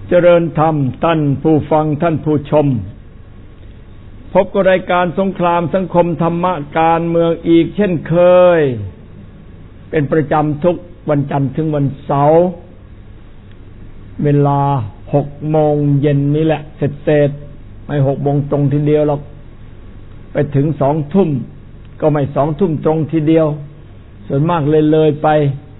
เจริญธรรมท่านผู้ฟังท่านผู้ชมพบกับรายการสงครามสังคมธรรมะการเมืองอีกเช่นเคยเป็นประจำทุกวันจันทร์ถึงวันเสาร์เวลา 6 โมงเย็นนี่แหละเสร็จไม่6 โมงตรงทีเดียวหรอกไปถึง2 ทุ่มก็ไม่2 ทุ่มตรงทีเดียวส่วนมากเลยไป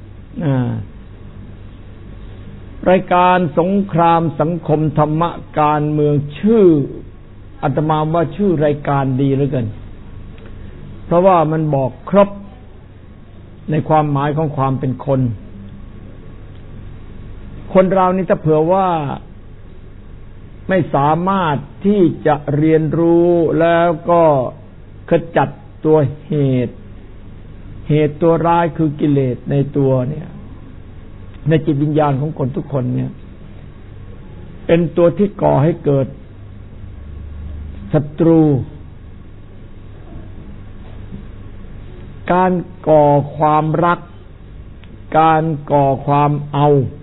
รายการสงครามสังคมธรรมะการเมืองชื่ออาตมาว่าชื่อรายการดีเหลือเกินเพราะว่ามันบอกครบในความหมายของความเป็นคนเรานี่ถ้าเผื่อว่าไม่สามารถที่จะเรียนรู้แล้วก็ขจัดตัวเหตุตัวร้ายคือกิเลสในตัวเนี่ยในจิตวิญญาณของคนทุกคนเนี่ยเป็นตัวที่ก่อให้เกิดศัตรูการก่อความรักการก่อความเอา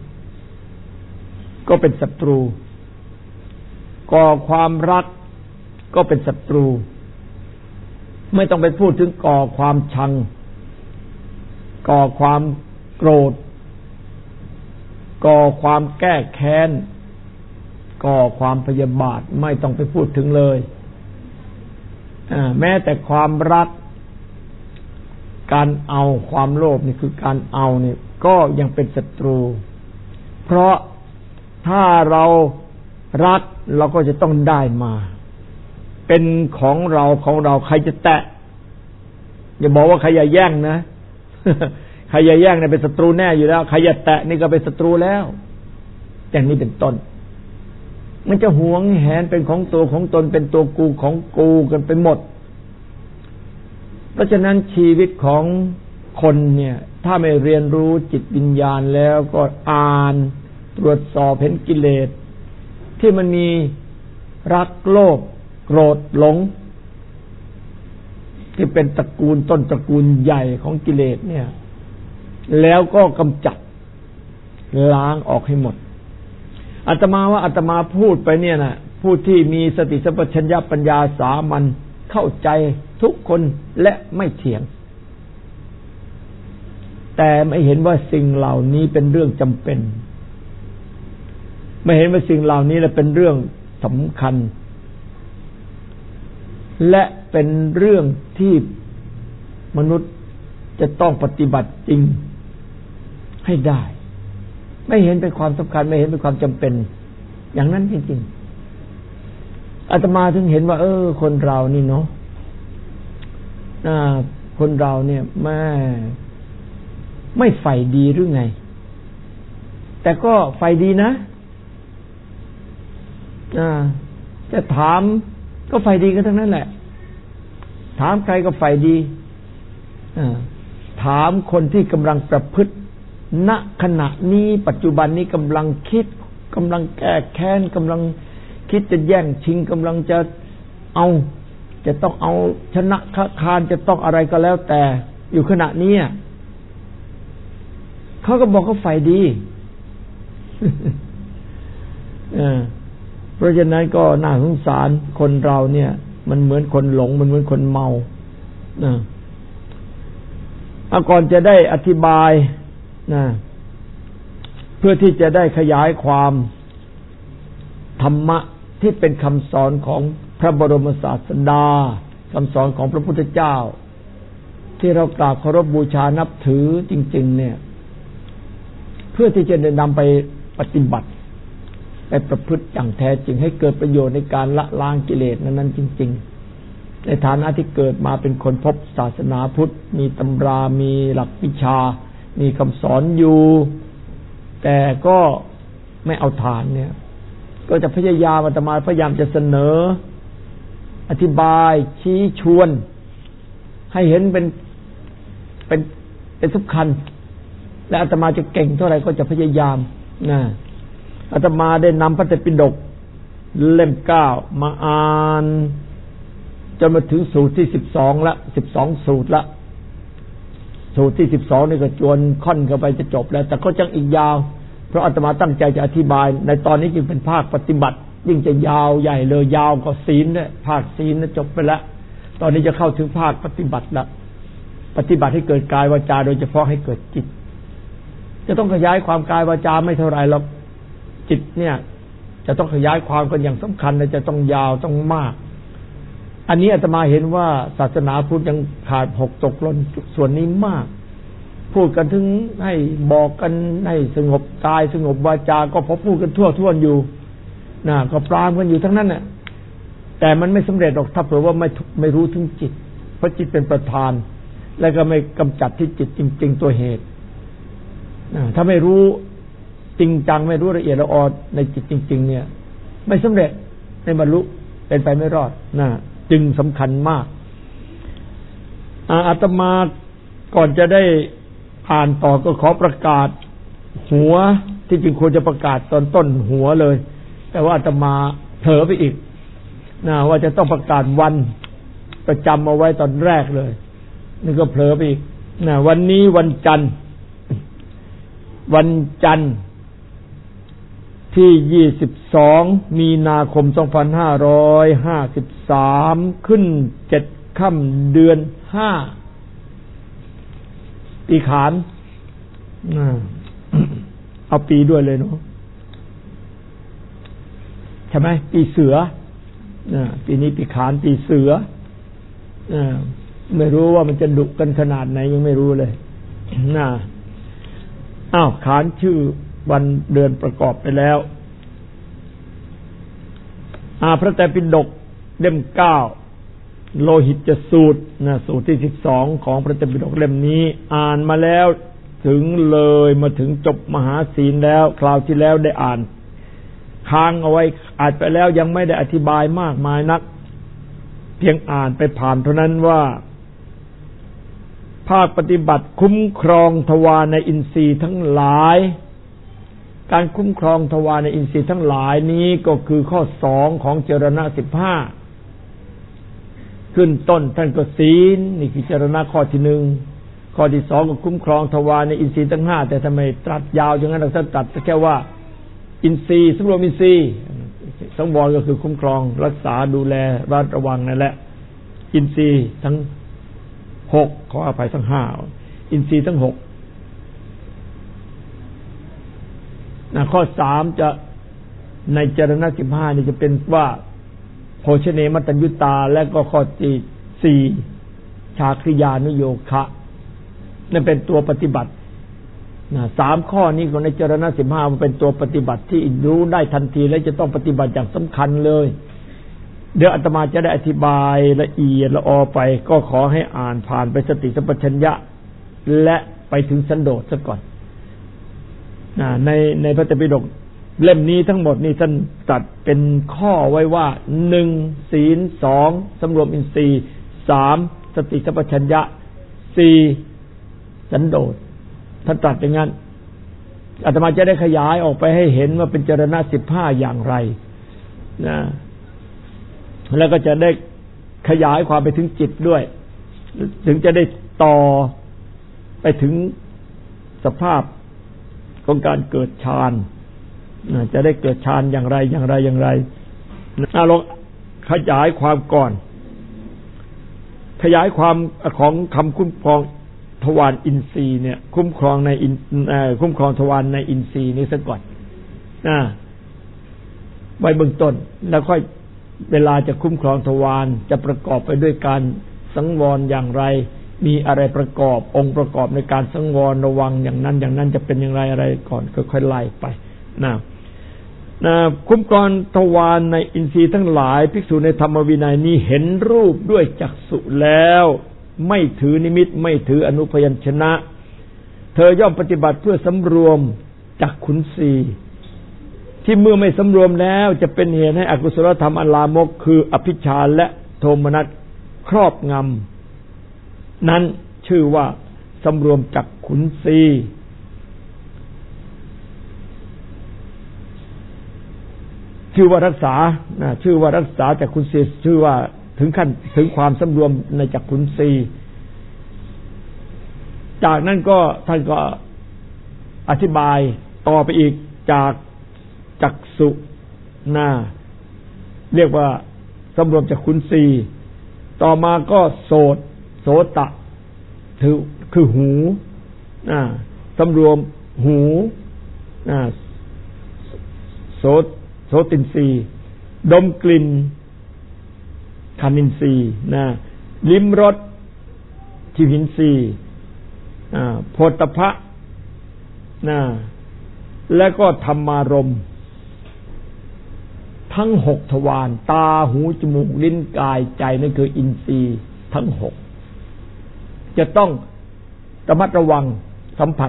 ก็เป็นศัตรูก่อความรักก็เป็นศัตรูไม่ต้องไปพูดถึงก่อความชังก่อความโกรธก่อความแก้แค้นก่อความพยาบาทไม่ต้องไปพูดถึงเลยแม้แต่ความรักการเอาความโลภนี่คือการเอานี่ก็ยังเป็นศัตรูเพราะถ้าเรารักเราก็จะต้องได้มาเป็นของเราใครจะแตะอย่าบอกว่าใครอย่าแย่งนะใครอย่าแย่งเนี่ยเป็นศัตรูแน่อยู่แล้วใครอย่าแตะนี่ก็เป็นศัตรูแล้วอย่างนี้เป็นต้นมันจะหวงแหนเป็นของตัวของตนเป็นตัวกูของกูกันไปหมดเพราะฉะนั้นชีวิตของคนเนี่ยถ้าไม่เรียนรู้จิตวิญญาณแล้วก็อ่านตรวจสอบเห็นกิเลสที่มันมีรักโลภโกรธหลงที่เป็นตระกูลต้นตระกูลใหญ่ของกิเลสเนี่ยแล้วก็กำจัดล้างออกให้หมดอาตมาว่าอาตมาพูดไปเนี่ยนะผู้ที่มีสติสัมปชัญญะปัญญาสามัญเข้าใจทุกคนและไม่เถียงแต่ไม่เห็นว่าสิ่งเหล่านี้เป็นเรื่องจำเป็นไม่เห็นว่าสิ่งเหล่านี้เป็นเรื่องสำคัญและเป็นเรื่องที่มนุษย์จะต้องปฏิบัติจริงให้ได้ไม่เห็นเป็นความสำคัญไม่เห็นเป็นความจำเป็นอย่างนั้นจริงๆอาตมาถึงเห็นว่าคนเรานี่เนาะคนเราเนี่ยไม่ใฝ่ดีหรือไงแต่ก็ใฝ่ดีนะจะถามก็ใฝ่ดีกันทั้งนั้นแหละถามใครก็ใฝ่ดีถามคนที่กำลังประพฤติณขณะนี้ปัจจุบันนี้กำลังคิดกำลังแก้แค้นกำลังคิดจะแย่งชิงกำลังจะต้องเอาชนะคานจะต้องอะไรก็แล้วแต่อยู่ขณะนี้เขาก็บอกเขาฝ่ายดีเพราะฉะนั้นก็น่าสงสารคนเราเนี่ยมันเหมือนคนหลงมันเหมือนคนเมาก่อนจะได้อธิบายเพื่อที่จะได้ขยายความธรรมะที่เป็นคำสอนของพระบรมศาสดาคำสอนของพระพุทธเจ้าที่เรากราบเคารพบูชานับถือจริงๆเนี่ยเพื่อที่จะได้นำไปปฏิบัติไปประพฤติอย่างแท้จริงให้เกิดประโยชน์ในการละล้างกิเลสนั้นจริงๆในฐานะที่เกิดมาเป็นคนพบศาสนาพุทธมีตำรามีหลักวิชามีคำสอนอยู่แต่ก็ไม่เอาฐานเนี่ยก็จะพยายามอาตมาพยายามจะเสนออธิบายชี้ชวนให้เห็นเป็นสำคัญและอาตมาจะเก่งเท่าไหร่ก็จะพยายามอาตมาได้นำพระไตรปิฎกเล่ม 9มาอ่านจนมาถึงสูตรที่12ละ12สูตรละ สูตรที่12นี่ก็จวนค่อนเข้าไปจะจบแล้วแต่ก็จังอีกยาวเพราะอาตมาตั้งใจจะอธิบายในตอนนี้จึงเป็นภาคปฏิบัติยิ่งจะยาวใหญ่เลยยาวกว่าศีลเนี่ยภาคศีลน่ะจบไปแล้วตอนนี้จะเข้าถึงภาคปฏิบัติละปฏิบัติให้เกิดกายวาจาโดยเฉพาะให้เกิดจิตจะต้องขยายความกายวาจาไม่เท่าไรหรอกจิตเนี่ยจะต้องขยายความกันอย่างสำคัญและจะต้องยาวต้องมากอันนี้อาตมาเห็นว่าศาสนาพุทธยังขาดหกตกหล่นส่วนนี้มากพูดกันถึงให้บอกกันให้สงบกายสงบวาจาก็พอพูดกันทั่วอยู่นะก็ปรามกันอยู่ทั้งนั้นน่ะแต่มันไม่สำเร็จหรอกถ้าเผื่อว่าไม่รู้ถึงจิตเพราะจิตเป็นประธานแล้วก็ไม่กำจัดที่จิตจริงๆตัวเหตุถ้าไม่รู้จริงจังไม่รู้ละเอียดละออในจิตจริงๆเนี่ยไม่สำเร็จไม่บรรลุเป็นไปไม่รอดนะจึงสำคัญมากอาตมาก่อนจะได้อ่านต่อก็ขอประกาศหัวที่จริงควรจะประกาศตอนต้นหัวเลยแต่ว่าอาตมาเผลอไปอีกนะว่าจะต้องประกาศวันประจำเอาไว้ตอนแรกเลยนี่ก็เผลอไปอีกนะวันนี้วันจันทร์ที่22มีนาคม2553ขึ้น7ค่ำเดือน5ปีขานเอาปีด้วยเลยเนาะใช่ไหมปีเสือปีนี้ปีขานปีเสือไม่รู้ว่ามันจะดุกันขนาดไหนยังไม่รู้เลยขานชื่อวันเดือนประกอบไปแล้วพระไตรปิฎกเล่ม9โลหิตสูตรสูตรที่12ของพระไตรปิฎกเล่มนี้อ่านมาแล้วถึงเลยมาถึงจบมหาศีลแล้วคราวที่แล้วได้อ่านค้างเอาไว้อ่านไปแล้วยังไม่ได้อธิบายมากมายนักเพียงอ่านไปผ่านเท่านั้นว่าภาคปฏิบัติคุ้มครองทวารในอินทรีย์ทั้งหลายการคุ้มครองทวารในอินทรีย์ทั้งหลายนี้ก็คือข้อ2ของจรณะ15ขึ้นต้นท่านก็ศีลนี่คือจรณะข้อที่1ข้อที่2ก็คุ้มครองทวารในอินทรีย์ทั้ง5แต่ทำไมตรัสยาวอย่างนั้นเราตัดแค่ว่าอินทรีย์สำรวมอินทรีย์สังวรก็คือคุ้มครองรักษาดูแลระวังนั่นแหละอินทรีย์ทั้ง6ขออภัยทั้ง5อินทรีย์ทั้ง6ข้อ3จะในจรณะ15นี่จะเป็นว่าโภชเนมัตตัญญุตาและก็ข้อที่4ชาคริยานุโยคะนั่นเป็นตัวปฏิบัติ3ข้อนี้ของในจรณะ15มันเป็นตัวปฏิบัติที่รู้ได้ทันทีและจะต้องปฏิบัติอย่างสำคัญเลยเดี๋ยวอาตมาจะได้อธิบายละเอียดละออไปก็ขอให้อ่านผ่านไปสติสัมปชัญญะและไปถึงสันโดษซะก่อนในพระไตรปิฎกเล่มนี้ทั้งหมดนี่ท่านตัดเป็นข้อไว้ว่า1ศีล2สำรวมอินทรีย์3สติสัมปชัญญะ4สันโดษท่านตัดอย่างนั้นอาตมาจะได้ขยายออกไปให้เห็นว่าเป็นจรณะ15อย่างไรแล้วก็จะได้ขยายความไปถึงจิตด้วยถึงจะได้ต่อไปถึงสภาพของการเกิดฌานจะได้เกิดฌานอย่างไรลองขยายความก่อนขยายความของคำคุ้มครองทวารอินทรีย์เนี่ยคุ้มครองในคุ้มครองทวารในอินทรีย์นี้ซะก่อนไว้เบื้องต้นแล้วค่อยเวลาจะคุ้มครองทวารจะประกอบไปด้วยการสังวรอย่างไรมีอะไรประกอบองค์ประกอบในการสังวรระวังอย่างนั้นจะเป็นอย่างไรอะไรก่อนค่อยๆไล่ไปคุ้มครองทวารในอินทรีย์ทั้งหลายภิกษุในธรรมวินัยนี้เห็นรูปด้วยจักษุแล้วไม่ถือนิมิตไม่ถืออนุพยัญชนะเธอย่อมปฏิบัติเพื่อสำรวมจักขุนสีที่เมื่อไม่สำรวมแล้วจะเป็นเหตุให้อกุศลธรรมอันลามกคืออภิชฌาและโทมนัสครอบงำนั้นชื่อว่าสำรวมจักขุนสีชื่อว่ารักษาชื่อว่ารักษาจักขุนสีชื่อว่าถึงความสำรวมในจักขุนสีจากนั้นก็ท่านก็อธิบายต่อไปอีกจากจักษุเรียกว่าสำรวมจักขุนสีต่อมาก็โสตะคือหูสำรวมหูโสตินทรีย์ดมกลิ่นคานินทรีย์ลิ้มรสชิวหินทรีย์โผฏฐัพพะและก็ธรรมารมณ์ทั้ง6ทวารตาหูจมูกลิ้นกายใจนั่นคืออินทรีย์ทั้ง6จะต้องระมัดระวังสัมผัส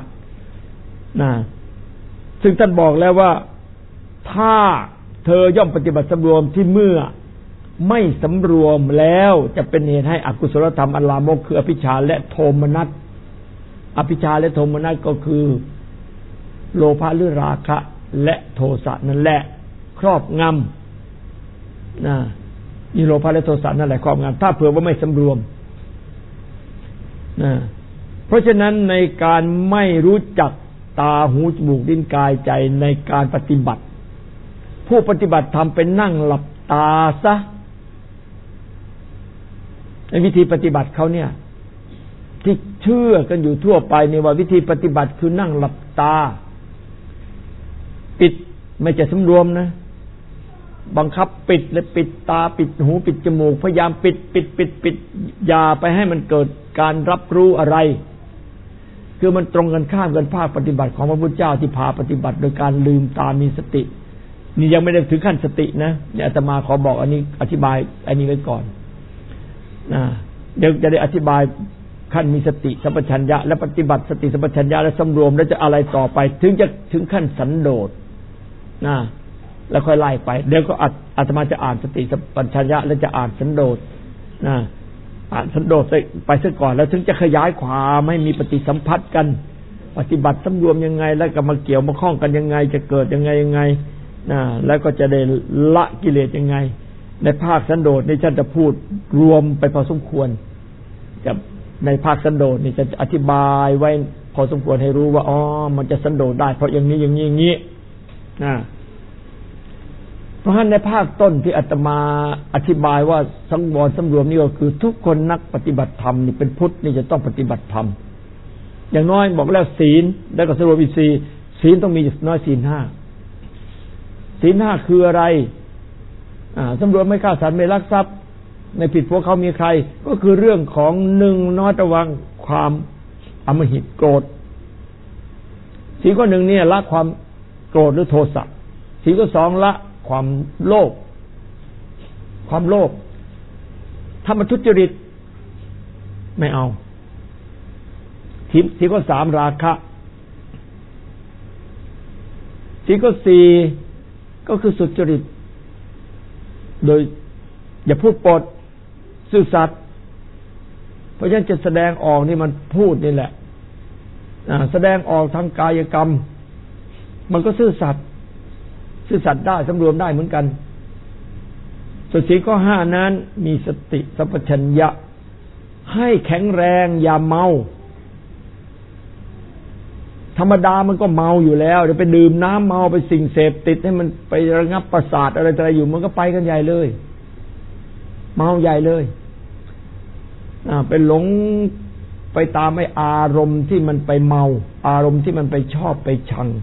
ซึ่งท่านบอกแล้วว่าถ้าเธอย่อมปฏิบัติสำรวมที่เมื่อไม่สำรวมแล้วจะเป็นเหตุให้อกุศลธรรมอันลามกคืออภิชฌาและโทมนัสอภิชฌาและโทมนัสก็คือโลภะหรือราคะและโทสะนั่นแหละครอบงำนี่โลภะและโทสะนั่นแหละครอบงำถ้าเผื่อว่าไม่สำรวมเพราะฉะนั้นในการไม่รู้จักตาหูจมูกลิ้นกายใจในการปฏิบัติผู้ปฏิบัติธรรมเป็นนั่งหลับตาซะในวิธีปฏิบัติเขาเนี่ยที่เชื่อกันอยู่ทั่วไปเนี่ยว่าวิธีปฏิบัติคือนั่งหลับตาปิดไม่จะสำรวมนะบังคับปิดและปิดตาปิดหูปิดจมูกพยายามปิดอย่าไปให้มันเกิดการรับรู้อะไรคือมันตรงกันข้ามกันภาคปฏิบัติของพระพุทธเจ้าที่พาปฏิบัติโดยการลืมตามีสตินี่ยังไม่ได้ถึงขั้นสตินะเนี่ยอาตมาขอบอกอันนี้อธิบายอันนี้ไว้ก่อนเดี๋ยวจะได้อธิบายขั้นมีสติสัมปชัญญะและปฏิบัติสติสัมปชัญญะและสำรวมแล้วจะอะไรต่อไปถึงจะถึงขั้นสันโดษแล้วค่อยไล่ไปเดี๋ยวก็อาตมาจะอ่านสติสัมปชัญญะแล้วจะอ่านสันโดษอ่านสันโดษไปซะก่อนแล้วถึงจะขยายความให้มีปฏิสัมพัทธ์กันปฏิบัติสำรวมยังไงแล้วก็มาเกี่ยวมาข้องกันยังไงจะเกิดยังไงแล้วก็จะได้ละกิเลสยังไงในภาคสันโดษนี่ฉันจะพูดรวมไปพอสมควรจะในภาคสันโดษนี่จะอธิบายไว้พอสมควรให้รู้ว่าอ๋อมันจะสันโดษได้เพราะอย่างนี้เพราะฉะนั้นในภาคต้นที่อาตมาอธิบายว่าสังวรสำรวมนี่ก็คือทุกคนนักปฏิบัติธรรมนี่เป็นพุทธนี่จะต้องปฏิบัติธรรมอย่างน้อยบอกแล้วศีลแล้วก็สำรวมอินทรีย์ศีลต้องมีน้อยศีล 5ศีล 5คืออะไรสำรวมไม่ฆ่าสัตว์ไม่ลักทรัพย์ไม่ผิดพวกเขามีใครก็คือเรื่องของ1น้อยระวังความอำมหิตโกรธศีลข้อ 1เนี่ยละความโกรธหรือโทสะศีลข้อ 2ละความโลภถ้ามันทุจริตไม่เอาศีลข้อ 3ราคะศีลข้อ 4ก็คือสุจริตโดยอย่าพูดปดซื่อสัตย์เพราะฉะนั้นจะแสดงออกนี่มันพูดนี่แหละแสดงออกทางกายกรรมมันก็ซื่อสัตย์ได้สำรวมได้เหมือนกันส่วนศีลข้อ 5นั้นมีสติสัมปชัญญะให้แข็งแรงอย่าเมาธรรมดามันก็เมาอยู่แล้วเดี๋ยวไปดื่มน้ำเมาไปสิ่งเสพติดให้มันไประงับประสาทอะไรอยู่มันก็ไปกันใหญ่เลยเมาใหญ่เลยไปหลงไปตามไอ้อารมณ์ที่มันไปเมาอารมณ์ที่มันไปชอบไปชัง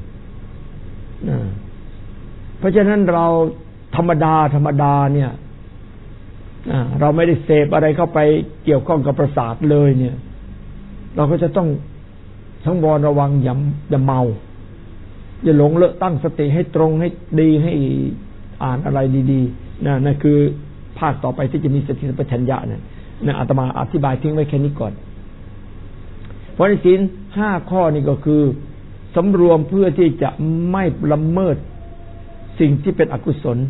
เพราะฉะนั้นเราธรรมดาเนี่ยเราไม่ได้เสพอะไรเข้าไปเกี่ยวข้องกับประสาทเลยเนี่ยเราก็จะต้องสังวรระวังอย่าเมาอย่าหลงเลอะตั้งสติให้ตรงให้ดีให้อ่านอะไรดีๆนั่นคือภาคต่อไปที่จะมีสติสัมปชัญญะเนี่ยอาตมาอธิบายทิ้งไว้แค่นี้ก่อนเพราะในศีล 5ข้อนี่ก็คือสำรวมเพื่อที่จะไม่ละเมิดสิ่งที่เป็นอกุศล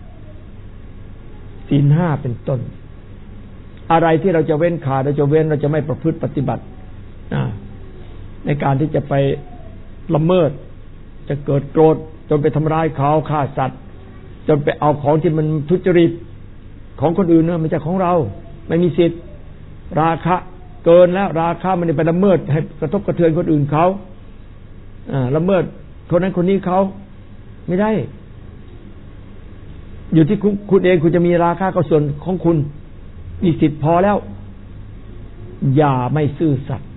ศีล 5เป็นต้นอะไรที่เราจะเว้นขาดเราจะเว้นเราจะไม่ประพฤติปฏิบัติในการที่จะไปละเมิดจะเกิดโกรธจนไปทำร้ายเขาฆ่าสัตว์จนไปเอาของที่มันทุจริตของคนอื่นเนี่ยไม่ใช่ของเราไม่มีสิทธิ์ราคะเกินแล้วราคะมันไปละเมิดให้กระทบกระเทือนคนอื่นเขาละเมิดคนนั้นคนนี้เขาไม่ได้อยู่ที่คุณเองคุณจะมีราคาก็ส่วนของคุณมีสิทธิ์พอแล้วอย่าไม่ซื่อสัตย์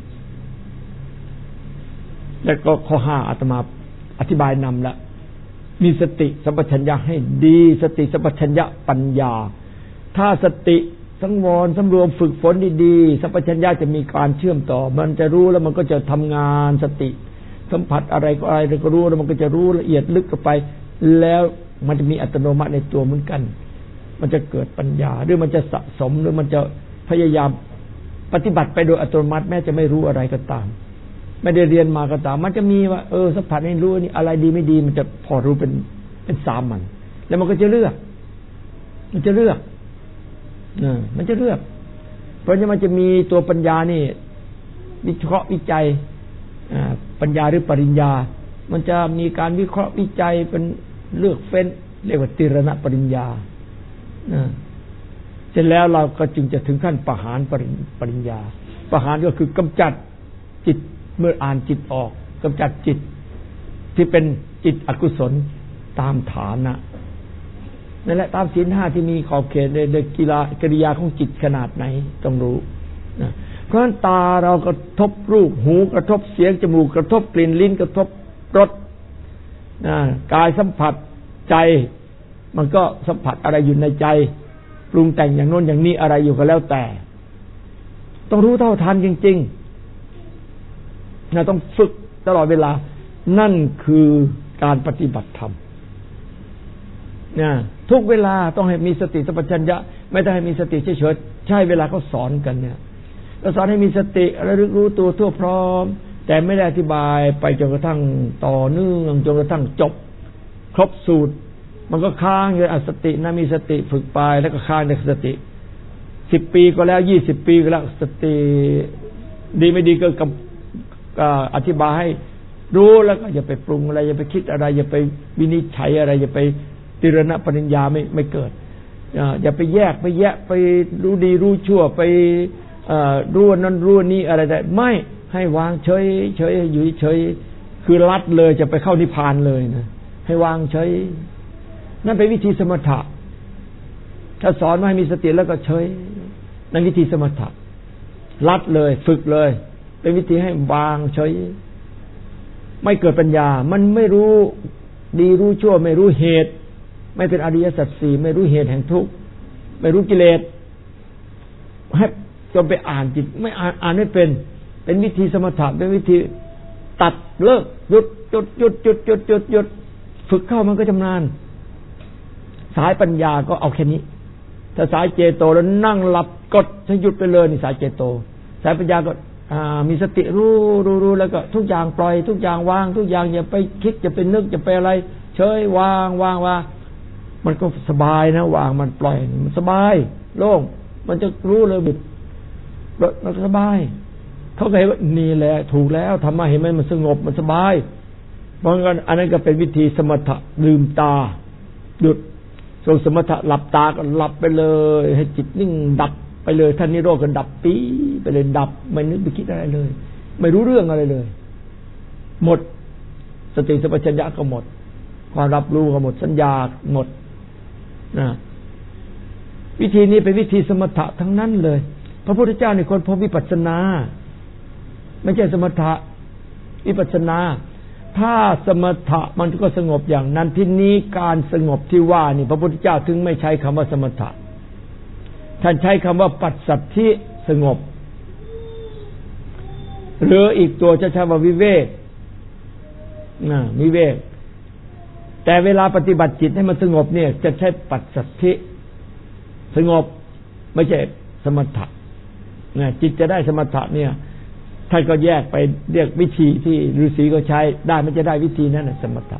แล้วก็ข้อ5อาตมาอธิบายนำละมีสติสัมปชัญญะให้ดีสติสัมปชัญญะปัญญาถ้าสติสังวรสำรวมฝึกฝนดีๆสัมปชัญญะจะมีการเชื่อมต่อมันจะรู้แล้วมันก็จะทำงานสติสัมผัสอะไรก็อะไรก็รู้แล้วมันก็จะรู้ละเอียดลึกเข้าไปแล้วมันจะมีอัตโนมัติในตัวเหมือนกันมันจะเกิดปัญญาหรือมันจะสะสมหรือมันจะพยายามปฏิบัติไปโดยอัตโนมัติแม้จะไม่รู้อะไรก็ตามไม่ได้เรียนมาก็ตามมันจะมีว่าสัมผัสให้รู้นี่อะไรดีไม่ดีมันจะพอรู้เป็นสามัญแล้วมันก็จะเลือกมันจะเลือกมันจะเลือกเพราะฉะนั้นมันจะมีตัวปัญญานี่วิเคราะห์วิจัยปัญญาหรือปริญญามันจะมีการวิเคราะห์วิจัยเป็นเลือกเฟ้นเรียกว่าติรณปริญญาเสร็จแล้วเราก็จึงจะถึงขั้นปหานปริญญาปหานก็คือกำจัดจิตเมื่ออ่านจิตออกกำจัดจิตที่เป็นจิตอกุศลตามฐานะนั่นแหละตามศีล 5ที่มีขอบเขตในกิริยาของจิตขนาดไหนต้องรู้นะเพราะฉะนั้นตาเรากระทบรูปหูกระทบเสียงจมูกกระทบกลิ่นลิ้นกระทบรสกายสัมผัสใจมันก็สัมผัสอะไรอยู่ในใจปรุงแต่งอย่างโน้นอย่างนี้อะไรอยู่ก็แล้วแต่ต้องรู้เท่าทันจริงๆนะต้องฝึกตลอดเวลานั่นคือการปฏิบัติธรรมทุกเวลาต้องให้มีสติสัมปชัญญะไม่ได้ให้มีสติเฉยๆใช่เวลาเขาสอนกันเนี่ยก็สอนให้มีสติระลึกรู้ตัวทั่วพร้อมแต่ไม่ได้อธิบายไปจนกระทั่งต่อเนื่องจนกระทั่งจบครบสูตรมันก็ค้างอยู่สตินะมีสติฝึกไปแล้วก็ค้างในสติ10 ปีก็แล้ว20 ปีก็แล้วสติดีไม่ดีก็อธิบายให้รู้แล้วก็อย่าไปปรุงอะไรอย่าไปคิดอะไรอย่าไปวินิจฉัยอะไรอย่าไปติรณปริญญาไม่เกิดอย่าไปแยกไปรู้ดีรู้ชั่วไปรู้นั้นรู้นี้อะไรได้ไม่ให้วางเฉยอยู่เฉยคือลัดเลยจะไปเข้านิพพานเลยนะให้วางเฉยนั่นเป็นวิธีสมถะถ้าสอนมาให้มีสติแล้วก็เฉยนั่นวิธีสมถะลัดเลยฝึกเลยเป็นวิธีให้วางเฉยไม่เกิดปัญญามันไม่รู้ดีรู้ชั่วไม่รู้เหตุไม่เป็นอริยสัจสี่ไม่รู้เหตุแห่งทุกข์ไม่รู้กิเลสให้จนไปอ่านจิตไม่อ่านไม่เป็นวิธีสมถะเป็นวิธีตัดเลิกหยุดฝึกเข้ามันก็ชำนาญสายปัญญาก็เอาแค่นี้ถ้าสายเจโตแล้วนั่งหลับกดให้หยุดไปเลยนี่สายเจโตสายปัญญาก็มีสติรู้แล้วก็ทุกอย่างปล่อยทุกอย่างวางทุกอย่างอย่าไปคิดอย่าไปนึกอย่าไปอะไรเฉยวางมันก็สบายนะวางมันปล่อยมันสบายโล่งมันจะรู้เลยบิดมันสบายเขาก็เห็นว่านี่แหละถูกแล้วทำมาเห็นไหมมันสงบมันสบายเพราะงั้นอันนั้นก็เป็นวิธีสมถะลืมตาหยุดส่วนสมถะหลับตาก็หลับไปเลยให้จิตนิ่งดับไปเลยท่านนิโรธก็ดับปีไปเลยดับไม่นึกไปคิดอะไรเลยไม่รู้เรื่องอะไรเลยหมดสติสัมปชัญญะก็หมดความรับรู้ก็หมดสัญญาหมดนะวิธีนี้เป็นวิธีสมถะทั้งนั้นเลยพระพุทธเจ้าในคนพบวิปัสสนาไม่ใช่สมถะวิปัสสนาถ้าสมถะมันก็สงบอย่างนั้นที่นี้การสงบที่ว่านี่พระพุทธเจ้าถึงไม่ใช้คำว่าสมถะท่านใช้คำว่าปัสสัทธิสงบหรืออีกตัวจะใช้ว่าวิเวกวิเวกแต่เวลาปฏิบัติจิตให้มันสงบเนี่ยจะใช้ปัสสัทธิสงบไม่ใช่สมถะจิตจะได้สมถะเนี่ยท่านก็แยกไปเรียกวิธีที่ฤาษีก็ใช้ได้มันจะได้วิธีนั้นสมถะ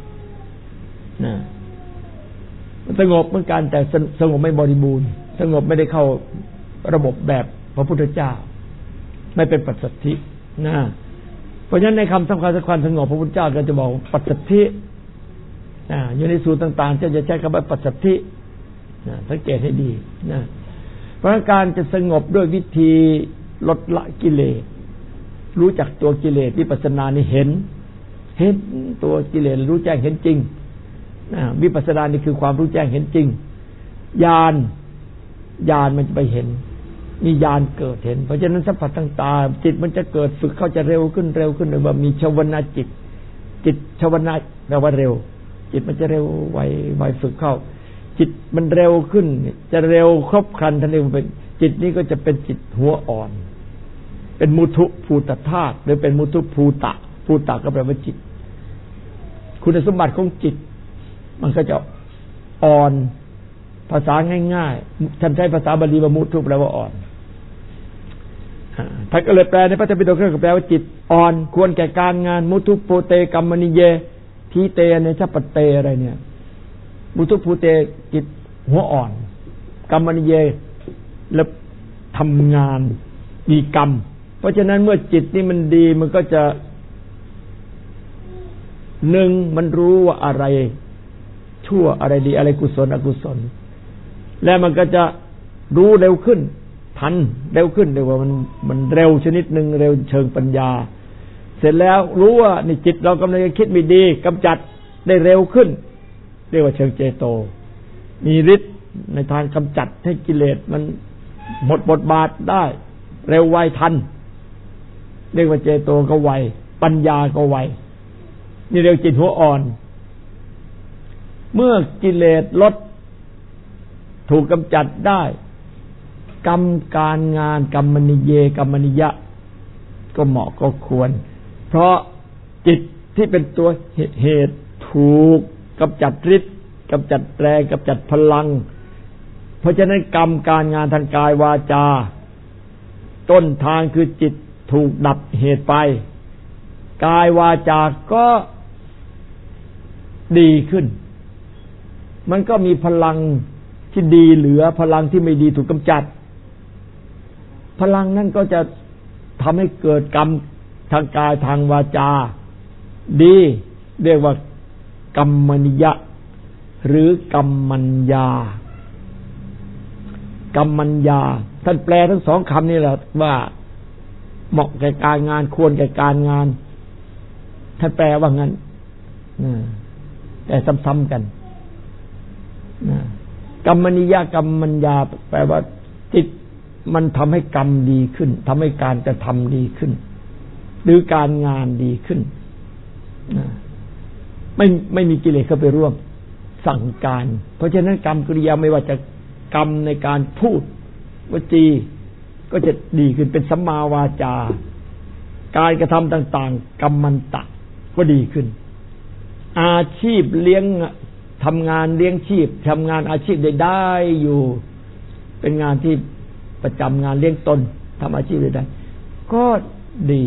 สงบเหมือนกันแต่สงบไม่บริบูรณ์สงบไม่ได้เข้าระบบแบบพระพุทธเจ้าไม่เป็นปัสสัทธินะเพราะฉะนั้นในคำสำคัญสงบพระพุทธเจ้าก็จะบอกปัสสัทธิอยู่ในสูตรต่างๆจะใช้คำว่าปัสสัทธิสังเกตให้ดีนะเพราะการจะสงบด้วยวิธีลดละกิเลสรู้จักตัวกิเลสวิปัสสนานี่เห็นเห็นตัวกิเลสรู้แจ้งเห็นจริงวิปัสสนานี่คือความรู้แจ้งเห็นจริงญาณมันจะไปเห็นมีญาณเกิดเห็นเพราะฉะนั้นสัมผัสทางตาจิตมันจะเกิดฝึกเข้าจะเร็วขึ้นโดยว่ามีชวนาจิตชวนาแปลว่าเร็วจิตมันจะเร็วไวฝึกเข้าจิตมันเร็วขึ้นจะเร็วครบครันทันทีเป็นจิตนี้ก็จะเป็นจิตหัวอ่อนเป็นมุทุภูตธาตุหรือเป็นมุทุภูตะก็แปลว่าจิตคุณสมบัติของจิตมันก็จะอ่อนภาษาง่ายๆท่านใช้ภาษาบาลีว่ามุทุแปลว่าอ่อนท่านก็เลยแปลในพระธรรมปิฎกก็แปลว่าจิตอ่อนควรแก่การงานมุทุโพเตกัมมณิเยทีเตเนชปเตอะไรเนี่ยมุทุโพเตจิตหัวอ่อนกัมมณิเยแล้วทำงานมีกรรมเพราะฉะนั้นเมื่อจิตนี่มันดีมันก็จะหนึ่งมันรู้ว่าอะไรชั่วอะไรดีอะไรกุศลอกุศลและมันก็จะรู้เร็วขึ้นทันเร็วขึ้นเรียกว่ามันเร็วชนิดหนึ่งเร็วเชิงปัญญาเสร็จแล้วรู้ว่านี่จิตเรากำลังจะคิดไม่ดีกำจัดได้เร็วขึ้นเรียกว่าเชิงเจโตมีฤทธิ์ในทางกำจัดให้กิเลสมันหมดบทบาทได้เร็วไวทันเรียกว่าเจโตก็ไวปัญญาก็ไวนี่เรียกจิตหัวอ่อนเมื่อกิเลสลดถูกกำจัดได้กรรมการงานกัมมณิเยกัมมณิยะก็เหมาะก็ควรเพราะจิตที่เป็นตัวเหตุถูกกำจัดฤทธิ์กำจัดแรงกำจัดพลังเพราะฉะนั้นกรรมการงานทางกายวาจาต้นทางคือจิตถูกดับเหตุไปกายวาจาก็ดีขึ้นมันก็มีพลังที่ดีเหลือพลังที่ไม่ดีถูกกำจัดพลังนั้นก็จะทำให้เกิดกรรมทางกายทางวาจาดีเรียกว่ากัมมณิยะหรือกัมมัญญากัมมัญญาท่านแปลทั้งสองคำนี่แหละว่าเหมาะแก่การงานควรแก่การงานท่านแปลว่างั้นแต่ซ้ำๆกันกัมมณิยะกัมมัญญาแปลว่าจิตมันทำให้กรรมดีขึ้นทำให้การกระทำดีขึ้นหรือการงานดีขึ้นไม่มีกิเลสเข้าไปร่วมสั่งการเพราะฉะนั้นกรรมกิริยาไม่ว่าจะกรรมในการพูดวจีก็จะดีขึ้นเป็นสัมมาวาจาการกระทำต่างๆกัมมันตะก็ดีขึ้นอาชีพเลี้ยงทำงานเลี้ยงชีพทำงานอาชีพได้อยู่เป็นงานที่ประจำงานเลี้ยงตนทำอาชีพได้ก็ดี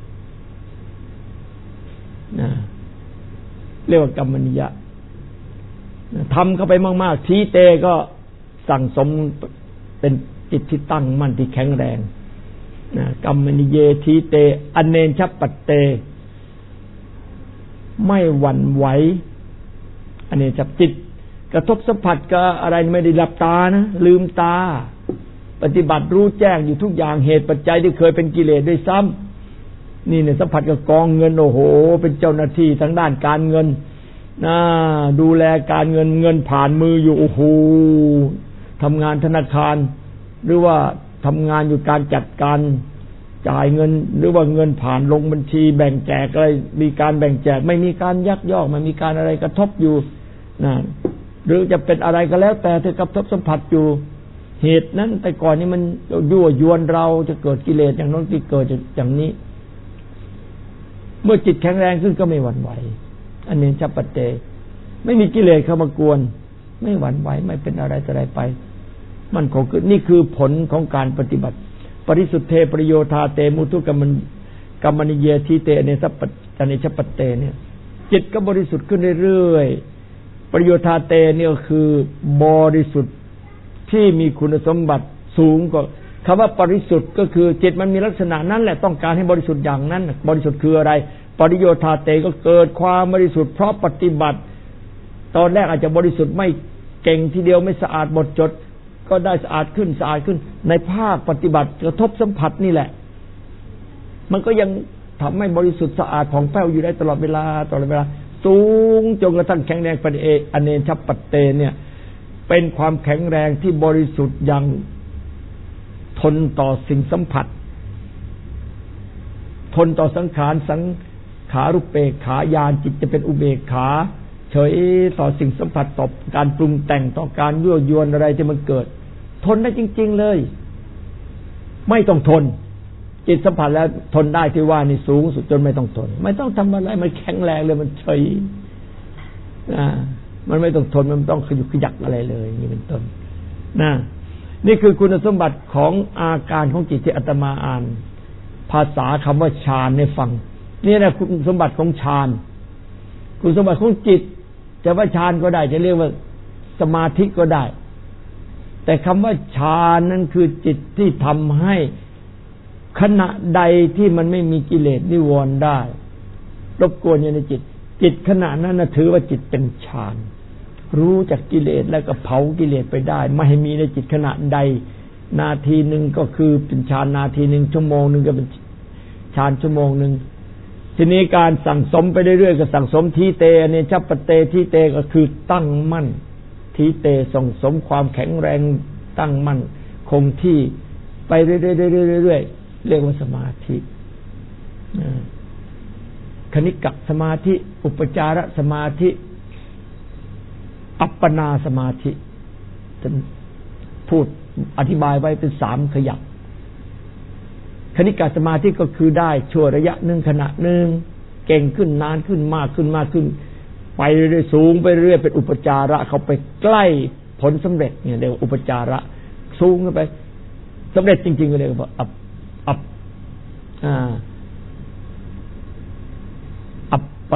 นะเรียกว่ากัมมณิยะทำเข้าไปมากๆทีเตก็สั่งสมเป็นจิตที่ตั้งมั่นที่แข็งแรงนะกัมมณิเยทีเตอเนนชัปปัตเตไม่หวั่นไหวอันนี้จับจิตกระทบสัมผัสกับอะไรไม่ได้หลับตานะลืมตาปฏิบัติรู้แจ้งอยู่ทุกอย่างเหตุปัจจัยที่เคยเป็นกิเลสด้วยซ้ำนี่เนี่ยสัมผัสกับกองเงินโอ้โหเป็นเจ้าหน้าที่ทางด้านการเงินดูแลการเงินผ่านมืออยู่โอ้โหทำงานธนาคารหรือว่าทำงานอยู่การจัดการจ่ายเงินหรือว่าเงินผ่านลงบัญชีแบ่งแจกอะไรมีการแบ่งแจกไม่มีการยักยอกไม่มีการอะไรกระทบอยู่นะหรือจะเป็นอะไรก็แล้วแต่ที่กระทบสัมผัสอยู่เหตุนั้นแต่ก่อนนี้มันยั่วยวนเราจะเกิดกิเลสอย่างนั้นที่เกิดอย่างนี้เมื่อจิตแข็งแรงขึ้นก็ไม่หวั่นไหวอันนี้ชัปปเตไม่มีกิเลสเข้ามากวนไม่หวั่นไหวไม่เป็นอะไรอะไรไปมันคงคือนี่คือผลของการปฏิบัติปริสุทธเทประโยธาเตมุทุกัมมณิเยทีเตเนสัปปัจเนชปเตเนี่ยจิตก็บริสุทธิ์ขึ้นเรื่อยๆประโยธาเตเนี่ยคือบริสุทธิ์ที่มีคุณสมบัติสูงกว่าคำว่าบริสุทธิ์ก็คือจิตมันมีลักษณะนั้นแหละต้องการให้บริสุทธิ์อย่างนั้นบริสุทธิ์คืออะไรปริโยธาเตก็เกิดความบริสุทธิ์เพราะปฏิบัติตอนแรกอาจจะบริสุทธิ์ไม่เก่งทีเดียวไม่สะอาดหมดจดก็ได้สะอาดขึ้นในภาคปฏิบัติกระทบสัมผัสนี่แหละมันก็ยังทำให้บริสุทธิ์สะอาดผ่องแผ้วอยู่ได้ตลอดเวลาสูงจนกระทั่งแข็งแรงเป็นอเนชปัตเตเนี่ยเป็นความแข็งแรงที่บริสุทธิ์อย่างทนต่อสิ่งสัมผัสทนต่อสังขารสังขารุปเปกขาญาณจิตจะเป็นอุเบกขาเฉยต่อสิ่งสัมผัสต่อการปรุงแต่งต่อการยั่วยวนอะไรที่มันเกิดทนได้จริงๆเลยไม่ต้องทนจิตสัมผัสแล้วทนได้ที่ว่านี่สูงสุดจนไม่ต้องทนไม่ต้องทำอะไรมันแข็งแรงเลยมันเฉยมันไม่ต้องทนมันต้องขยุกขยักอะไรเลยนี่เป็นต้นนี่คือคุณสมบัติของอาการของจิตที่อาตมาอ่านภาษาคำว่าฌานให้ฟังนี่นะคุณสมบัติของฌานคุณสมบัติของจิตจะว่าฌานก็ได้จะเรียกว่าสมาธิก็ได้แต่คำว่าฌานนั้นคือจิตที่ทำให้ขณะใดที่มันไม่มีกิเลสนิวรณ์ได้รบกวนอยู่ในจิตขณะนั้นนะถือว่าจิตเป็นฌานรู้จักกิเลสแล้วก็เผากิเลสไปได้ไม่ให้มีในจิตขณะใดนาทีหนึ่งก็คือเป็นฌานนาทีหนึ่งชั่วโมงหนึ่งก็เป็นฌานชั่วโมงหนึ่งทีนี้การสั่งสมไปเรื่อยๆก็สั่งสมทีเตเนี่ยชัปปเตทีเตก็คือตั้งมั่นทีเตส่งสมความแข็งแรงตั้งมั่นคงที่ไปเรื่อยๆเรียกว่าสมาธิคณิกะสมาธิอุปจารสมาธิอัปปนาสมาธิท่านพูดอธิบายไว้เป็น3ขยักคณิกะสมาธิก็คือได้ชั่วระยะหนึ่งขณะหนึ่งเก่งขึ้นนานขึ้นมากขึ้นไปเรื่อยๆสูงไปเรื่อยเป็นอุปจาระเข้าไปใกล้ผลสำเร็จเนี่ยเรียกว่าอุปจาระสูงขึ้นไปสำเร็จจริงๆก็เรียกว่าอัปป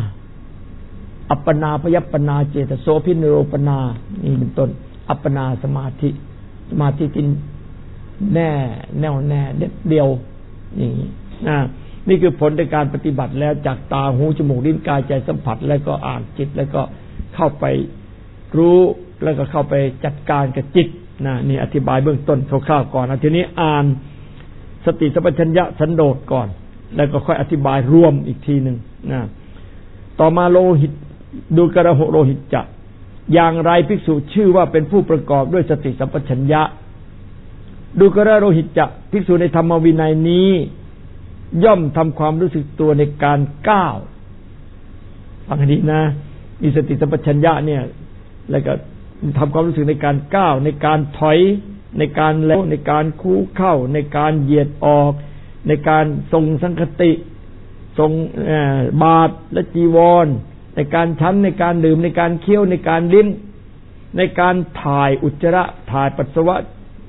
นาพยัปปนาเจตโสพินิโรปนานี่เป็นต้นอัปปนาสมาธิที่แน่วแน่เด็ดเดียวอย่างนี้นี่คือผลในการปฏิบัติแล้วจากตาหูจมูกลิ้นกายใจสัมผัสแล้วก็อ่านจิตแล้วก็เข้าไปรู้แล้วก็เข้าไปจัดการกับจิตนี่อธิบายเบื้องต้นคร่าวๆก่อนทีนี้อ่านสติสัมปชัญญะสันโดษก่อนแล้วก็ค่อยอธิบายรวมอีกทีนึงต่อมาโลหิตดูกระหโลหิตจะอย่างไรภิกษุชื่อว่าเป็นผู้ประกอบด้วยสติสัมปชัญญะดูกระโลหิตจะภิกษุในธรรมวินัยนี้ย่อมทำความรู้สึกตัวในการก้าวฟังให้ดีนะมีสติสัมปชัญญะเนี่ยแล้วก็ทำความรู้สึกในการก้าวในการถอยในการแล้วในการคู่เข้าในการเหยียดออกในการทรงสังคติทรงบาตรและจีวรในการฉันในการดื่มในการเคี้ยวในการลิ้มในการถ่ายอุจจาระถ่ายปัสสาวะ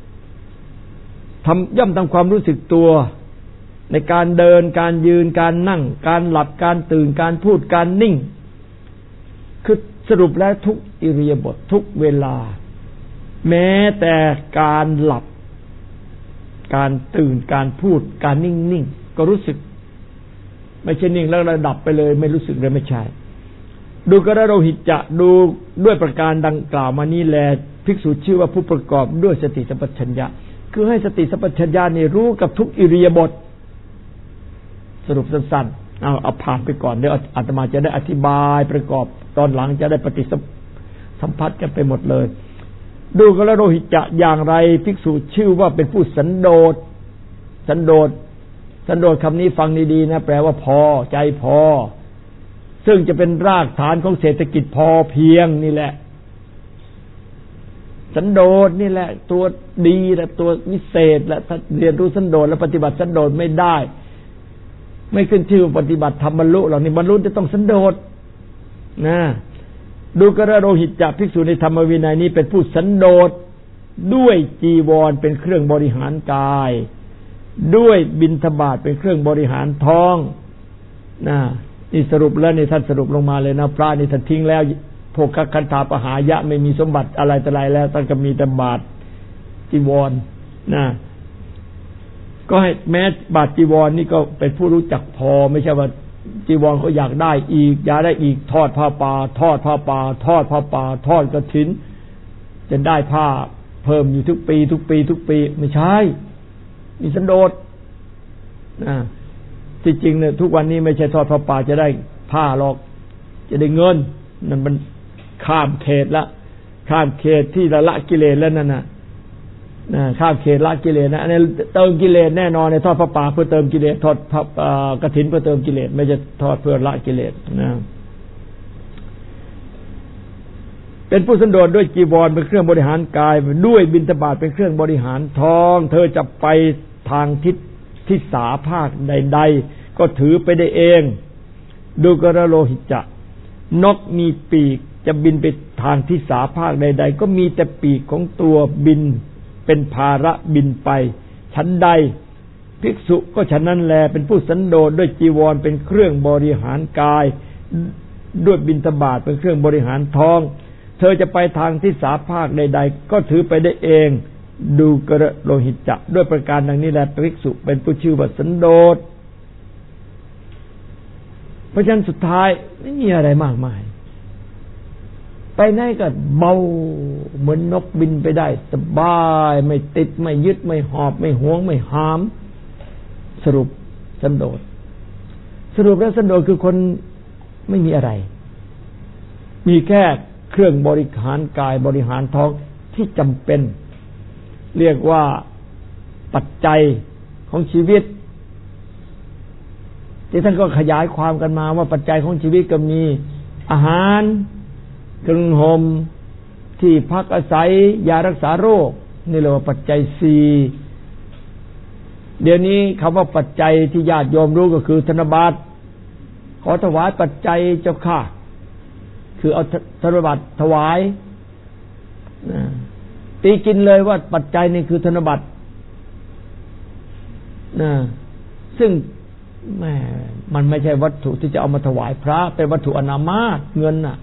ย่อมทำความรู้สึกตัวในการเดินการยืนการนั่งการหลับการตื่นการพูดการนิ่งคือสรุปแล้วทุกอิริยาบถทุกเวลาแม้แต่การหลับการตื่นการพูดการนิ่งก็รู้สึกไม่ใช่นิ่งแล้วระดับไปเลยไม่รู้สึกเลยไม่ใช่ดูกระโลหิตจะดูด้วยประการดังกล่าวมานี้แลภิกษุชื่อว่าผู้ประกอบด้วยสติสัมปชัญญะคือให้สติสัมปชัญญะนี่รู้กับทุกอิริยาบถสรุปสั้นๆเอาผ่านไปก่อนเดี๋ยวอาตมาจะได้อธิบายประกอบตอนหลังจะได้ปฏิสัมพัทธ์กันไปหมดเลยดูกระโลหิตจะอย่างไรภิกษุชื่อว่าเป็นผู้สันโดษสันโดษคำนี้ฟังดีๆนะแปลว่าพอใจพอซึ่งจะเป็นรากฐานของเศรษฐกิจพอเพียงนี่แหละสันโดษนี่แหละตัวดีและตัววิเศษและถ้าเรียนรู้สันโดษและปฏิบัติสันโดษไม่ได้ไม่ขึ้นชื่อปฏิบัติธรรมบรรลุหรอกนี่บรรลุจะต้องสันโดษนะดูกระโลหิตจะภิกษุในธรรมวินัยนี้เป็นผู้สันโดษด้วยจีวรเป็นเครื่องบริหารกายด้วยบิณฑบาตเป็นเครื่องบริหารท้องนี่สรุปแล้วนี่ท่านสรุปลงมาเลยนะพระนี่ท่านทิ้งแล้วโภคคันธาปหายะไม่มีสมบัติอะไรแต่ไรแล้วท่านก็มีแต่บาตรจีวรก็ให้แม้บาตรจีวรนี่ก็เป็นผู้รู้จักพอไม่ใช่ว่าจีวรเขาอยากได้อีกอยากได้อีกทอดผ้าป่าทอดผ้าป่าทอดผ้าป่าทอดกฐินจะได้ผ้าเพิ่มอยู่ทุกปีไม่ใช่มีสันโดษที่จริงเนี่ยทุกวันนี้ไม่ใช่ทอดผ้าป่าจะได้ผ้าหรอกจะได้เงินนั่นมันข้ามเขตละข้ามเขตที่ละกิเลสแล้วนั่นน่ะข้ามเขตละกิเลสนะอันนี้เติมกิเลสแน่นอนในทอดผ้าป่าเพื่อเติมกิเลสทอดกฐินเพื่อเติมกิเลสไม่ใช่ทอดเพื่อละกิเลสนะเป็นผู้สันโดษด้วยจีวรเป็นเครื่องบริหารกายด้วยบิณฑบาตเป็นเครื่องบริหารท้องเธอจะไปทางทิศที่สาภาคใดๆก็ถือไปได้เองดูกระโลหิตจะนกมีปีกจะบินไปทางทิศสาภาคใดๆก็มีแต่ปีกของตัวบินเป็นภาระบินไปชั้นใดภิกษุก็ฉะนั้นแลเป็นผู้สันโดษด้วยจีวรเป็นเครื่องบริหารกายด้วยบิณฑบาตเป็นเครื่องบริหารท้องเธอจะไปทางทิศสาภาคใดๆก็ถือไปได้เองดูกระโลหิตจะด้วยประการดังนี้แลภิกษุเป็นผู้ชื่อว่าสันโดษเพราะฉะนั้นสุดท้ายไม่มีอะไรมากมายไปไหนก็เบาเหมือนนกบินไปได้สบายไม่ติดไม่ยึดไม่หอบไม่หวงไม่หามสรุปสันโดษสรุปแล้วสันโดษคือคนไม่มีอะไรมีแค่เครื่องบริหารกายบริหารท้องที่จำเป็นเรียกว่าปัจจัยของชีวิตที่ท่านก็ขยายความกันมาว่าปัจจัยของชีวิตก็มีอาหารเครื่องห่มที่พักอาศัยยารักษาโรคนี่เรียกว่าปัจจัย4เดี๋ยวนี้คำว่าปัจจัยที่ญาติโยมรู้ก็คือธนบัตรขอถวายปัจจัยเจ้าค่ะคือเอาธนบัตรถวายตีกินเลยว่าปัจจัยนี่คือธนบัตรซึ่งแม่มันไม่ใช่วัตถุที่จะเอามาถวายพระเป็นวัตถุอนามาตเงินน่ะ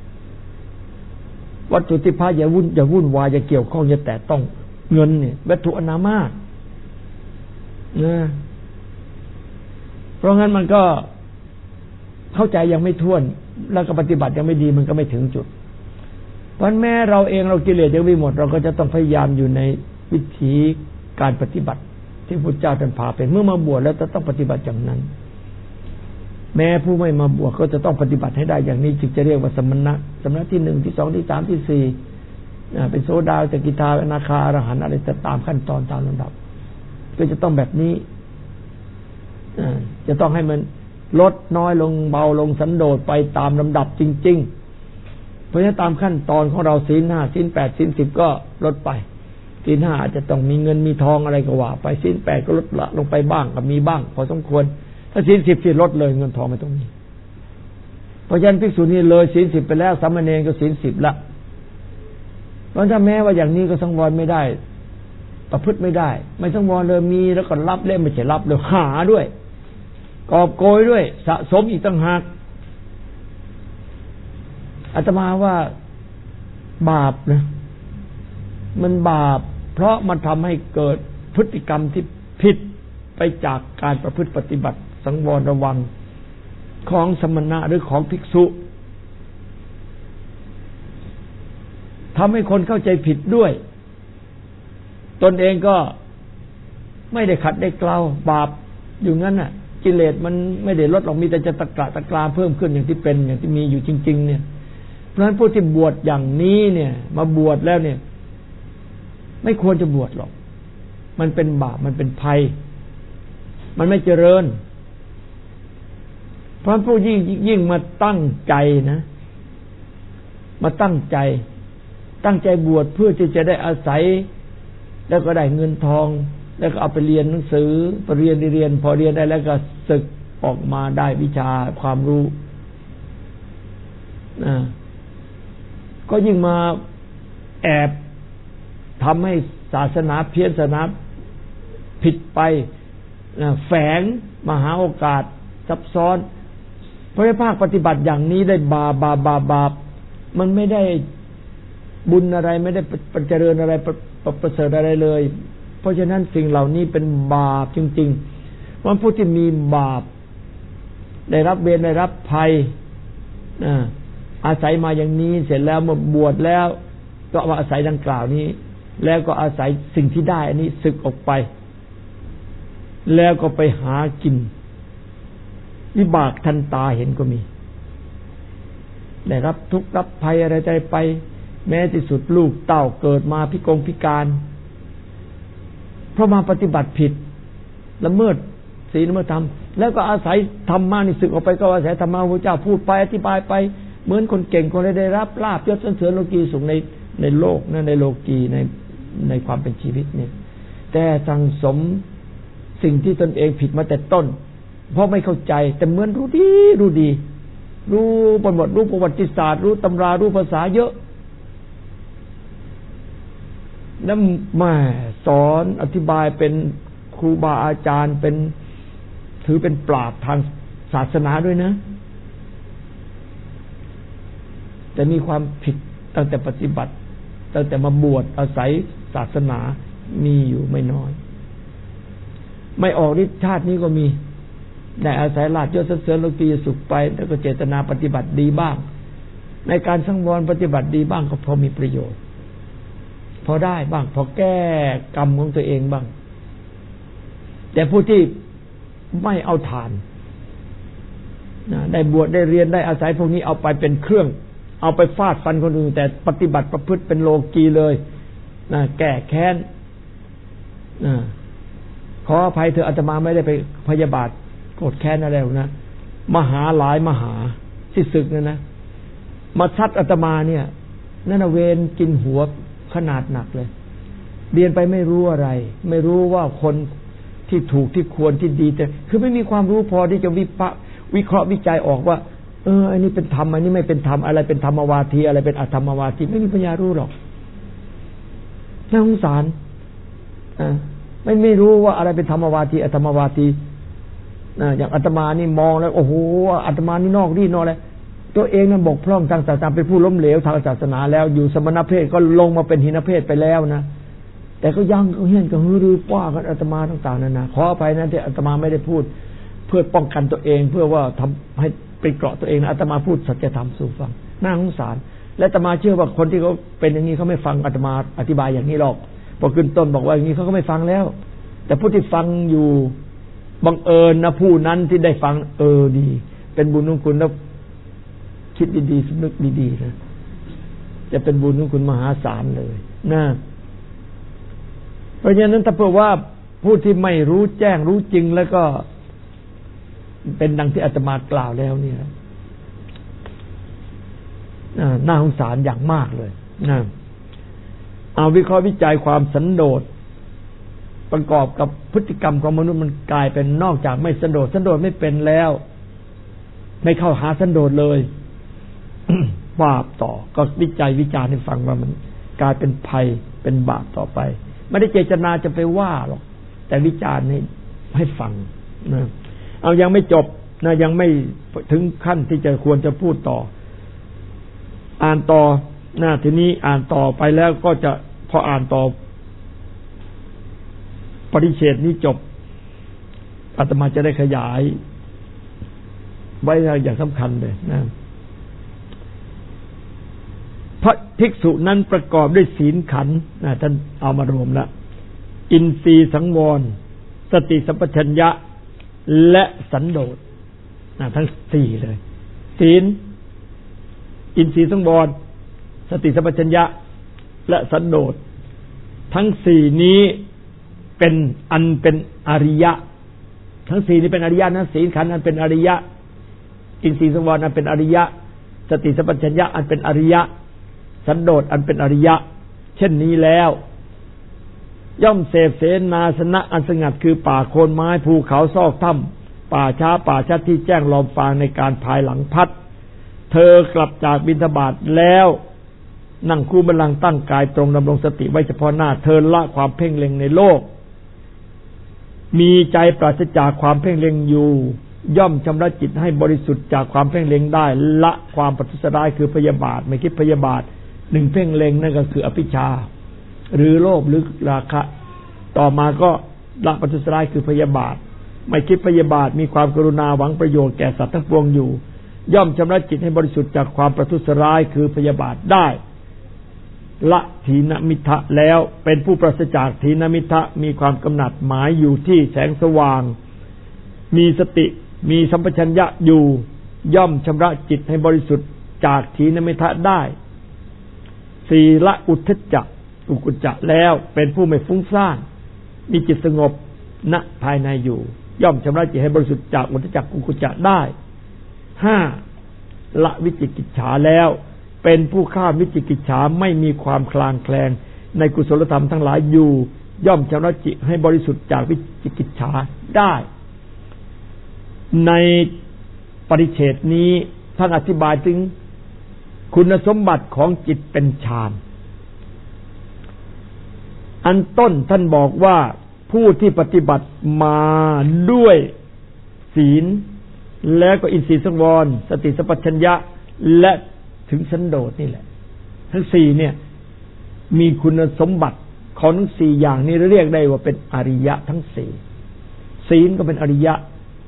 วัตถุที่พระอย่าวุ่นวายอย่าเกี่ยวข้องอย่าแตะต้องเงินเนี่ยวัตถุอนามาตนะเพราะงั้นมันก็เข้าใจยังไม่ถ้วนแล้วก็ปฏิบัติยังไม่ดีมันก็ไม่ถึงจุดเพราะแม้เราเองเรากิเลสยังไม่หมดเราก็จะต้องพยายามอยู่ในวิธีการปฏิบัติที่พุทธเจ้าท่านพาเป็นเมื่อมาบวชแล้วจะต้องปฏิบัติอย่างนั้นแม้ผู้ไม่มาบวชก็จะต้องปฏิบัติให้ได้อย่างนี้จึงจะเรียกว่าสมณะที่1ที่2ที่3ที่4เป็นโสดาสกิทาอนาคาอรหันต์อะไรตามขั้นตอนตามลำดับก็จะต้องแบบนี้จะต้องให้มันลดน้อยลงเบาลงสันโดษไปตามลำดับจริงๆเพราะฉะนั้นตามขั้นตอนของเราศีล5ศีล8ศีล10ก็ลดไปศีล5อาจจะต้องมีเงินมีทองอะไรก็ว่าไปศีล8ก็ลดละลงไปบ้างก็มีบ้างพอสมควรถ้าศีล10สิลดเลยเงินทองไม่ต้องมีเพราะฉะนั้นภิกษุนี่เลยศีล10ไปแล้วสามเณรก็ศีล10ละเพราะถ้าแม้ว่าอย่างนี้ก็สังวรไม่ได้ประพฤติไม่ได้ไม่สังวรเลยมีแล้วก็รับเล่มไม่ใช่รับเลยหาด้วยกอบโกยด้วยสะสมอีกต่างหากอาตมาว่าบาปนะมันบาปเพราะมันทำให้เกิดพฤติกรรมที่ผิดไปจากการประพฤติปฏิบัติสังวรระวังของสมณะหรือของภิกษุทำให้คนเข้าใจผิดด้วยตนเองก็ไม่ได้ขัดได้เกลาบาปอยู่งั้นน่ะกิเลสมันไม่ได้ลดลงมีแต่จะตะกราเพิ่มขึ้นอย่างที่เป็นอย่างที่มีอยู่จริงๆเนี่ยเพราะฉะนั้นผู้ที่บวชอย่างนี้เนี่ยมาบวชแล้วเนี่ยไม่ควรจะบวชหรอกมันเป็นบาปมันเป็นภัยมันไม่เจริญเพราะผู้ยิ่งมาตั้งใจนะมาตั้งใจบวชเพื่อที่จะได้อาศัยแล้วก็ได้เงินทองแล้วก็เอาไปเรียนหนังสือไปเรียนพอเรียนได้แล้วก็ศึกออกมาได้วิชาความรู้ก็ยิ่งมาแอบทำให้ศาสนาเพี้ยนศาสนาผิดไปแฝงมหาโอกาสซับซ้อนเพราะภาคปฏิบัติอย่างนี้ได้บาปมันไม่ได้บุญอะไรไม่ได้เจริญอะไรประเสริฐอะไรเลยเพราะฉะนั้นสิ่งเหล่านี้เป็นบาปจริงๆวันผู้ที่มีบาปได้รับเวรได้รับภัยอาศัยมาอย่างนี้เสร็จแล้วมาบวชแล้วก็มาอาศัยดังกล่าวนี้แล้วก็อาศัยสิ่งที่ได้อันนี้สึกออกไปแล้วก็ไปหากินวิบากทันตาเห็นก็มีได้รับทุกข์รับภัยอะไรใจไปแม้ที่สุดลูกเต้าเกิดมาพิการเพราะมาปฏิบัติผิดละเมิดศีลละเมิดธรรมแล้วก็อาศัยธรรมะนี่สึกออกไปก็อาศัยธรรมะพระเจ้าพูดไปอธิบายไปเหมือนคนเก่งคนได้รับลาภยศสรรเสริญโลกีสุขในโลกนะในโลกีในความเป็นชีวิตเนี่ยแต่สั่งสมสิ่งที่ตนเองผิดมาแต่ต้นเพราะไม่เข้าใจแต่เหมือนรู้ดีรู้บทรู้ประวัติศาสตร์รู้ตำรารู้ภาษาเยอะแล้วมาสอนอธิบายเป็นครูบาอาจารย์เป็นถือเป็นปราชญ์ทางศาสนาด้วยนะแต่มีความผิดตั้งแต่ปฏิบัติตั้งแต่มาบวชอาศัยศาสนามีอยู่ไม่น้อยไม่ออกฤทธิ์ชาตินี้ก็มีได้อาศัยลาภยศสรรเสริญโลกีสุขไปแล้วก็เจตนาปฏิบัติดีบ้างในการสังวรปฏิบัติดีบ้างก็พอมีประโยชน์พอได้บ้างพอแก้กรรมของตัวเองบ้างแต่ผู้ที่ไม่เอาทานได้บวชได้เรียนได้อาศัยพวกนี้เอาไปเป็นเครื่องเอาไปฟาดฟันคนอื่นแต่ปฏิบัติประพฤติเป็นโลกีเลยแก้แค้นขออภัยเถอะอาตมาไม่ได้ไปพยาบาทโกรธแค้นอะไรนะมหาที่ศึกนะมาซัดอาตมาเนี่ยนั่นเวรกินหัวขนาดหนักเลยเรียนไปไม่รู้อะไรไม่รู้ว่าคนที่ถูกที่ควรที่ดีแต่คือไม่มีความรู้พอที่จะวิเคราะห์วิจัยออกว่าอันนี้เป็นธรรมอันนี้ไม่เป็นธรรมอะไรเป็นธรรมวาทีอะไรเป็นอธรรมวาทีไม่มีปัญญารู้หรอกน่าสงสารไม่รู้ว่าอะไรเป็นธรรมวาทีอธรรมวาทีอย่างอาตมานี่มองแล้วโอ้โหอาตมานี่นอกดีนอกอะไรตัวเองนั้นบกพร่องทางศาสนาเป็นผู้ล้มเหลวทางศาสนาแล้วอยู่สมณเพศก็ลงมาเป็นหินเพศไปแล้วนะแต่ก็ยังเฮี้ยนก็ฮือรือว่ากันอาตมาต่างๆนั่นนะขออภัยนะที่อาตมาไม่ได้พูดเพื่อป้องกันตัวเองเพื่อว่าทำให้เป็นเกราะตัวเองนะอาตมาพูดสัจธรรมสู่ฟังน่าสงสารและอาตมาเชื่อว่าคนที่เขาเป็นอย่างนี้เขาไม่ฟังอาตมาอธิบายอย่างนี้หรอกพอขึ้นต้นบอกว่าอย่างนี้เขาก็ไม่ฟังแล้วแต่ผู้ที่ฟังอยู่บังเอิญนะผู้นั้นที่ได้ฟังดีเป็นบุญของคุณแล้วคิดดีๆสำนึกดีๆนะจะเป็นบุญของคุณมหาศาลเลยนะเพราะฉะนั้นถ้าเผื่อว่าผู้ที่ไม่รู้แจ้งรู้จริงแล้วก็เป็นดังที่อาตมากล่าวแล้วเนี่ยน่าสงสารอย่างมากเลยนะเอาวิเคราะห์วิจัยความสันโดษประกอบกับพฤติกรรมของมนุษย์มันกลายเป็นนอกจากไม่สันโดษไม่เป็นแล้วไม่เข้าหาสันโดษเลย บาปต่อก็วิจัยวิจารณ์ให้ฟังว่ามันกลายเป็นภัยเป็นบาปต่อไปไม่ได้เจตนาจะไปว่าหรอกแต่วิจารณ์ให้ฟังนะเอายังไม่จบนะยังไม่ถึงขั้นที่จะควรจะพูดต่ออ่านต่อนะทีนี้อ่านต่อไปแล้วก็จะพออ่านต่อปริเฉดนี้จบอาตมาจะได้ขยายไว้อย่างสำคัญเลยนะพระภิกษุนั้นประกอบด้วยศีลขันธ์ท่านเอามารวมละอินทรีย์สังวรสติสัมปชัญญะและสันโดษทั้งสี่เลยศีลอินทรีย์สังวรสติสัมปชัญญะและสันโดษทั้งสี่นี้เป็นอริยะทั้งสี่นี้เป็นอริยะนะศีลขันธ์อันเป็นอริยะอินทรีย์สังวรอันเป็นอริยะสติสัมปชัญญะอันเป็นอริยะสันโดษอันเป็นอริยะเช่นนี้แล้วย่อมเสพเสนาสนะอันสงัดคือป่าโคนไม้ภูเขาซอกถ้ำป่าช้าป่าชัดที่แจ้งลอมฟางในการภายหลังพัดเธอกลับจากบิณฑบาตแล้วนั่งคู่บัลลังก์ตั้งกายตรงดำรงสติไว้เฉพาะหน้าเธอละความเพ่งเล็งในโลกมีใจปราศจากความเพ่งเล็งอยู่ย่อมชำระจิตให้บริสุทธิ์จากความเพ่งเล็งได้ละความประทุษร้ายคือพยาบาทไม่คิดพยาบาทหนึ่งเพ่งเล็งนั่นก็คืออภิชฌาหรือโลภหรือราคะต่อมาก็ละประทุษร้ายคือพยาบาทไม่คิดพยาบาทมีความกรุณาหวังประโยชน์แก่สัตว์ทั้งปวงอยู่ย่อมชำระจิตให้บริสุทธิ์จากความประทุษร้ายคือพยาบาทได้ละถีนมิทะแล้วเป็นผู้ปราศจากถีนมิทะมีความกำหนัดหมายอยู่ที่แสงสว่างมีสติมีสัมปชัญญะอยู่ย่อมชำระจิตให้บริสุทธิ์จากถีนมิทะได้สี่ละอุทธัจจะอุกุจจะแล้วเป็นผู้ไม่ฟุ้งซ่านมีจิตสงบณภายในอยู่ย่อมชำระจิตให้บริสุทธิ์จากอุทธัจจะอุกุจจะได้ห้าละวิจิกิจฉาแล้วเป็นผู้ข้ามวิจิกิจฉาไม่มีความคลางแคลงในกุศลธรรมทั้งหลายอยู่ย่อมชำระจิตให้บริสุทธิ์จากวิจิกิจฉาได้ในปริเฉดนี้ท่านอธิบายถึงคุณสมบัติของจิตเป็นฌานอันต้นท่านบอกว่าผู้ที่ปฏิบัติมาด้วยศีลแล้วก็อินทรีย์สังวรสติสัมปชัญญะและถึงสันโดษนี่แหละทั้งสี่เนี่ยมีคุณสมบัติของทั้งสี่อย่างนี้เรียกได้ว่าเป็นอริยะทั้งสี่ศีลก็เป็นอริยะ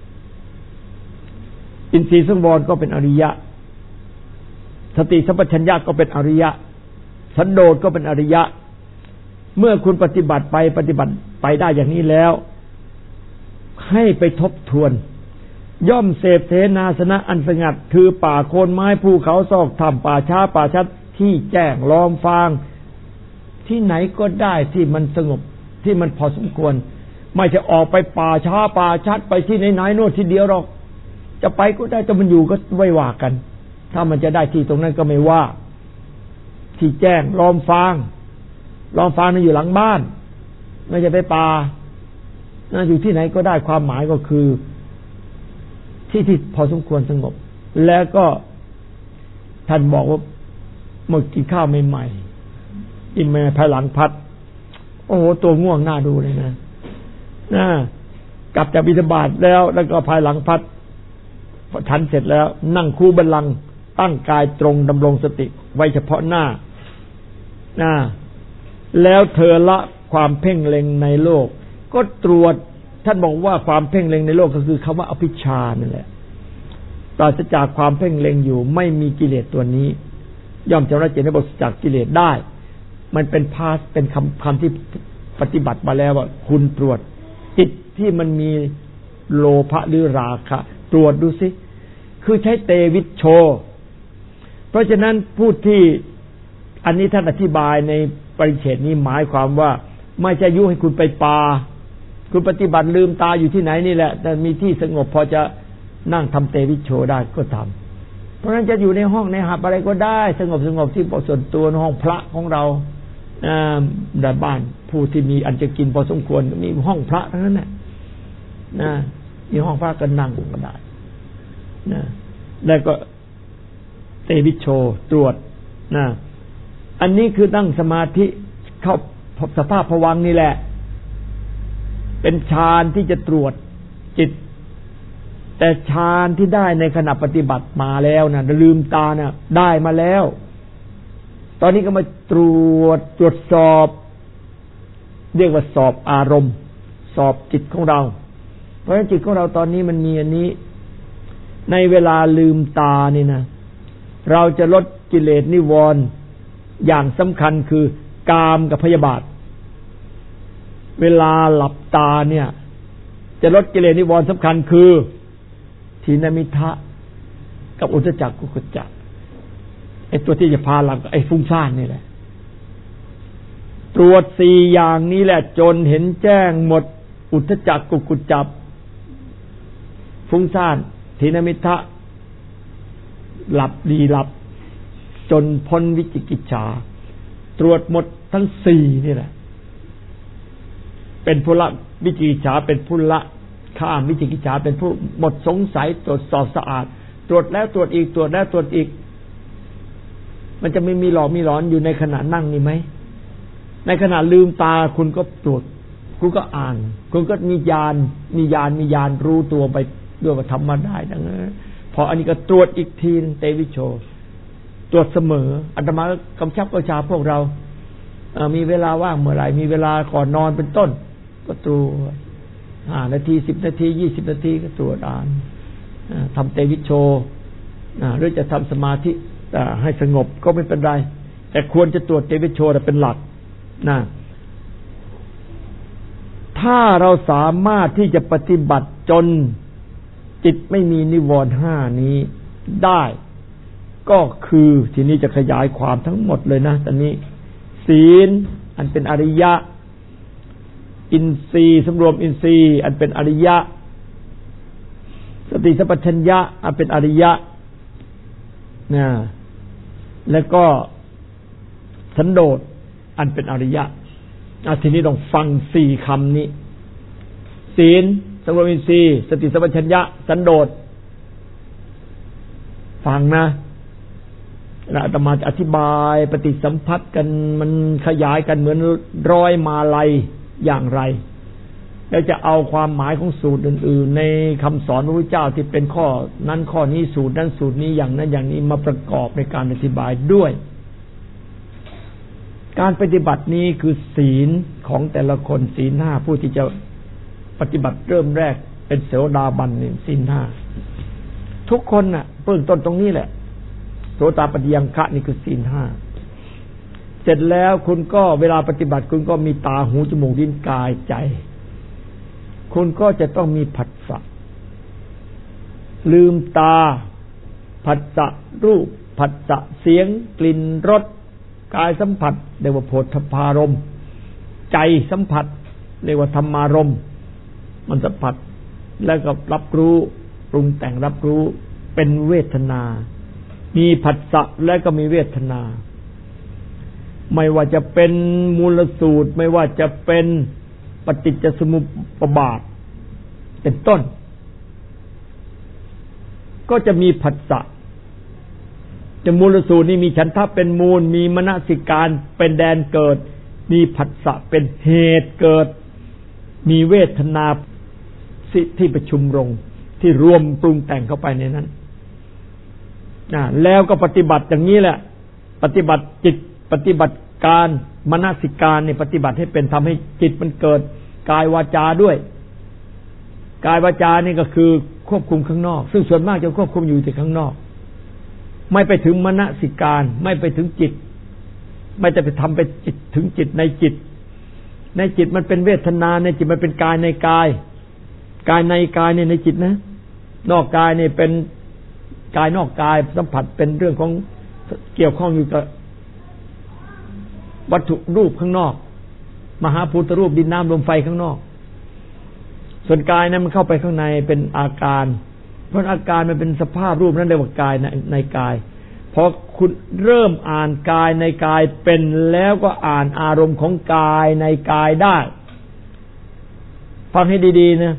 อินทรีย์สังวรก็เป็นอริยะสติสัมปชัญญะก็เป็นอริยะสันโดษก็เป็นอริยะเมื่อคุณปฏิบัติไปได้อย่างนี้แล้วให้ไปทบทวนย่อมเสพเสนาสนะอันสงัดคือป่าโคนไม้ภูเขาซอกถ้ำป่าช้าป่าชัดที่แจ้งล้อมฟางที่ไหนก็ได้ที่มันสงบที่มันพอสมควรไม่จะออกไปป่าช้าป่าชัดไปที่ไหนๆโน่นทีเดียวหรอกจะไปก็ได้แต่มันอยู่ก็ไว้ว่ากันถ้ามันจะได้ที่ตรงนั้นก็ไม่ว่าที่แจ้งล้อมฟางนั่นอยู่หลังบ้านไม่ใช่ไปป่านั่นอยู่ที่ไหนก็ได้ความหมายก็คือที่พอสมควรสงบแล้วก็ท่านบอกว่าเมื่อกินข้าวใหม่ๆอิ่มมาภายหลังพัดโอ้โหตัวง่วงน่าดูเลยนะกลับจากบิณฑบาตแล้วก็ภายหลังพัดฉันเสร็จแล้วนั่งคู่บัลลังก์ตั้งกายตรงดำรงสติไว้เฉพาะหน้าแล้วเธอละความเพ่งเล็งในโลกก็ตรวจท่านบอกว่าความเพ่งเล็งในโลกก็คือคำว่าอภิชฌานั่นแหละปราศจากความเพ่งเล็งอยู่ไม่มีกิเลสตัวนี้ย่อมชำระจิตให้บริสุทธิ์จากกิเลสได้มันเป็นพาสเป็นคำที่ปฏิบัติมาแล้วว่าคุณตรวจจิตที่มันมีโลภะหรือราคะตรวจดูสิคือใช้เตวิชโชเพราะฉะนั้นผู้ที่อันนี้ท่านอธิบายในปริเฉดนี้หมายความว่าไม่ใช่ยุให้คุณไปป่าคุณปฏิบัติลืมตาอยู่ที่ไหนนี่แหละแต่มีที่สงบพอจะนั่งทำเตวิชโชได้ก็ทำเพราะฉะนั้นจะอยู่ในห้องในหับอะไรก็ได้สงบที่ส่วนตัวในห้องพระของเราในบ้านผู้ที่มีอันจะกินพอสมควรมีห้องพระทั้งนั้นแหละมีห้องพระก็นั่งก็ได้แล้วก็เตวิชโชตรวจอันนี้คือตั้งสมาธิเข้าสภาพภวังค์นี่แหละเป็นฌานที่จะตรวจจิตแต่ฌานที่ได้ในขณะปฏิบัติมาแล้วนะลืมตานะได้มาแล้วตอนนี้ก็มาตรวจสอบเรียกว่าสอบอารมณ์สอบจิตของเราเพราะฉะนั้นจิตของเราตอนนี้มันมีอันนี้ในเวลาลืมตานี่นะเราจะลดกิเลสนิวรณ์อย่างสำคัญคือกามกับพยาบาทเวลาหลับตาเนี่ยจะลดกิเลสนิวรณ์สำคัญคือถีนมิทะกับอุทธัจจะกุกุจจะไอ้ตัวที่จะพาหลับไอ้ฟุ้งซ่านนี่แหละตรวจสี่อย่างนี้แหละจนเห็นแจ้งหมดอุทธัจจะกุกุจจะฟุ้งซ่านถีนมิทะหลับดีหลับจนพ้นวิจิกิจฉาตรวจหมดทั้งสี่นี่แหละเป็นผู้ละวิจิกิจฉาเป็นผู้ละข้ามวิจิกิจฉาเป็นผู้หมดสงสัยตรวจสอบสะอาดตรวจแล้วตรวจอีกตรวจแล้วตรวจอีกมันจะไม่มีหลอกมีหลอนอยู่ในขณะนั่งนี่ไหมในขณะลืมตาคุณก็ตรวจคุณก็อ่านคุณก็มีญาณรู้ตัวไปด้วยว่าทำมาได้ดังนั้นพออันนี้ก็ตรวจอีกทีนึงเตวิชโชตรวจเสมออาตมากำชับกระชาพวกเรามีเวลาว่างเมื่อไหร่มีเวลาก่อนนอนเป็นต้นก็ตรวจ5 นาที10 นาที20 นาทีก็ตรวจอ่านทำเตวิชโชหรือจะทำสมาธิให้สงบก็ไม่เป็นไรแต่ควรจะตรวจเตวิชโชเป็นหลักถ้าเราสามารถที่จะปฏิบัติจนจิตไม่มีนิวรณ์ห้านี้ได้ก็คือทีนี้จะขยายความทั้งหมดเลยนะตอนนี้ศีลอันเป็นอริยะอินทรีย์สำรวมอินทรีย์อันเป็นอริยะสติสัมปชัญญะอันเป็นอริยะนะแล้วก็สันโดษอันเป็นอริยะทีนี้ต้องฟังสี่คำนี้ศีลสำรวมอินทรีย์สติสัมปชัญญะสันโดษฟังนะอาตมาจะอธิบายปฏิสัมพัทธ์กันมันขยายกันเหมือนร้อยมาลัยอย่างไรแล้วจะเอาความหมายของสูตรอื่นๆในคำสอนพระพุทธเจ้าที่เป็นข้อนั้นข้อนี้สูตรนั้นสูตรนี้อย่างนั้นอย่างนี้มาประกอบในการอธิบายด้วยการปฏิบัตินี้คือศีลของแต่ละคนศีลห้าผู้ที่จะปฏิบัติเริ่มแรกเป็นโสดาบันนี่ศีลห้าทุกคนน่ะเบื้องต้นตรงนี้แหละโสตปัฏฐิยังคะนี่คือศีลห้าเสร็จแล้วคุณก็เวลาปฏิบัติคุณก็มีตาหูจมูกลิ้นกายใจคุณก็จะต้องมีผัสสะลืมตาผัสสะรูปผัสสะเสียงกลิ่นรสกายสัมผัสเรียกว่าโผฏฐัพพารมณ์ใจสัมผัสเรียกว่าธรรมารมณ์มันสัมผัสแล้วก็รับรู้ปรุงแต่งรับรู้เป็นเวทนามีผัสสะและก็มีเวทนาไม่ว่าจะเป็นมูลสูตรไม่ว่าจะเป็นปฏิจจสมุปบาทเป็นต้นก็จะมีผัสสะจะมูลสูตรนี่มีฉันทะเป็นมูลมีมนสิการเป็นแดนเกิดมีผัสสะเป็นเหตุเกิดมีเวทนาที่ประชุมลงที่รวมปรุงแต่งเข้าไปในนั้นแล้วก็ปฏิบัติอย่างนี้แหละปฏิบัติจิตปฏิบัติการมนสิการเนี่ยปฏิบัติให้เป็นทำให้จิตมันเกิดกายวาจาด้วยกายวาจานี่ก็คือควบคุมข้างนอกซึ่งส่วนมากจะควบคุมอยู่ที่ข้างนอกไม่ไปถึงมนสิการไม่ไปถึงจิตไม่จะไปทำไปจิตถึงจิตในจิตในจิตมันเป็นเวทนาในจิตมันเป็นกายในกายกายในกายเนี่ยในจิตนะนอกกายเนี่ยเป็นกายนอกกายสัมผัสเป็นเรื่องของเกี่ยวข้องอยู่กับวัตถุรูปข้างนอกมหาภูตรูปดินน้ำลมไฟข้างนอกส่วนกายนั้นมันเข้าไปข้างในเป็นอาการเพราะอาการมันเป็นสภาพรูปนั้นเรียกว่ากายในกายพอคุณเริ่มอ่านกายในกายเป็นแล้วก็อ่านอารมณ์ของกายในกายได้ฟังให้ดีๆนะ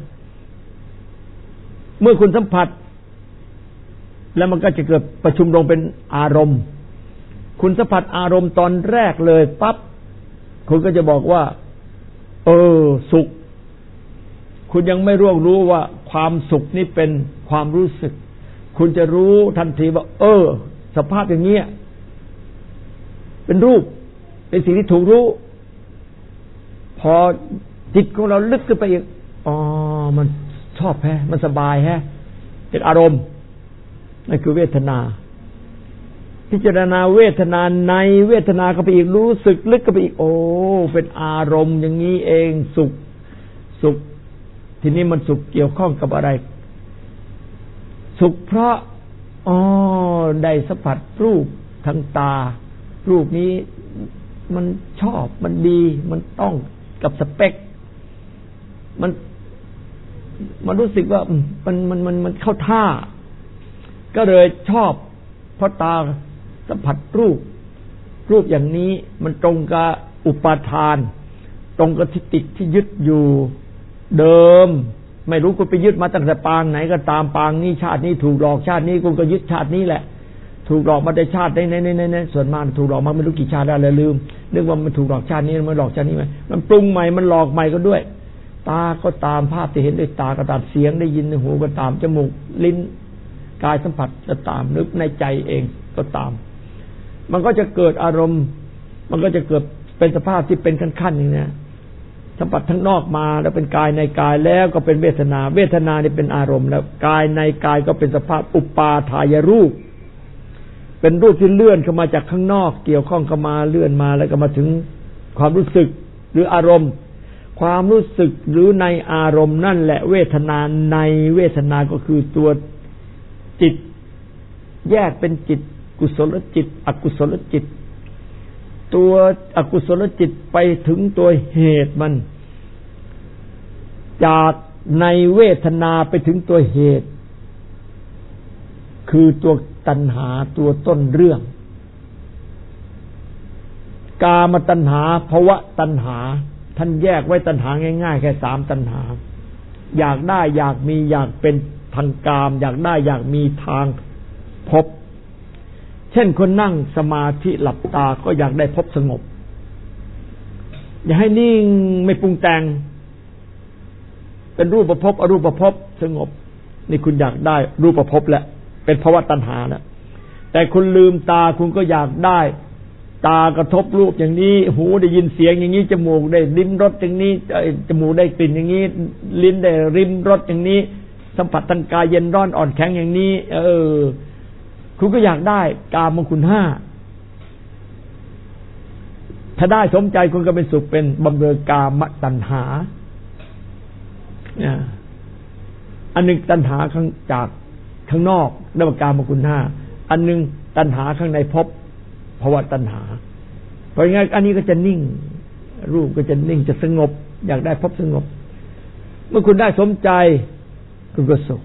เมื่อคุณสัมผัสแล้วมันก็จะเกิดประชุมลงเป็นอารมณ์คุณสัมผัสอารมณ์ตอนแรกเลยปั๊บคุณก็จะบอกว่าสุขคุณยังไม่รู้ว่าความสุขนี้เป็นความรู้สึกคุณจะรู้ทันทีว่าสภาพอย่างเงี้ยเป็นรูปเป็นสิ่งที่ถูกรู้พอจิตของเราลึกขึ้นไปอีกมันชอบมันสบายเป็นอารมณ์นั่นคือเวทนาพิจารณาเวทนาในเวทนาเข้าไปอีกรู้สึกลึกเข้าไปอีกเป็นอารมณ์อย่างนี้เองสุขทีนี้มันสุขเกี่ยวข้องกับอะไรสุขเพราะได้สัมผัสรูปทางตารูปนี้มันชอบมันดีมันต้องกับสเปคมันรู้สึกว่ามันเข้าท่าก็เลยชอบเพราะตาสัมผัสรูปอย่างนี้มันตรงกับอุปาทานตรงกับที่ติดที่ยึดอยู่เดิมไม่รู้คุณไปยึดมาตั้งแต่ปางไหนก็ตามปางนี้ชาตินี้ถูกหลอกชาตินี้คุณก็ยึดชาตินี้แหละถูกหลอกมาได้ชาติในส่วนมากถูกหลอกมาไม่รู้กี่ชาติแล้วเลยลืมนึกว่ามันถูกหลอกชาตินี้มันหลอกชาตินี้ไหมมันปรุงใหม่มันหลอกใหม่ก็ด้วยตาก็ตามภาพที่เห็นด้วยตาก็ตามเสียงได้ยินในหูก็ตามจมูกลิ้นกายสัมผัสก็ตามนึกในใจเองก็ตามมันก็จะเกิดอารมณ์มันก็จะเกิดเป็นสภาพที่เป็นขั้นๆอย่างนี้สัมผัสทั้งนอกมาแล้วเป็นกายในกายแล้วก็เป็นเวทนานี่เป็นอารมณ์แล้วกายในกายก็เป็นสภาพอุปาทายรูปเป็นรูปที่เลื่อนเข้ามาจากข้างนอกเกี่ยวข้องเข้ามาเลื่อนมาแล้วก็มาถึงความรู้สึกหรืออารมณ์ความรู้สึกหรือในอารมณ์นั่นแหละเวทนาในเวทนาก็คือตัวจิตแยกเป็นจิตกุศลจิตอกุศลจิตตัวอกุศลจิตไปถึงตัวเหตุมันจากในเวทนาไปถึงตัวเหตุคือตัวตัณหาตัวต้นเรื่องกามตัณหาภวตัณหาท่านแยกไว้ตัณหาง่ายๆแค่3ตัณหาอยากได้อยากมีอยากเป็นทางกามอยากได้อยากมีทางพบเช่นคนนั่งสมาธิหลับตาก็อยากได้พบสงบอย่าให้นิ่งไม่ปรุงแต่งเป็นรูปภพอรูปภพสงบนี่คุณอยากได้รูปภพแหละเป็นภวตัณหาแล้วแต่คุณลืมตาคุณก็อยากได้ตากระทบรูปอย่างนี้หูได้ยินเสียงอย่างนี้จมูกได้ลิ้มรสอย่างนี้จมูกได้กลิ่นอย่างนี้ลิ้นได้ริมรสอย่างนี้สัมผัสทางกายเย็นร้อนอ่อนแข็งอย่างนี้คุณก็อยากได้กามคุณ5ถ้าได้สมใจคุณก็เป็นสุขเป็นบำเรอกามตัณหาอันหนึ่งตัณหาข้างจากข้างนอกเรียกว่ากามคุณ5อันหนึ่งตัณหาข้างในภพภวตัณหาเพราะงั้นอันนี้ก็จะนิ่งรูปก็จะนิ่งจะสงบอยากได้ภพสงบเมื่อคุณได้สมใจคุณก็สุข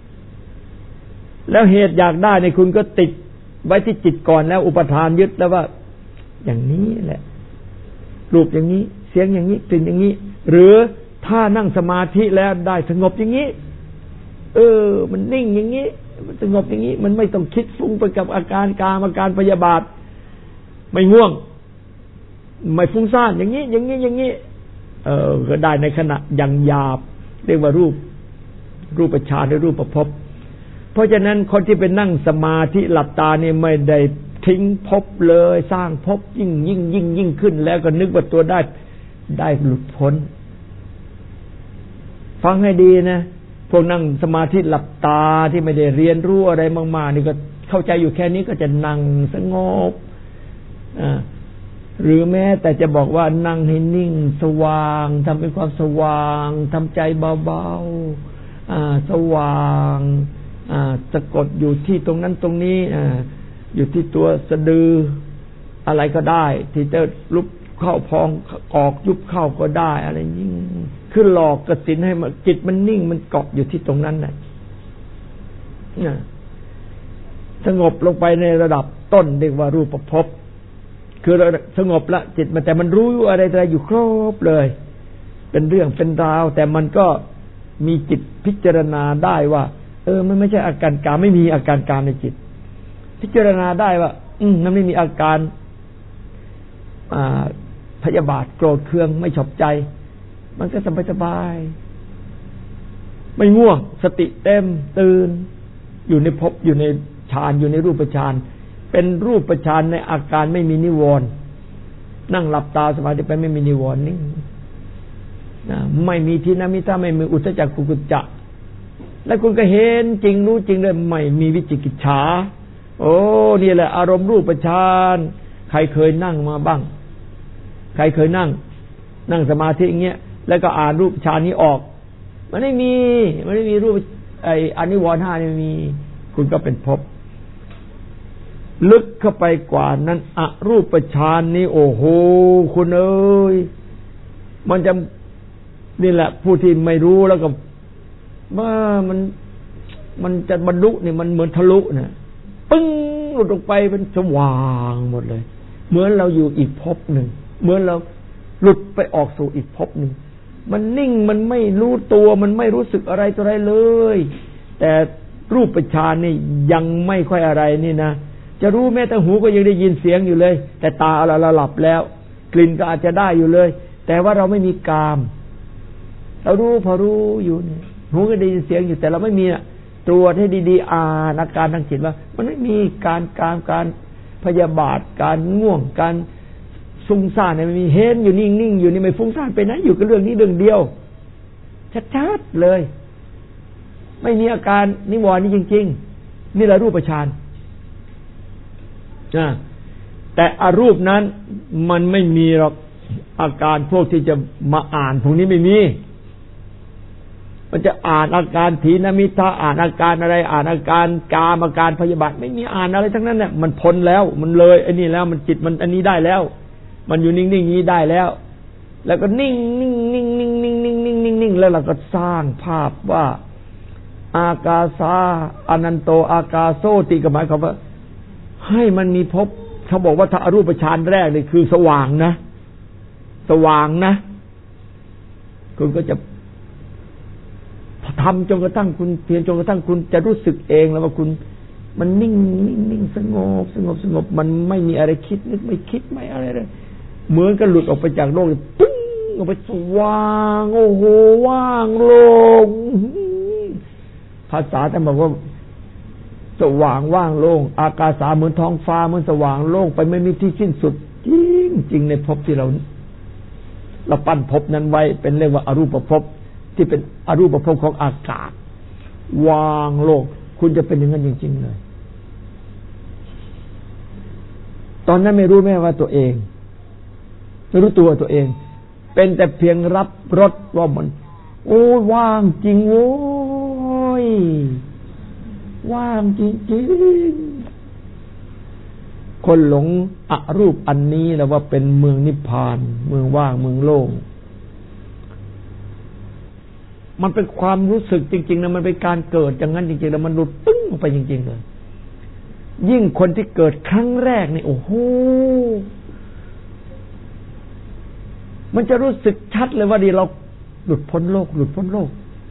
แล้วเหตุอยากได้ในคุณก็ติดไว้ที่จิตก่อนแล้วอุปทานยึดแล้วว่าอย่างนี้แหละรูปอย่างนี้เสียงอย่างนี้กลิ่นอย่างนี้หรือถ้านั่งสมาธิแล้วได้สงบอย่างนี้มันนิ่งอย่างนี้มันสงบอย่างนี้มันไม่ต้องคิดฟุ้งไปกับอาการกามอาการพยาบาทไม่ง่วงไม่ฟุ้งซ่านอย่างนี้อย่างนี้อย่างนี้ก็ได้ในขณะยังหยาบเรียกว่ารูปฌานหรือรูปภพเพราะฉะนั้นคนที่ไปนั่งสมาธิหลับตานี่ไม่ได้ทิ้งภพเลยสร้างภพยิ่งขึ้นแล้วก็นึกว่าตัวได้หลุดพ้นฟังให้ดีนะพวกนั่งสมาธิหลับตาที่ไม่ได้เรียนรู้อะไรมากๆนี่ก็เข้าใจอยู่แค่นี้ก็จะนั่งสงบหรือแม้แต่จะบอกว่านั่งให้นิ่งสว่างทำเป็นความสว่างทำใจเบาๆสว่างสะกดอยู่ที่ตรงนั้นตรงนี้อยู่ที่ตัวสะดืออะไรก็ได้ที่จะลุกเข้าพองออกยุบเข้าก็ได้อะไรยิ่งคือหลอกกสิณให้มันจิตมันนิ่งมันเกาะอยู่ที่ตรงนั้นน่ะสงบลงไปในระดับต้นเรียกว่ารูปภพคือสงบละจิตมันแต่มันรู้อะไรอยู่ครบเลยเป็นเรื่องเป็นราวแต่มันก็มีจิตพิจารณาได้ว่ามันไม่ใช่อาการกามไม่มีอาการกามในจิตพิจารณาได้ว่ามันไม่มีอาการพยาบาทโกรธเคืองไม่ชอบใจมันก็สบายๆไม่ง่วงสติเต็มตื่นอยู่ในภพอยู่ในฌานอยู่ในรูปฌานเป็นรูปฌานในอาการไม่มีนิวรณ์นั่งหลับตาสมาธิไปไม่มีนิวรณ์นิ่งไม่มีทิฏฐิมิทธะไม่มีอุทธัจจะกุกุจจะแล้วคุณก็เห็นจริงรู้จริงเลยไม่มีวิจิกิจฉานี่แหละอารมณ์รูปฌานใครเคยนั่งมาบ้างใครเคยนั่งสมาธิอย่างเงี้ยแล้วก็อ่านรูปฌานนี้ออกมันไม่มีรูปอนิวรณ์5ไม่มีคุณก็เป็นภพลึกเข้าไปกว่านั้นอรูปฌานนี้โอ้โหคุณเอ้ยมันจะนี่แหละผู้ที่ไม่รู้แล้วก็ว่ามันจะบรรลุนี่มันเหมือนทะลุนะปึ้งหลุดออกไปเป็นสว่างหมดเลยเหมือนเราอยู่อีกภพหนึ่งเหมือนเราหลุดไปออกสู่อีกภพหนึ่งมันนิ่งมันไม่รู้ตัวมันไม่รู้สึกอะไรตัวอะไรเลยแต่รูปฌานนี่ยังไม่ค่อยอะไรนี่นะจะรู้แม้แต่หูก็ยังได้ยินเสียงอยู่เลยแต่ตาเราหลับแล้วกลิ่นก็อาจจะได้อยู่เลยแต่ว่าเราไม่มีกามเรารู้พอรู้อยู่เนี่ยหูก็ได้ยินเสียงอยู่แต่เราไม่มีตรวจให้ดีๆอ่านอาการทางจิตว่ามันไม่มีการพยาบาทการง่วงการฟุ้งซ่านไม่มีเห็นอยู่นิ่งๆอยู่นี่ไม่ฟุ้งซ่านไปไหนอยู่กับเรื่องนี้เรื่องเดียวชัดๆเลยไม่มีอาการนิวรณ์นี่จริงๆนี่แหละรูปฌานแต่อรูปนั้นมันไม่มีหรอกอาการพวกที่จะมาอ่านพวกนี้ไม่มีมันจะอ่านอาการถีนมิทะอ่านอาการอะไรอ่านอาการกามอาการพยาบาทไม่มีอ่านอะไรทั้งนั้นเนี่ยมันพ้นแล้วมันเลยไอ้นี่แล้วมันจิตมันอันนี้ได้แล้วมันอยู่นิ่งๆอย่างนี้ได้แล้วแล้วก็นิ่งนิ่งนิ่งนิ่งนิ่งนิ่งนิ่งนิ่งนิ่งแล้วเราก็สร้างภาพว่าอากาสาอนันโตอากาโสติก็หมายความว่าให้มันมีภพเขาบอกว่าถ้าอรูปฌานแรกนี่คือสว่างนะสว่างนะคุณก็จะทำจนกระทั่งคุณเพียรจนกระทั่งคุณจะรู้สึกเองแล้วว่าคุณมันนิ่งนิ่งนิ่งสงบสงบสงบมันไม่มีอะไรคิดนึกไม่คิดไม่อะไรเลยเหมือนกับหลุดออกไปจากโลกปุ้งออกไปสว่างโอ้โหว่างโล่งภาษาท่านบอกว่าสว่างว่างโล่งอากาสาเหมือนท้องฟ้าเหมือนสว่างโล่งไปไม่มีที่สิ้นสุดจริงจริงในภพที่เราปั้นภพนั้นไว้เป็นเรียกว่าอรูปภพที่เป็นอรูปภพของอากาศว่างโล่งคุณจะเป็นอย่างนั้นจริงๆเลยตอนนั้นไม่รู้แม้ว่าตัวเองไม่รู้ตัวตัวเองเป็นแต่เพียงรับรสว่ามันโอ้ว่างจริงโอ้ยว่างจริงๆคนหลงอรูปอันนี้แล้วว่าเป็นเมืองนิพพานเมืองว่างเมืองโล่งมันเป็นความรู้สึกจริงๆนะมันเป็นการเกิดอย่างนั้นจริงๆแล้วมันหลุดปึ้งออกไปจริงๆเลยยิ่งคนที่เกิดครั้งแรกนี่โอ้โหมันจะรู้สึกชัดเลยว่าดีเราหลุดพ้นโลกหลุดพ้นโลก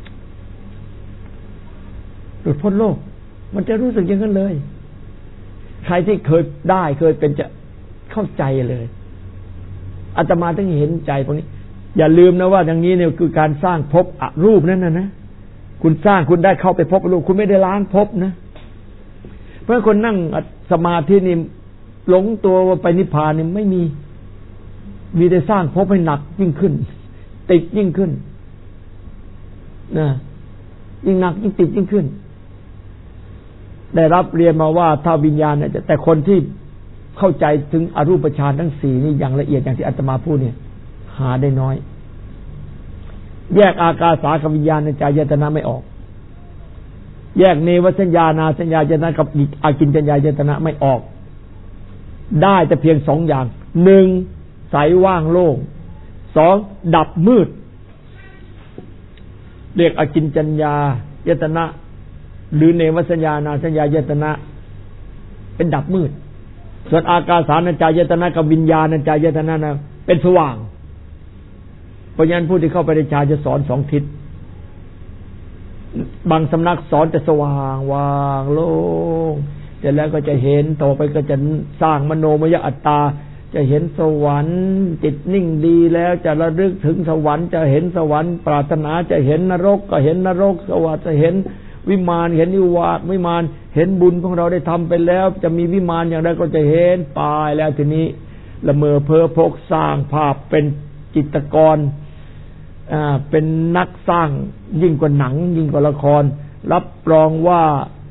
หลุดพ้นโลกมันจะรู้สึกอย่างนั้นเลยใครที่เคยได้เคยเป็นจะเข้าใจเลยอาตมาต้องเห็นใจพวกนี้อย่าลืมนะว่าอย่างนี้เนี่ยคือการสร้างภพอรูปนั่นนะคุณสร้างคุณได้เข้าไปภพอรูปคุณไม่ได้ล้างภพนะเพราะคนนั่งสมาธินี่หลงตัวว่าไปนิพพานนี่ไม่มีแต่สร้างภพให้หนักยิ่งขึ้นติดยิ่งขึ้นนะยิ่งหนักยิ่งติดยิ่งขึ้นได้รับเรียนมาว่าถ้าวิญญาณเนี่ยแต่คนที่เข้าใจถึงอรูปฌานทั้งสี่นี่อย่างละเอียดอย่างที่อาตมาพูดเนี่ยหาได้น้อยแยกอากาสากับวิญญาณในใจยตนะไม่ออกแยกเนวสัญญานาสัญญายตนะกับอากิญจัญญายตนะไม่ออกได้แต่เพียงสองอย่างหนึ่งใสว่างโล่งสองดับมืดเรียกอากิญจัญญายตนะหรือเนวสัญญานาสัญญายตนะเป็นดับมืดส่วนอากาสานัญจายตนะกับวิญญาณัญจายตนะนะเป็นสว่างเพราะฉะนั้นผู้ที่เข้าไปในฌานจะสอนสองทิศบางสำนักสอนแต่สว่างว่างโล่งเสร็จแล้วก็จะเห็นต่อไปก็จะสร้างมโนมยอัตตาจะเห็นสวรรค์จิตนิ่งดีแล้วจะระลึกถึงสวรรค์จะเห็นสวรรค์ปรารถนาจะเห็นนรกก็เห็นนรกสวรรค์จะเห็นวิมานเห็นนิวาสวิมานเห็นบุญของเราได้ทำไปแล้วจะมีวิมานอย่างไรก็จะเห็นตายแล้วทีนี้ละเมอเพ้อพกสร้างภาพเป็นจิตรกรเป็นนักสร้างยิ่งกว่าหนังยิ่งกว่าละครรับรองว่า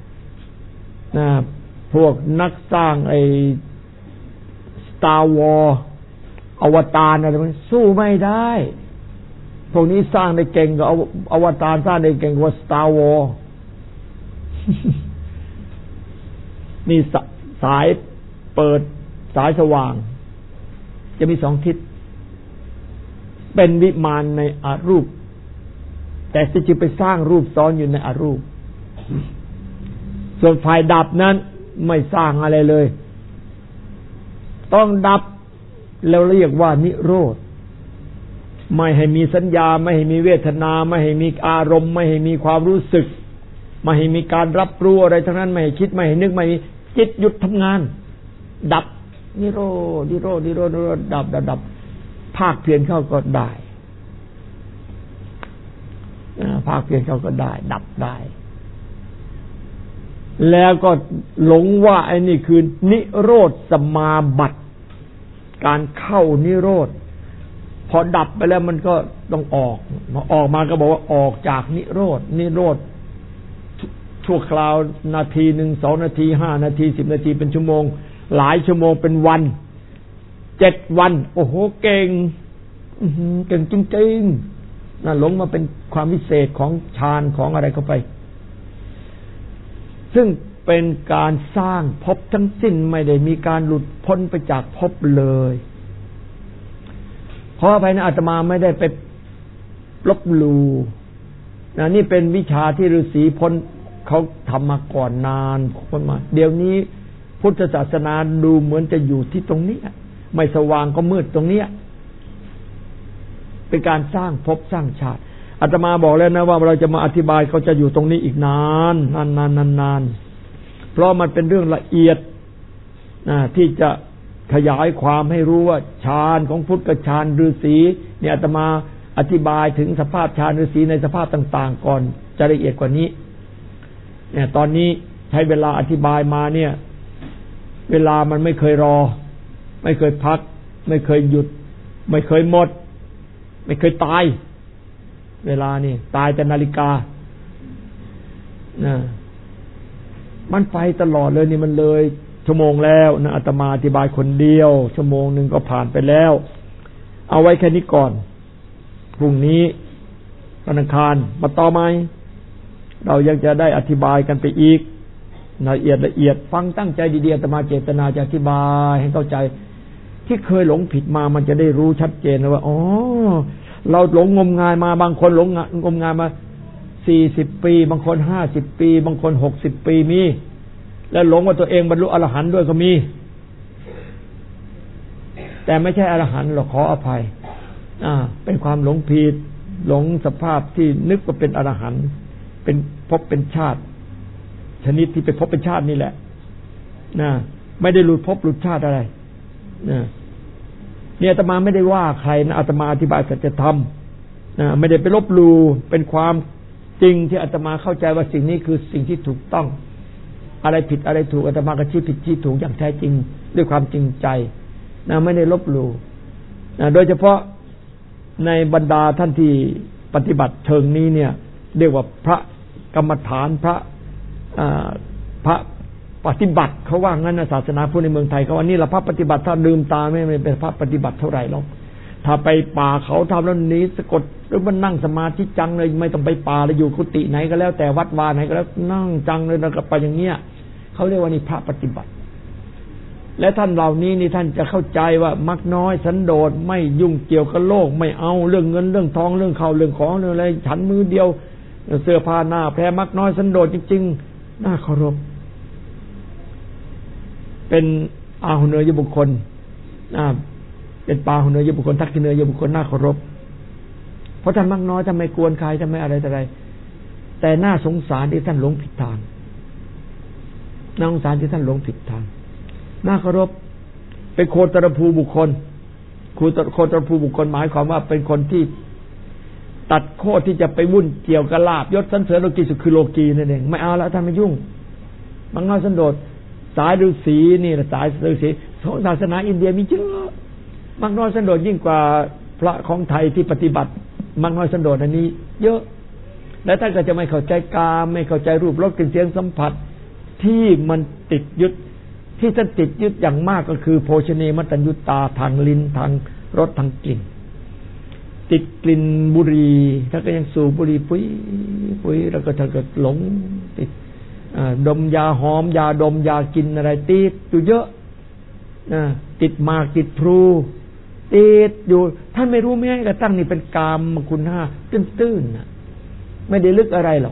พวกนักสร้างไอ้ Star Wars อวตารอะไรมันสู้ไม่ได้พวกนี้สร้างได้เก่งกว่าอวตารสร้างได้เก่งกว่า Star Wars นี่สายเปิดสายสว่างจะมีสองทิศเป็นวิมานในอรูปแต่ที่จริงไปสร้างรูปซ้อนอยู่ในอรูปส่วนฝ่ายดับนั้นไม่สร้างอะไรเลยต้องดับแล้วเรียกว่านิโรธไม่ให้มีสัญญาไม่ให้มีเวทนาไม่ให้มีอารมณ์ไม่ให้มีความรู้สึกไม่ให้มีการรับรู้อะไรทั้งนั้นไม่ให้คิดไม่ให้นึกไม่มีจิตหยุดทำงานดับนิโรธนิโรธนิโรธนิโรธดับภาคเพียรเข้าก็ได้ภาคเพียรเข้าก็ได้ดับได้แล้วก็หลงว่าไอ้นี่คือนิโรธสมาบัติการเข้านิโรธพอดับไปแล้วมันก็ต้องออกมาก็บอกว่าออกจากนิโรธชั่วคราวนาทีหนึ่ง2 นาที5 นาที10 นาทีเป็นชั่วโมงหลายชั่วโมงเป็นวัน 7 วันโอ้โหเก่งเก่งจริงๆน่ะหลงมาเป็นความวิเศษของฌานของอะไรเข้าไปซึ่งเป็นการสร้างภพทั้งสิ้นไม่ได้มีการหลุดพ้นไปจากภพเลยขออภัยนะอาตมาไม่ได้ไปลบหลู่นะนี่เป็นวิชาที่ฤาษีพ้นเขาทำมาก่อนนานพ้นมาเดี๋ยวนี้พุทธศาสนาดูเหมือนจะอยู่ที่ตรงนี้ไม่สว่างก็มืดตรงนี้เป็นการสร้างภพสร้างชาติอาตมาบอกแล้วนะว่าเราจะมาอธิบายเขาจะอยู่ตรงนี้อีกนานเพราะมันเป็นเรื่องละเอียดที่จะขยายความให้รู้ว่าฌานของพุทธกับฌานฤาษีเนี่ยอาตมาอธิบายถึงสภาพฌานฤาษีในสภาพต่างๆก่อนจะละเอียดกว่านี้เนี่ยตอนนี้ใช้เวลาอธิบายมาเนี่ยเวลามันไม่เคยรอไม่เคยพักไม่เคยหยุดไม่เคยหมดไม่เคยตายเวลานี่ตายแต่นาฬิกามันไปตลอดเลยนี่มันเลยชั่วโมงแล้วนะอาตมาอธิบายคนเดียวชั่วโมงนึงก็ผ่านไปแล้วเอาไว้แค่นี้ก่อนพรุ่งนี้วันอังคารมาต่อไหมเรายังจะได้อธิบายกันไปอีกละเอียดฟังตั้งใจดีๆอาตมาเจตนาจะอธิบายให้เข้าใจที่เคยหลงผิดมามันจะได้รู้ชัดเจนว่าอ๋อเราหลงงมงายมาบางคนหลงงมงายมา40 ปีบางคน50 ปีบางคน60 ปีมีแล้วหลงว่าตัวเองบรรลุอรหันต์ด้วยก็มีแต่ไม่ใช่อรหันต์หรอกขออภัยเป็นความหลงผิดหลงสภาพที่นึกว่าเป็นอรหันต์เป็นภพเป็นชาติชนิดที่เป็นภพเป็นชาตินี่แหละไม่ได้หลุดภพหลุดชาติอะไรเนี่ยอาตมาไม่ได้ว่าใครนะอาตมาอธิบายสัจธรรมไม่ได้ไปลบหลู่เป็นความจริงที่อาตมาเข้าใจว่าสิ่งนี้คือสิ่งที่ถูกต้องอะไรผิดอะไรถูกอาตมาก็ชี้ผิดชี้ถูกอย่างแท้จริงด้วยความจริงใจไม่ได้ลบหลู่โดยเฉพาะในบรรดาท่านที่ปฏิบัติเชิงนี้เนี่ยเรียกว่าพระกรรมฐานพระปฏิบัติเขาว่างั้นนะศาสนาพุทธในเมืองไทยเขาว่านี่ละพระปฏิบัติถ้าลืมตาไม่เป็นพระปฏิบัติเท่าไหร่หรอกถ้าไปป่าเขาทำแล้วนี้สะกดหรือมันนั่งสมาธิจังเลยไม่ต้องไปป่าเลยอยู่กุฏิไหนก็แล้วแต่วัดวาไหนก็แล้วนั่งจังเลยแล้วก็ไปอย่างเงี้ยเขาเรียกว่านี่พระปฏิบัติและท่านเหล่านี้นี่ท่านจะเข้าใจว่ามักน้อยสันโดษไม่ยุ่งเกี่ยวกับโลกไม่เอาเรื่องเงินเรื่องทองเรื่องข้าวเรื่องของเรื่องอะไรฉันมือเดียวเสื้อผ้าหน้าแพรมักน้อยสันโดษจริงๆน่าเคารพเป็นอาหุเนยบุคคลเป็นปาหุเนยบุคคลทักษิเนยบุคคลน่าเคารพเพราะท่านมักน้อยท่านไม่กวนใครท่านไม่อะไรแต่ไรแต่น่าสงสารที่ท่านหลงผิดทางน่าสงสารที่ท่านหลงผิดทางน่าเคารพเป็นโคตรภูบุคคลโคตรภูบุคคลหมายความว่าเป็นคนที่ตัดโคตรที่จะไปวุ่นเกี่ยวกับลาภยศสรรเสริญโลกีสุขคือโลกีนั่นเองไม่เอาแล้วท่านไม่ยุ่งมักน้อยสันโดษสายฤาษีนี่สายฤาษีศาสนาอินเดียมีเยอะมักน้อยสันโดษยิ่งกว่าพระของไทยที่ปฏิบัติมักน้อยสันโดษอันนี้เยอะและท่านก็จะไม่เข้าใจกามไม่เข้าใจรูปรสกลิ่นเสียงสัมผัสที่มันติดยึดที่ท่านติดยึดอย่างมากก็คือโภชเนมัตตัญญุตาทางลิ้นทางรสทางกลิ่นติดกลิ่นบุหรี่ท่านก็ยังสูบบุหรี่ปุ้ยแล้วก็ท่านก็หลงติดดมยาหอมยาดมยากินอะไรติดอยู่เยอะติดมากติดพลูติดอยู่ท่านไม่รู้แม้กระทั่งนี่เป็นกามคุณห้าตื้นๆไม่ได้ลึกอะไรหรอก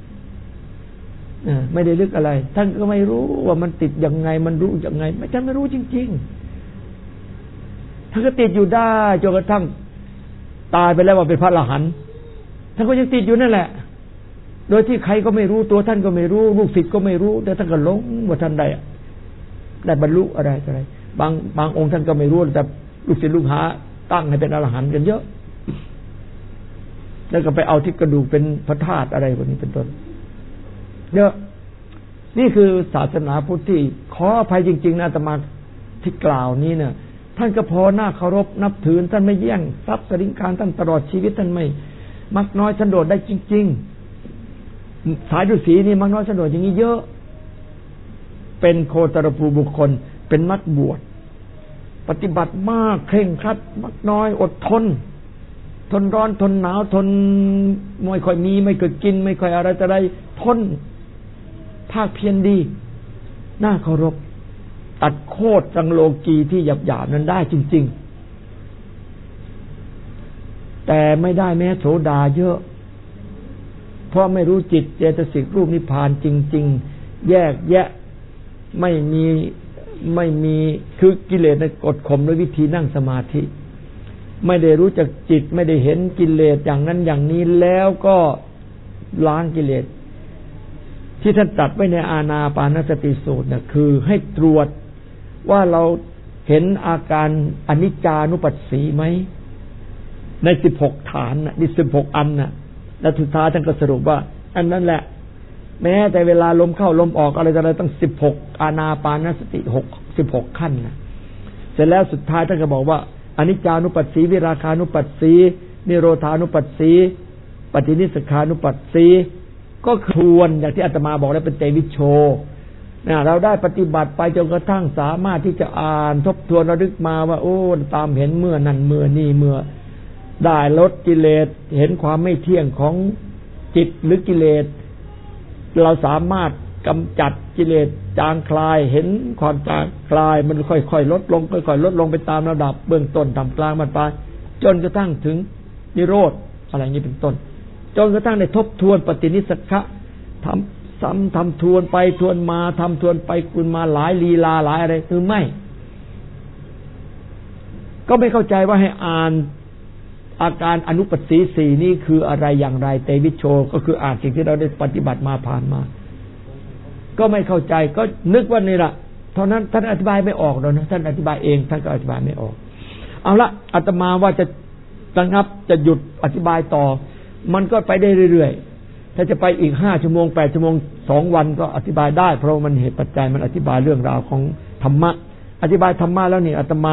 ไม่ได้ลึกอะไรท่านก็ไม่รู้ว่ามันติดยังไงมันรู้ยังไงท่านไม่รู้จริงๆท่านก็ติดอยู่ได้จนกระทั่งตายไปแล้วว่าเป็นพระอรหันต์ท่านก็ยังติดอยู่นั่นแหละโดยที่ใครก็ไม่รู้ตัวท่านก็ไม่รู้ลูกศิษย์ก็ไม่รู้แต่ท่านก็หลงว่าท่านได้บรรลุอะไรบางองค์ท่านก็ไม่รู้แต่ลูกศิษย์ลูกหาตั้งให้เป็นอรหันต์กันเยอะแล้วก็ไปเอาที่กระดูกเป็นพระธาตุอะไรพวกนี้เป็นต้นเยอะนี่คือศาสนาพุทธที่ขออภัยจริงๆนะอาตมาที่กล่าวนี้เนี่ยท่านก็พอหน้าเคารพนับถือท่านไม่แย่งทรัพย์สริงคารท่านตลอดชีวิตท่านไม่มักน้อยสันโดษได้จริงๆสายฤาษีนี่มักน้อยสันโดษอย่างนี้เยอะเป็นโคตรภูบุคคลเป็นนักบวชปฏิบัติมากเคร่งครัดมากน้อยอดทนทนร้อนทนหนาวทนไม่ค่อยมีไม่ค่อยกินไม่ค่อยอะไรจะได้ทนภาคเพียรดีน่าเคารพตัดโคตรจังโลกีที่หยาบๆนั้นได้จริงๆแต่ไม่ได้แม้โสดาเยอะเพราะไม่รู้จิตเจตสิกรูปนิพพานจริงๆแยกแยะไม่มีคือกิเลสกดข่มด้วยวิธีนั่งสมาธิไม่ได้รู้จักจิตไม่ได้เห็นกิเลสอย่างนั้นอย่างนี้แล้วก็ล้างกิเลสที่ท่านตรัสไว้ในอานาปานสติสูตรน่ะคือให้ตรวจว่าเราเห็นอาการอนิจจานุปัสสีไหมใน16ฐานน่ะนี่16อันน่ะแล้วสุดท้ายท่านก็สรุปว่าอันนั้นแหละแม้แต่เวลาลมเข้าลมออกอะไรต่ออะไรตั้ง16อานาปานสติ16ขั้นน่ะเสร็จแล้วสุดท้ายท่านก็บอกว่าอนิจจานุปัสสีวิราคานุปัสสีนิโรธานุปัสสีปฏินิสขานุปัสสีก็ทวนอย่างที่อาตมาบอกแล้วเป็นเตวิชโชเราได้ปฏิบัติไปจนกระทั่งสามารถที่จะอ่านทบทวนระลึกมาว่าโอ้ตามเห็นเมื่อนั้นเมื่อนี่เมื่อได้ลดกิเลสเห็นความไม่เที่ยงของจิตหรือกิเลสเราสามารถกำจัดกิเลสจางคลายเห็นความจางคลายมันค่อยๆลดลงค่อยๆลดลงไปตามระดับเบื้องต้นทำกลางมันไปจนกระทั่งถึงนิโรธอะไรอย่างนี้เป็นต้นจนกระทั่งได้ทบทวนปฏินิสขะทำซ้ำทำทวนไปทวนมาทำทวนไปคุณมาหลายลีลาหลายอะไรคือไม่ก็ไม่เข้าใจว่าให้อ่านอาการอนุปัสสีสี่นี่คืออะไรอย่างไรเตวิชโชก็คืออ่านสิ่งที่เราได้ปฏิบัติมาผ่านมาก็ไม่เข้าใจก็นึกว่านี่ละเท่านั้นท่านอธิบายไม่ออกแล้วนะท่านอธิบายเองท่านก็อธิบายไม่ออกเอาละอาตมาว่าจะระงับจะหยุดอธิบายต่อมันก็ไปได้เรื่อยๆถ้าจะไปอีก5 ชั่วโมง8 ชั่วโมง2 วันก็อธิบายได้เพราะมันเหตุปัจจัยมันอธิบายเรื่องราวของธรรมะอธิบายธรรมะแล้วนี่อาตมา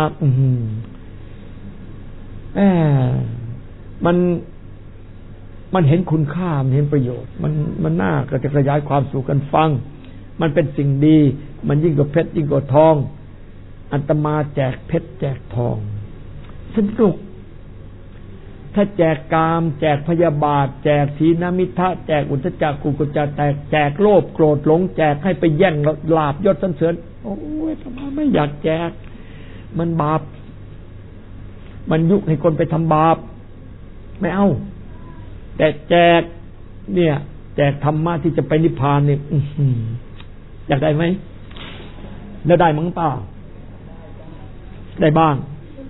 มันเห็นคุณค่ามันเห็นประโยชน์มันน่าก็จะขยายความสู่กันฟังมันเป็นสิ่งดีมันยิ่งกว่าเพชรยิ่งกว่าทองอาตมาแจกเพชรแจกทองสนุกถ้าแจกกามแจกพยาบาทแจกทีนมิทะแจกอุทธัจจะกุกุจจะแจกโลภโกรธหลงแจกให้ไปแย่งลาภยศสรรเสริญโอ้ยอาตมาไม่อยากแจกมันบาปมันยุให้คนไปทำบาปไม่เอาแต่แจกเนี่ยแจกธรรมะที่จะไปนิพพานเนี่ยอยากได้ไหมแล้วได้มั้งเปล่าได้บ้าง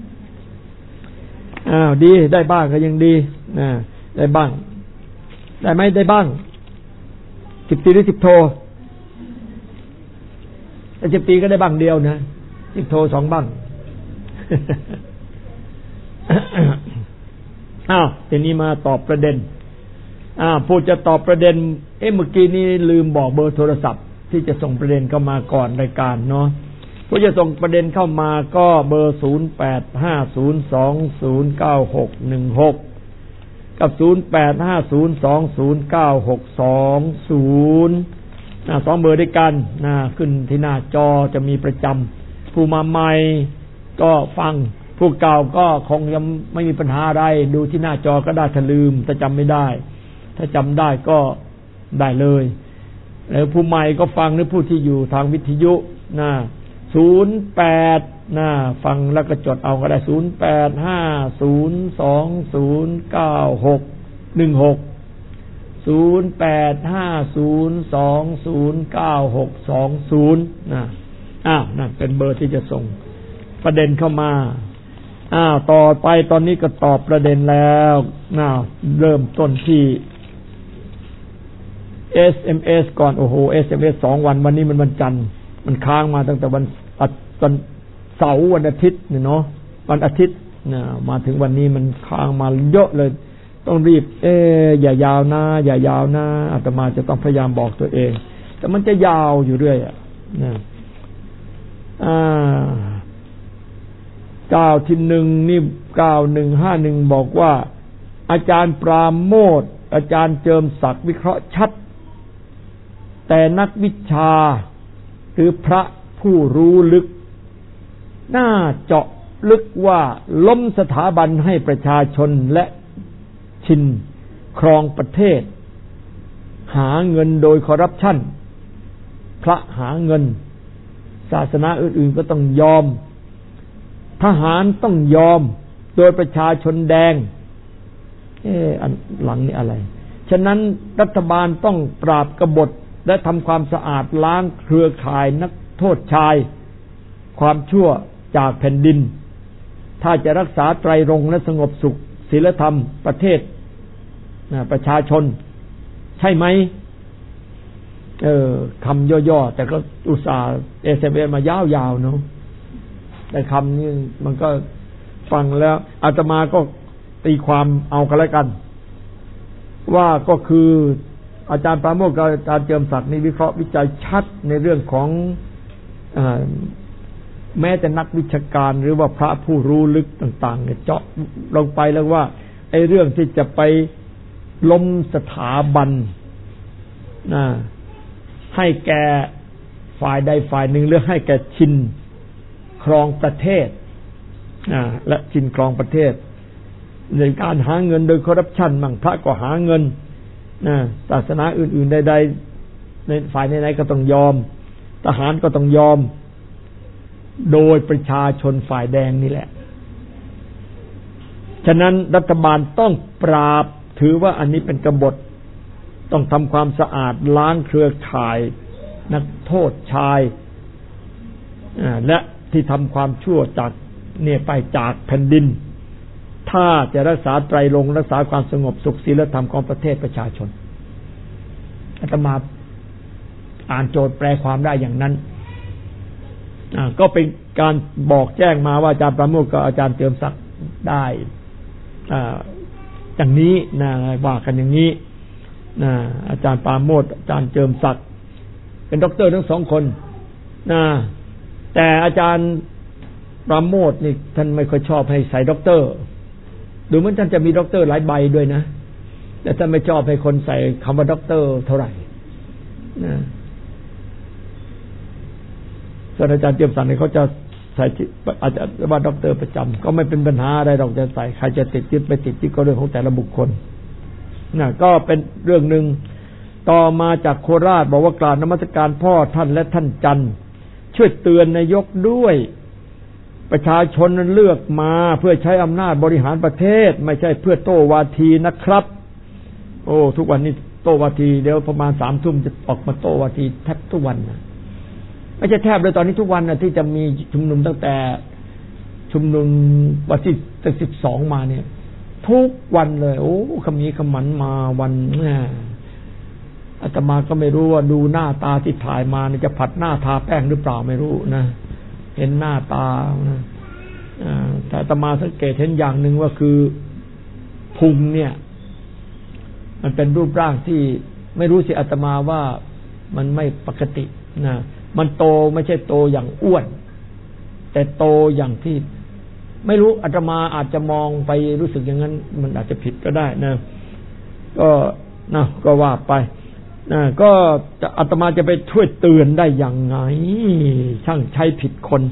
ดีได้บ้างก็ยังดีได้บ้างได้ไหมได้บ้าง10 ปีหรือ10 โทแต่10 ปีก็ได้บ้างเดียวนะ10 โท2 บ้างทีนี้มาตอบประเด็นพูดจะตอบประเด็นเมื่อกี้นี้ลืมบอกเบอร์โทรศัพท์ที่จะส่งประเด็นเข้ามาก่อนรายการเนาะผู้จะส่งประเด็นเข้ามาก็เบอร์0850209616กับ0850209620 2 เบอร์ด้วยกันขึ้นที่หน้าจอจะมีประจำผู้มาใหม่ก็ฟังผู้เก่าก็คงยังไม่มีปัญหาอะไรดูที่หน้าจอก็ได้ถ้าลืมถ้าจำไม่ได้ถ้าจำได้ก็ได้เลยแล้วผู้ใหม่ก็ฟังหรือผู้ที่อยู่ทางวิทยุ08ฟังแล้วก็จดเอาก็ได้0850209620นั่นเป็นเบอร์ที่จะส่งประเด็นเข้ามาต่อไปตอนนี้ก็ตอบประเด็นแล้วเริ่มต้นที่ SMS ก่อนโอ้โห SMS 2 วันวันนี้มันวันจันทร์มันค้างมาตั้งแต่วันเสาร์วันอาทิตย์เนาะวันอาทิตย์มาถึงวันนี้มันค้างมาเยอะเลยต้องรีบอย่ายาวนะอย่ายาวนะอาตมาจะต้องพยายามบอกตัวเองแต่มันจะยาวอยู่เรื่อย9 ที่ 1นี่9151บอกว่าอาจารย์ปราโมทย์อาจารย์เจิมศักดิ์วิเคราะห์ชัดแต่นักวิชาหรือพระผู้รู้ลึกน่าเจาะลึกว่าล้มสถาบันให้ประชาชนและชินครองประเทศหาเงินโดยคอร์รัปชันพระหาเงินศาสนาอื่นๆก็ต้องยอมทหารต้องยอมโดยประชาชนแดงอันหลังนี่อะไรฉะนั้นรัฐบาลต้องปราบกบฏและทำความสะอาดล้างเครือข่ายนักโทษชายความชั่วจากแผ่นดินถ้าจะรักษาไตรรงค์และสงบสุขศีลธรรมประเทศประชาชนใช่ไหมคำย่อๆแต่ก็อุตส่าห์SMS มายาวๆเนาะแต่คำนี้มันก็ฟังแล้วอาตมาก็ตีความเอากันแล้วกันว่าก็คืออาจารย์ปราโมทย์กับอาจารย์เจิมศักดิ์นี่วิเคราะห์วิจัยชัดในเรื่องของแม้แต่นักวิชาการหรือว่าพระผู้รู้ลึกต่างๆเนี่ยเจาะลงไปแล้วว่าไอ้เรื่องที่จะไปล้มสถาบันให้แก่ฝ่ายใดฝ่ายหนึ่งหรือให้แก่ชินครองประเทศและชินครองประเทศในการหาเงินโดยคอร์รัปชันมั่งพระก็หาเงินศาสนาอื่นๆใดๆในฝ่ายไหนๆก็ต้องยอมทหารก็ต้องยอมโดยประชาชนฝ่ายแดงนี่แหละฉะนั้นรัฐบาลต้องปราบถือว่าอันนี้เป็นกบฏต้องทำความสะอาดล้างเครือข่ายนักโทษชายและที่ทำความชั่วจากเนี่ยไปจากแผ่นดินถ้าจะรักษาไตรรงค์รักษาความสงบสุขศีลธรรมของประเทศประชาชนอาตมาอ่านโจทย์แปลความได้อย่างนั้นก็เป็นการบอกแจ้งมาว่าอาจารย์ประโมทกับอาจารย์เจิมศักดิ์ได้อย่างนี้นะว่ากันอย่างนี้นะอาจารย์ปราโมทอาจารย์เจิมศักดิ์เป็นด็อกเตอร์ทั้งสองคนนะแต่อาจารย์ปราโมทนี่ท่านไม่ค่อยชอบให้ใส่ด็อกเตอร์ดูเหมือนท่านจะมีด็อกเตอร์หลายใบด้วยนะแต่ท่านไม่ชอบให้คนใส่คำว่าด็อกเตอร์เท่าไหร่นะส่วนอาจารย์เจิมศักดิ์เนี่ยเขาจะใส่อาจารย์ว่าด็อกเตอร์ประจำก็ไม่เป็นปัญหาอะไรหรอกจะใส่ใครจะติดยึดไม่ติดที่ก็เรื่องของแต่ละบุคคลนะก็เป็นเรื่องหนึ่งต่อมาจากโคราชบอกว่ากราบนมัสการพ่อท่านและท่านจันทร์ช่วยเตือนนายกด้วยประชาชนเลือกมาเพื่อใช้อำนาจบริหารประเทศไม่ใช่เพื่อโต้วาทีนะครับโอ้ทุกวันนี้โต้วาทีเดี๋ยวประมาณ 3 ทุ่มจะออกมาโต้วาทีแทบทุกวันนะไม่ใช่แทบเลยตอนนี้ทุกวันนะที่จะมีชุมนุมตั้งแต่ชุมนุมวันที่12มาเนี่ยทุกวันเลยโอ้ขมีขมันมาวันอาตมาก็ไม่รู้ว่าดูหน้าตาที่ถ่ายมาเนี่ยจะผัดหน้าทาแป้งหรือเปล่าไม่รู้นะเห็นหน้าตาแต่อาตมาสังเกตเห็นอย่างหนึ่งว่าคือพุงเนี่ยมันเป็นรูปร่างที่ไม่รู้สิอาตมาว่ามันไม่ปกตินะมันโตไม่ใช่โตอย่างอ้วนแต่โตอย่างที่ไม่รู้อาตมาอาจจะมองไปรู้สึกอย่างนั้นมันอาจจะผิดก็ได้นะก็ว่าไปก็อาตมาจะไปช่วยเตือนได้อย่างไงช่างใช้ผิดคน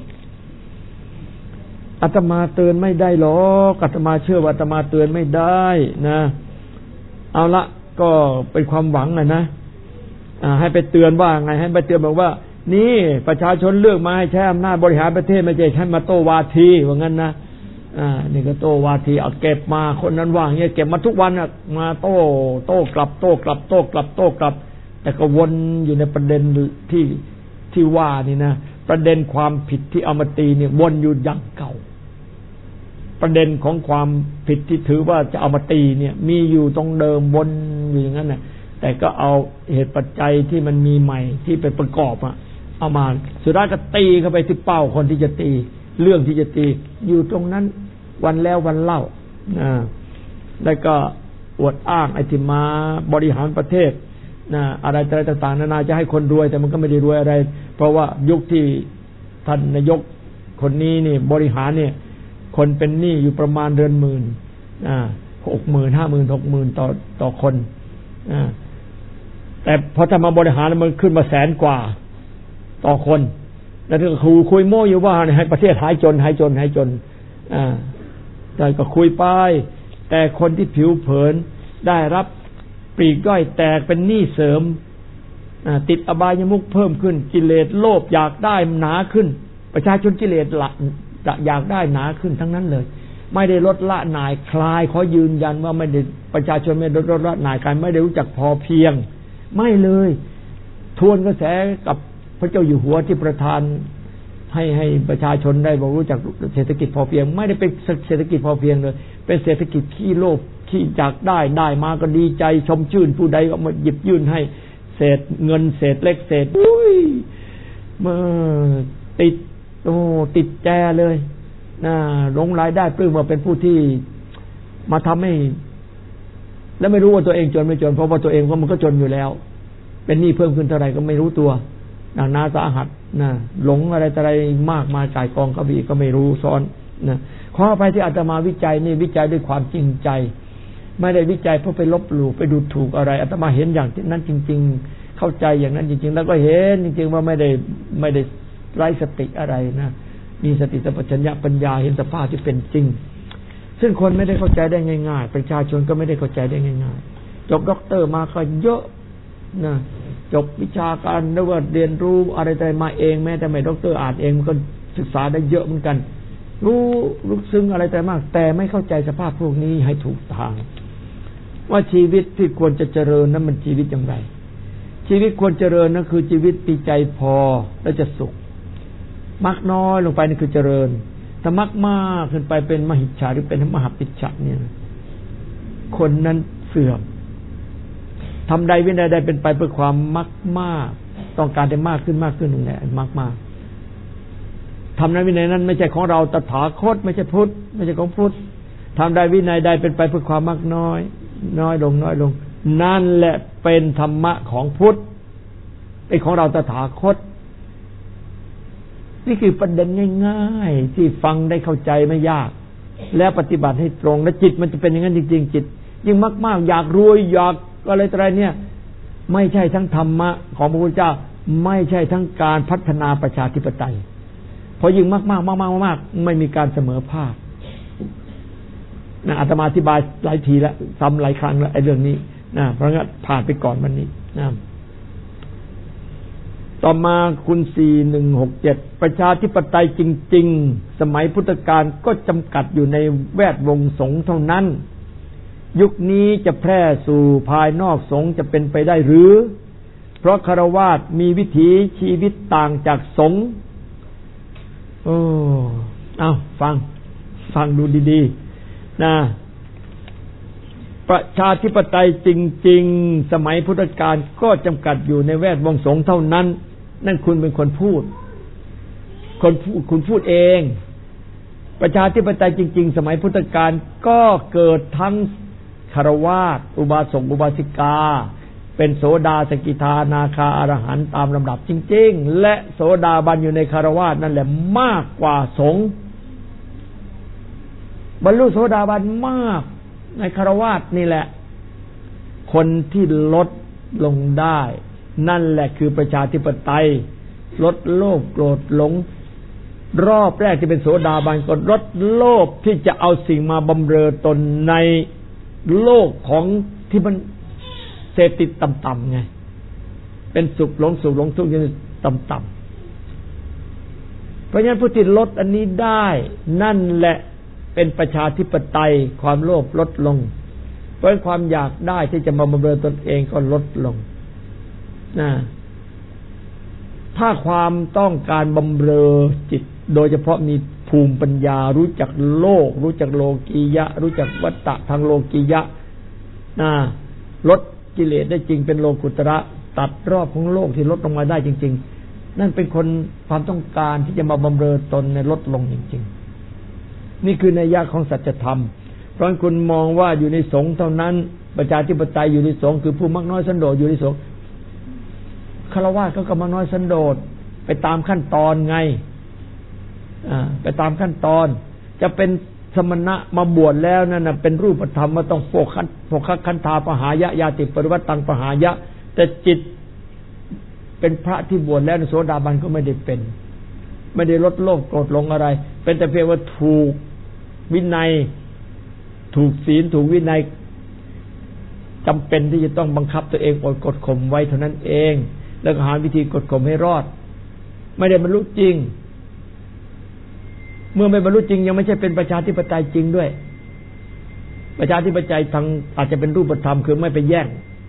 อาตมาเตือนไม่ได้หรอกอาตมาเชื่อว่าอาตมาเตือนไม่ได้นะเอาละก็เป็นความหวังนะให้ไปเตือนว่าไงให้ไปเตือนบอกว่านี่ประชาชนเลือกมาให้ใช้อำนาจบริหารประเทศไม่ใช่ให้มาโต้วาทีว่างั้นนะนี่ก็โต้วาทีเอาเก็บมาคนนั้นว่าอย่างเงี้ยเก็บมาทุกวันอ่ะมาโต้กลับแต่ก็วนอยู่ในประเด็นที่ว่านี่นะประเด็นความผิดที่เอามาตีเนี่ยวนอยู่อย่างเก่าประเด็นของความผิดที่ถือว่าจะเอามาตีเนี่ยมีอยู่ตรงเดิมวนอยู่อย่างนั้นน่ะแต่ก็เอาเหตุปัจจัยที่มันมีใหม่ที่ไปประกอบเอามาสุดท้ายก็ตีเข้าไปที่เป้าคนที่จะตีเรื่องที่จะตีอยู่ตรงนั้นวันแล้ววันเล่าแล้วก็อวดอ้างไอ้ที่มาบริหารประเทศอะไรต่างๆนานาจะให้คนรวยแต่มันก็ไม่ได้รวยอะไรเพราะว่ายุคที่ท่านนายกคนนี้นี่บริหารเนี่ยคนเป็นหนี้อยู่ประมาณเดือนหมื่น60,000 50,000 60,000ต่อคนแต่พอถ้ามาบริหารมันขึ้นมา100,000 กว่าต่อคนแล้วก็คุยโม้อยู่ว่าให้ประเทศหายจนแต่ก็คุยไปแต่คนที่ผิวเผินได้รับปลีกย่อยแตกเป็นหนี้เสริมติดอบายมุขเพิ่มขึ้นกิเลสโลภอยากได้หนาขึ้นประชาชนกิเลสอยากได้หนาขึ้นทั้งนั้นเลยไม่ได้ลดละหน่ายคลายขอยืนยันว่าไม่ได้ประชาชนไม่ได้ลดละหน่ายการไม่ได้รู้จักพอเพียงไม่เลยทวนกระแสกับพระเจ้าอยู่หัวที่ประทานให้ประชาชนได้รู้จักเศรษฐกิจพอเพียงไม่ได้เป็นเศรษฐกิจพอเพียงเลยเป็นเศรษฐกิจขี้โลภขี้อยากได้มาก็ดีใจชมชื่นผู้ใดก็มาหยิบยื่นให้เศษเงินเศษเล็กเศษมาติดแจเลยหลงรายได้ปลื้มว่าเป็นผู้ที่มาทำให้แล้วไม่รู้ว่าตัวเองจนไม่จนเพราะว่าตัวเองมันก็จนอยู่แล้วเป็นหนี้เพิ่มขึ้นเท่าไหร่ก็ไม่รู้ตัวหนักหนาสาหัสหลงอะไรมากมาจ่ายกองก็ก็ไม่รู้ซ้อนขออภัยที่อาตมาวิจัยนี่วิจัยด้วยความจริงใจไม่ได้วิจัยเพื่อไปลบหลู่ไปดูถูกอะไรอาตมาเห็นอย่างนั้นจริงๆเข้าใจอย่างนั้นจริงๆแล้วก็เห็นจริงๆว่าไม่ได้ไร้สติอะไรนะมีสติสัมปชัญญะปัญญาเห็นสภาพที่เป็นจริงซึ่งคนไม่ได้เข้าใจได้ง่ายๆประชาชนก็ไม่ได้เข้าใจได้ง่ายๆจบด็อกเตอร์มาก็เยอะนะจบวิชาการหรือว่าเรียนรู้อะไรมาเองแม้แต่ไม่ด็อกเตอร์อ่านเองมันก็ศึกษาได้เยอะเหมือนกันรู้ซึ้งอะไรแต่มากแต่ไม่เข้าใจสภาพพวกนี้ให้ถูกทางว่าชีวิตที่ควรจะเจริญนั้นมันชีวิตอย่างไรชีวิตควรเจริญนั่นคือชีวิตมีใจพอแล้วจะสุขมักน้อยลงไปนี่คือเจริญถ้ามักมากขึ้นไปเป็นมหิจฉาหรือเป็นมหาปิจฉาเนี่ยคนนั้นเสื่อมทำใดวินัยใดเป็นไปเพื่อความมักมากต้องการได้มากขึ้นนั่นแหละมักมากทำใดวินัยนั้นไม่ใช่ของเราตถาคตไม่ใช่พุทธไม่ใช่ของพุทธทำใดวินัยใดเป็นไปเพื่อความมักน้อยลงนั่นแหละเป็นธรรมะของพุทธเป็นของเราตถาคตนี่คือประเด็นง่ายๆที่ฟังได้เข้าใจไม่ยากแล้วปฏิบัติให้ตรงและจิตมันจะเป็นอย่างนั้นจริงๆจิตยิ่งมากๆอยากรวยอยากอะไรเนี่ยไม่ใช่ทั้งธรรมะของพระพุทธเจ้าไม่ใช่ทั้งการพัฒนาประชาธิปไตยพอยิ่งมากๆไม่มีการเสมอภาคอาตมาอธิบายหลายทีแล้วซ้ำหลายครั้งแล้วไอ้เรื่องนี้เพราะงั้นผ่านไปก่อนวันนี้ต่อมาคุณ4167ประชาธิปไตยจริงๆสมัยพุทธกาลก็จำกัดอยู่ในแวดวงสงฆ์เท่านั้นยุคนี้จะแพร่สู่ภายนอกสงฆ์จะเป็นไปได้หรือเพราะฆราวาสมีวิถีชีวิตต่างจากสงฆ์ฟังดูดีๆนะประชาธิปไตยจริงๆสมัยพุทธกาลก็จำกัดอยู่ในแวดวงสงฆ์เท่านั้นนั่นคุณเป็นคนพูดคุณพูดเองประชาธิปไตยจริงๆสมัยพุทธกาลก็เกิดทั้งฆราวาสอุบาสกอุบาสิกาเป็นโสดาสกิทานาคาอรหันต์ตามลำดับจริงๆและโสดาบันอยู่ในฆราวาสนั่นแหละมากกว่าสงฆ์บรรลุโสดาบันมากในฆราวาสนี่แหละคนที่ลดลงได้นั่นแหละคือประชาธิปไตยลดโลภโกรธหลงรอบแรกที่เป็นโสดาบันก็ลดโลภที่จะเอาสิ่งมาบำเรอตนในโลกของที่มันเสพติดต่ำๆไงเป็นสุขหลงทุกข์อยู่ต่ำๆเพราะฉะนั้นผู้ที่ลดอันนี้ได้นั่นแหละเป็นประชาธิปไตยความโลภลดลงเพราะความอยากได้ที่จะมาบำเรอตนเองก็ลดลงถ้าความต้องการบำเรอจิตโดยเฉพาะมีภูมิปัญญารู้จักโลกรู้จักโลกียะรู้จักวัฏฏะทางโลกียะลดกิเลสได้จริงเป็นโลกุตระตัดรอบของโลกที่ลดลงมาได้จริงๆนั่นเป็นคนความต้องการที่จะมาบำเรอตนในลดลงจริงๆนี่คือนัยยะของสัจธรรมเพราะคุณมองว่าอยู่ในสงฆ์เท่านั้นประชาธิปไตยอยู่ในสงฆ์คือผู้มักน้อยสันโดษอยู่ในสงฆ์ฆราวาสเขาก็มักน้อยสันโดษไปตามขั้นตอนไงไปตามขั้นตอนจะเป็นสมณะมาบวชแล้วนั่นน่ะเป็นรูปธรรมว่าต้องโภคคันธาปหายะญาติปริวัตตังปหายะแต่จิตเป็นพระที่บวชแล้วในโสดาบันก็ไม่ได้เป็นไม่ได้ลดโลภโกรธหลงอะไรเป็นแต่เพียงว่าถูกวินัยถูกศีลถูกวินัยจำเป็นที่จะต้องบังคับตัวเองอดกดข่มไว้เท่านั้นเองแล้วก็หาวิธีกดข่มให้รอดไม่ได้บรรลุจริงเมื่อไม่บรรลุจริงยังไม่ใช่เป็นประชาธิปไตยจริงด้วยประชาธิปไตยทางอาจจะเป็นรูปธรรมคือไม่ไปแย่ง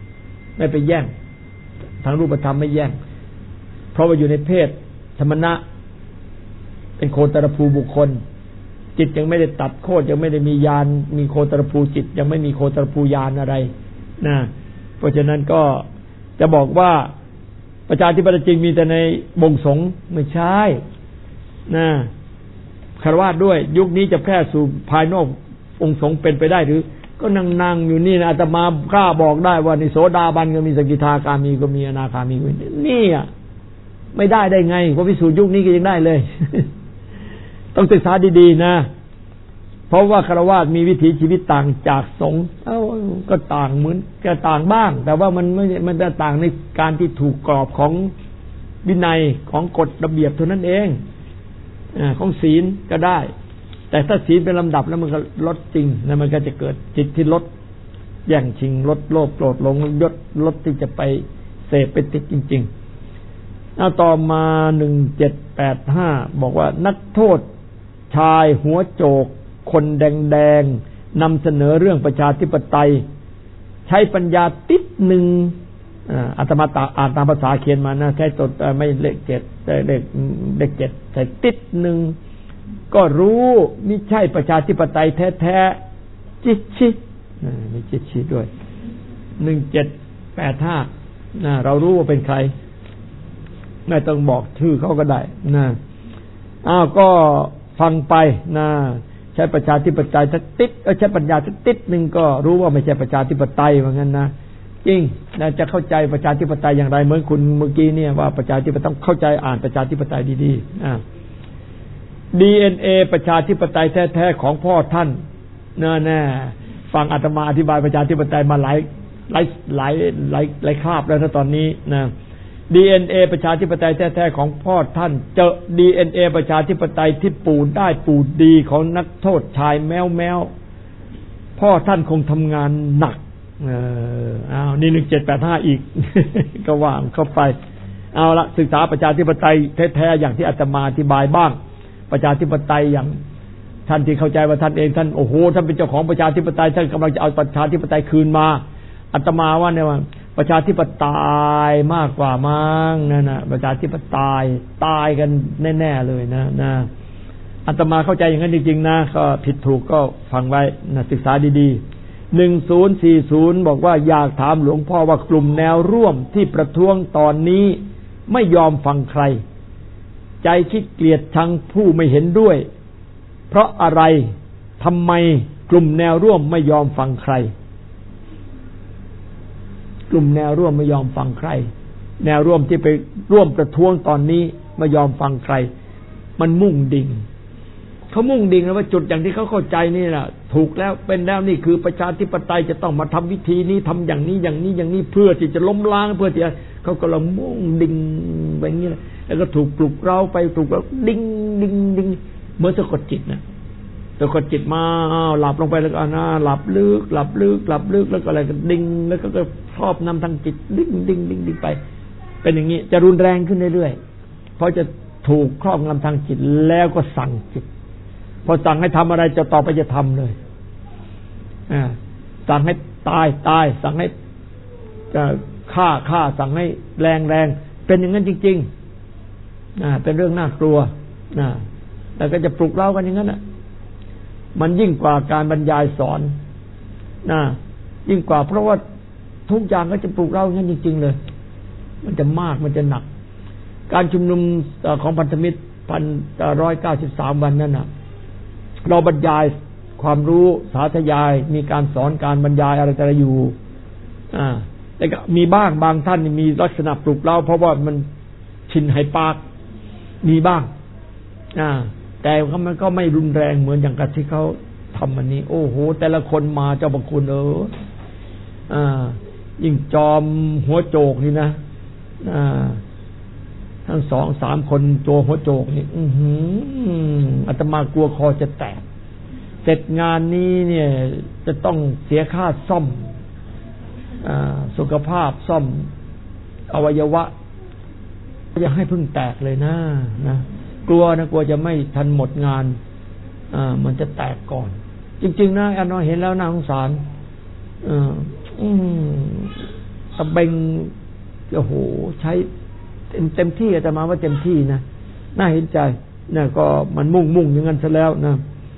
ทางรูปธรรมไม่แย่งเพราะว่าอยู่ในเพศสมณะเป็นโคตรภูบุคคลจิตยังไม่ได้ตัดโคตรยังไม่ได้มีญาณมีโคตรภูจิตยังไม่มีโคตรภูญาณอะไรนะเพราะฉะนั้นก็จะบอกว่าประชาธิปไตยจริงมีแต่ในวงสงฆ์ไม่ใช่นะคฤหัสถ์ด้วยยุคนี้จะแพร่สู่ภายนอกองค์สงฆ์เป็นไปได้หรือก็นั่งอยู่นี่นะอาตมากล้าบอกได้ว่าในโสดาบันก็มีสกิทาคามีก็มีอนาคามีก็มีนี่อ่ะไม่ได้ไงเพราะพิสูจน์ยุคนี้ก็ยังได้เลย ต้องศึกษาดีๆนะเพราะว่าคฤหัสถ์มีวิถีชีวิตต่างจากสงฆ์ก็ต่างเหมือนจะต่างบ้างแต่ว่ามันจะต่างในการที่ถูกกรอบของวินัยของกฎระเบียบเท่านั้นเองของศีลก็ได้แต่ถ้าศีลเป็นลำดับแล้วมันก็ลดจริงแล้วมันก็จะเกิดจิตที่ลดแย่งชิงลดโลภโกรธหลงยศลดที่จะไปเสพไปติดจริงๆเอาต่อมา1785บอกว่านักโทษชายหัวโจกคนแดงๆนำเสนอเรื่องประชาธิปไตยใช้ปัญญาติดหนึ่งอาตมาอ่านตามภาษาเขียนมานะใช้ตดไม่เลข7แต่เลข7ใช้ติดหนึ่งก็รู้ไม่ใช่ประชาธิปไตยแท้ๆจิตชิมีจิตชิด้วย1785เรารู้ว่าเป็นใครไม่ต้องบอกชื่อเขาก็ได้นะก็ฟังไปนะใช้ประชาธิปไตยสักติดใช้ปัญญาสักติดนึงก็รู้ว่าไม่ใช่ประชาธิปไตยว่างั้นนะจริงนะจะเข้าใจประชาธิปไตยอย่างไรเหมือนคุณเมื่อกี้เนี่ยว่าประชาธิปไตยต้องเข้าใจอ่านประชาธิปไตยดีๆDNA ประชาธิปไตยแท้ๆของพ่อท่านแน่ฟังอาตมาอธิบายประชาธิปไตยมาหลายคาบแล้วนะตอนนี้นะ DNA ประชาธิปไตยแท้ๆของพ่อท่านเจอ DNA ประชาธิปไตยที่ปูดได้ปูดดีของนักโทษชายแมวพ่อท่านคงทำงานหนักนี่1785อีก ก็ว่างเข้าไปเอาละศึกษาประชาธิปไตยแท้ๆอย่างที่อาตมาอธิบายบ้างประชาธิปไตยอย่างท่านที่เข้าใจว่าท่านเองท่านโอ้โหท่านเป็นเจ้าของประชาธิปไตยท่านกำลังจะเอาประชาธิปไตยคืนมาอาตมาว่าเนี่ยว่าประชาธิปไตยมากกว่ามั้งนั่นน่ะประชาธิปไตยตายกันแน่ๆเลยนะอาตมาเข้าใจอย่างนั้นจริงๆนะก็ผิดถูกก็ฟังไว้นะศึกษาดีๆ1040บอกว่าอยากถามหลวงพ่อว่ากลุ่มแนวร่วมที่ประท้วงตอนนี้ไม่ยอมฟังใครใจคิดเกลียดชังผู้ไม่เห็นด้วยเพราะอะไรทำไมกลุ่มแนวร่วมไม่ยอมฟังใครกลุ่มแนวร่วมไม่ยอมฟังใครแนวร่วมที่ไปร่วมประท้วงตอนนี้ไม่ยอมฟังใครมันมุ่งดิ่งเขามุ่งดิ่งแล้วว่าจุดอย่างที่เขาเข้าใจนี่แหละถูกแล้วเป็นแล้วนี่คือประชาธิปไตยจะต้องมาทำวิธีนี้ทำอย่างนี้เพื่อที่จะล้มล้างเพื่อที่เขาก็ละมุ่งดิ่งแบบนี้แล้วก็ถูกปลุกเร้าไปถูกแล้วดิ่งเหมือนสะกดจิตนะสะกดจิตมาหลับลงไปแล้วก็หลับลึกแล้วก็อะไรก็ดิ่งแล้วก็ครอบนำทางจิตดิ่งไปเป็นอย่างนี้จะรุนแรงขึ้นเรื่อยๆเพราะจะถูกครอบงำทางจิตแล้วก็สั่งจิตพอสั่งให้ทำอะไรจะต่อไปจะทำเลยสั่งให้ตายสั่งให้ฆ่าสั่งให้แรงเป็นอย่างนั้นจริงๆเป็นเรื่องน่ากลัวแต่ก็จะปลุกเร้ากันอย่างนั้นน่ะมันยิ่งกว่าการบรรยายสอนยิ่งกว่าเพราะว่าทุกอย่างก็จะปลุกเร้าอย่างนั้นจริงๆเลยมันจะมากมันจะหนักการชุมนุมของพันธมิตร1,193 วันนั่นน่ะเราบรรยายความรู้สาธยายมีการสอนการบรรยายอะไรอยู่แต่ก็มีบ้างบางท่านมีลักษณะปลุกเร้าเพราะว่ามันชินให้ปากมีบ้างแต่มันก็ไม่รุนแรงเหมือนอย่างกับที่เขาทำอันนี้โอ้โหแต่ละคนมาเจ้าพระคุณยิ่งจอมหัวโจกนี่นะทั้ง2-3 คนตัวหัวโจกนี่อาตมากลัวคอจะแตกเสร็จงานนี้เนี่ยจะต้องเสียค่าซ่อมสุขภาพซ่อมอวัยวะอย่าให้พึ่งแตกเลยนะกลัวจะไม่ทันหมดงานมันจะแตกก่อนจริงๆนะแอนนอยเห็นแล้วน่าสงสารตะเบงโอ้โหใช้เต็มที่อาตมาว่าเต็มที่นะน่าเห็นใจนะก็มันมุ่งอย่างนั้นซะแล้วนะ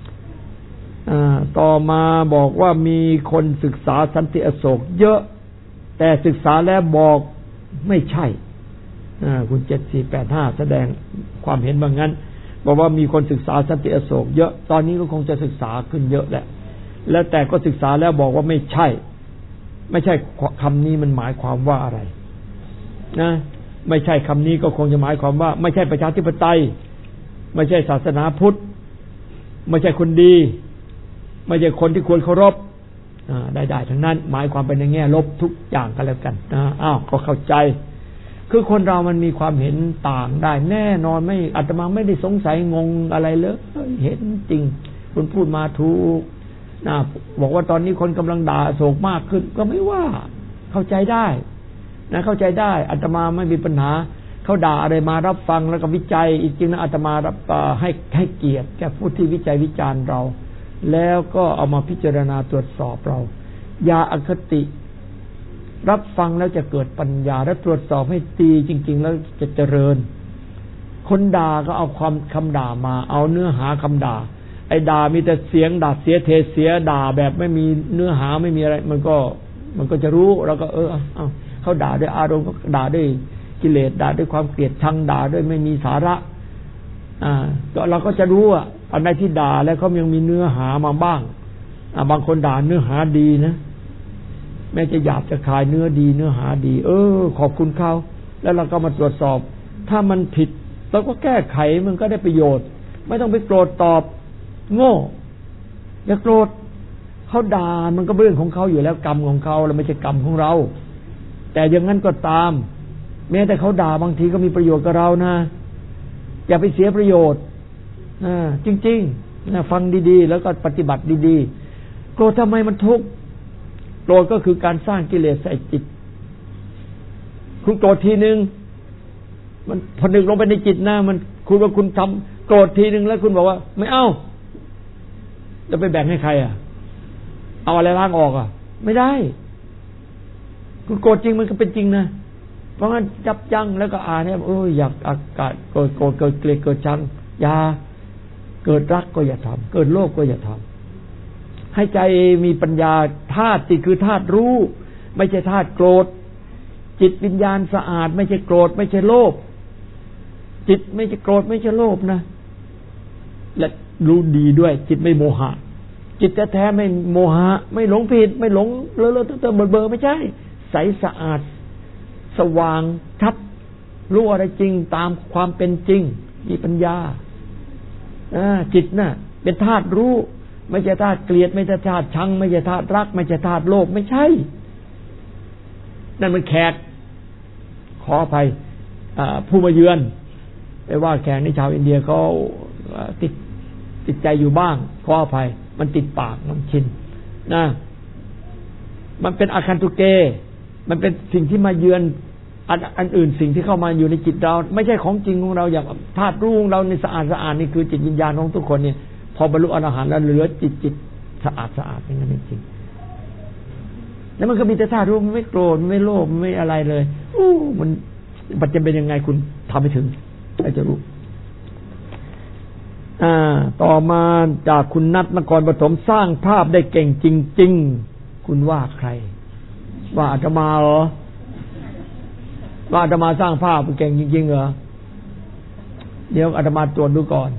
ต่อมาบอกว่ามีคนศึกษาสันติอโศกเยอะแต่ศึกษาแล้วบอกไม่ใช่คุณ7485แสดงความเห็นว่างั้นบอกว่ามีคนศึกษาสันติอโศกเยอะตอนนี้ก็คงจะศึกษาขึ้นเยอะแหละแล้วแต่ก็ศึกษาแล้วบอกว่าไม่ใช่คำนี้มันหมายความว่าอะไรนะไม่ใช่คำนี้ก็คงจะหมายความว่าไม่ใช่ประชาธิปไตยไม่ใช่ศาสนาพุทธไม่ใช่คนดีไม่ใช่คนที่ควรเคารพได้ทั้งนั้นหมายความเป็นในแง่ลบทุกอย่างกันแล้วกันก็เข้าใจคือคนเรามันมีความเห็นต่างได้แน่นอนไม่อาตมาไม่ได้สงสัยงงอะไรเลยเห็นจริงคุณพูดมาถูกบอกว่าตอนนี้คนกำลังด่าโศกมากขึ้นก็ไม่ว่าเข้าใจได้เข้าใจได้อาตมาไม่มีปัญหาเขาด่าอะไรมารับฟังแล้วก็วิจัยจริงๆนะอาตมารับให้เกียรติแก่ผู้ที่วิจัยวิจารณ์เราแล้วก็เอามาพิจารณาตรวจสอบเราอย่าอคติรับฟังแล้วจะเกิดปัญญาและตรวจสอบให้ดีจริงๆแล้วจะเจริญคนด่าก็เอาคำด่ามาเอาเนื้อหาคำด่าไอ้ด่ามีแต่เสียงด่าเสียเทเสียด่าแบบไม่มีเนื้อหาไม่มีอะไรมันก็จะรู้แล้วก็เขาด่าด้วยอารมณ์ก็ด่าด้วยกิเลสด่าด้วยความเกลียดชังด่าด้วยไม่มีสาระก็เราก็จะรู้อันใดที่ด่าแล้วเขายังมีเนื้อหามาบ้างบางคนด่าเนื้อหาดีนะแม้จะหยาบจะคายเนื้อดีเนื้อหาดีขอบคุณเขาแล้วเราก็มาตรวจสอบถ้ามันผิดเราก็แก้ไขมันก็ได้ประโยชน์ไม่ต้องไปโกรธตอบโง่อย่าโกรธเขาด่ามันก็เรื่องของเขาอยู่แล้วกรรมของเขาแล้วไม่ใช่กรรมของเราแต่อย่างนั้นก็ตามแม้แต่เขาด่าบางทีก็มีประโยชน์กับเรานะอย่าไปเสียประโยชน์จริงๆฟังดีๆแล้วก็ปฏิบัติดีๆโกรธทำไมมันทุกข์โกรธก็คือการสร้างกิเลสใส่จิตคุณโกรธทีนึงมันผนึกลงไปในจิตนะมันคุณว่าคุณทำโกรธทีนึงแล้วคุณบอกว่าไม่เอาจะไปแบ่งให้ใครเอาอะไรล้างออกไม่ได้คุณโกรธจริงมันก็เป็นจริงนะเพราะงั้นจับยั้งแล้วก็เนี่ยอยากอากาศโกรธเกิดเกลียดเกิดชังอย่าเกิดรักก็อย่าทำเกิดโลภก็อย่าทำให้ใจมีปัญญาธาตุจิตคือธาตุรู้ไม่ใช่ธาตุโกรธจิตวิญญาณสะอาดไม่ใช่โกรธไม่ใช่โลภจิตไม่ใช่โกรธไม่ใช่โลภนะและรู้ดีด้วยจิตไม่โมหะจิตแท้ๆไม่โมหะไม่หลงผิดไม่หลงเลอะๆเตอะๆเบอๆไม่ใช่ใสสะอาดสว่างชัดรู้อะไรจริงตามความเป็นจริงมีปัญญาจิตน่ะเป็นธาตุรู้ไม่ใช่ธาตุเกลียดไม่ใช่ธาตุชังไม่ใช่ธาตุรักไม่ใช่ธาตุโลภไม่ใช่นั่นมันแขกขออภัยผู้มาเยือนไม่ว่าแขกในชาวอินเดียเขาติดใจอยู่บ้างขออภัยมันติดปากมันชินนะมันเป็นอาคันตุเกมันเป็นสิ่งที่มาเยือนอันอื่นสิ่งที่เข้ามาอยู่ในจิตเราไม่ใช่ของจริงของเราอย่างธาตุรู้ของเราในสะอาดนี่คือจิตวิญญาณของทุกคนเนี่ยพอบรรลุอรหันต์แล้วเหลือจิตสะอาดอย่างนั้นจริงแล้วมันก็มีแต่ธาตุรู้มันไม่โกรธไม่โลภไม่อะไรเลยมันจะเป็นยังไงคุณทำให้ถึงได้จะรู้ต่อมาจากคุณนัทนครปฐมสร้างภาพได้เก่งจริงๆคุณว่าใครว่าอาตมาเหรอว่าอาตมาสร้างภาพเก่งจริงๆเหรอเดี๋ยวอาตมาตรวจดูก่อน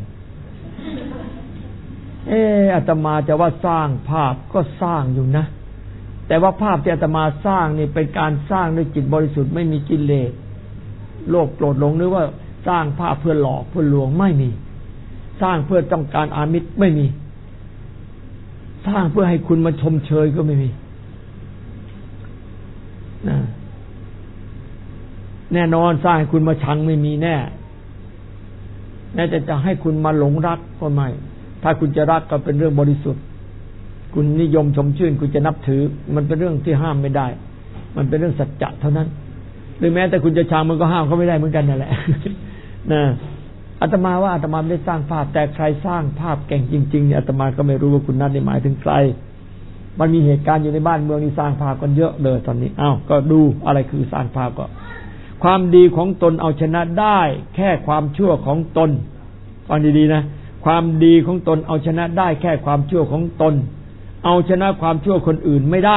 อาตมาจะว่าสร้างภาพก็สร้างอยู่นะแต่ว่าภาพที่อาตมาสร้างนี่เป็นการสร้างด้วยจิตบริสุทธิ์ไม่มีกิเลสโลภโกรธหลงหรือว่าสร้างภาพเพื่อหลอกเพื่อลวงไม่มีสร้างเพื่อต้องการอามิตรไม่มีสร้างเพื่อให้คุณมาชมเชยก็ไม่มีแน่นอนสร้างให้คุณมาชังไม่มีแน่แม้จะให้คุณมาหลงรักก็ไม่ถ้าคุณจะรักก็เป็นเรื่องบริสุทธิ์คุณนิยมชมชื่นคุณจะนับถือมันเป็นเรื่องที่ห้ามไม่ได้มันเป็นเรื่องสัจจะเท่านั้นหรือแม้แต่คุณจะชังมันก็ห้ามเขาไม่ได้เหมือนกันนั่นแหละนะอาตมาว่าอาตมาไม่ได้สร้างภาพแต่ใครสร้างภาพเก่งจริงๆเนี่ยอาตมาก็ไม่รู้ว่าคุณนัทได้หมายถึงใครมันมีเหตุการณ์อยู่ในบ้านเมืองนี่สร้างภาพกันเยอะเลยตอนนี้อ้าวก็ดูอะไรคือสร้างภาพก็ความดีของตนเอาชนะได้แค่ความชั่วของตนฟังดีๆนะความดีของตนเอาชนะได้แค่ความชั่วของตนเอาชนะความชั่วคนอื่นไม่ได้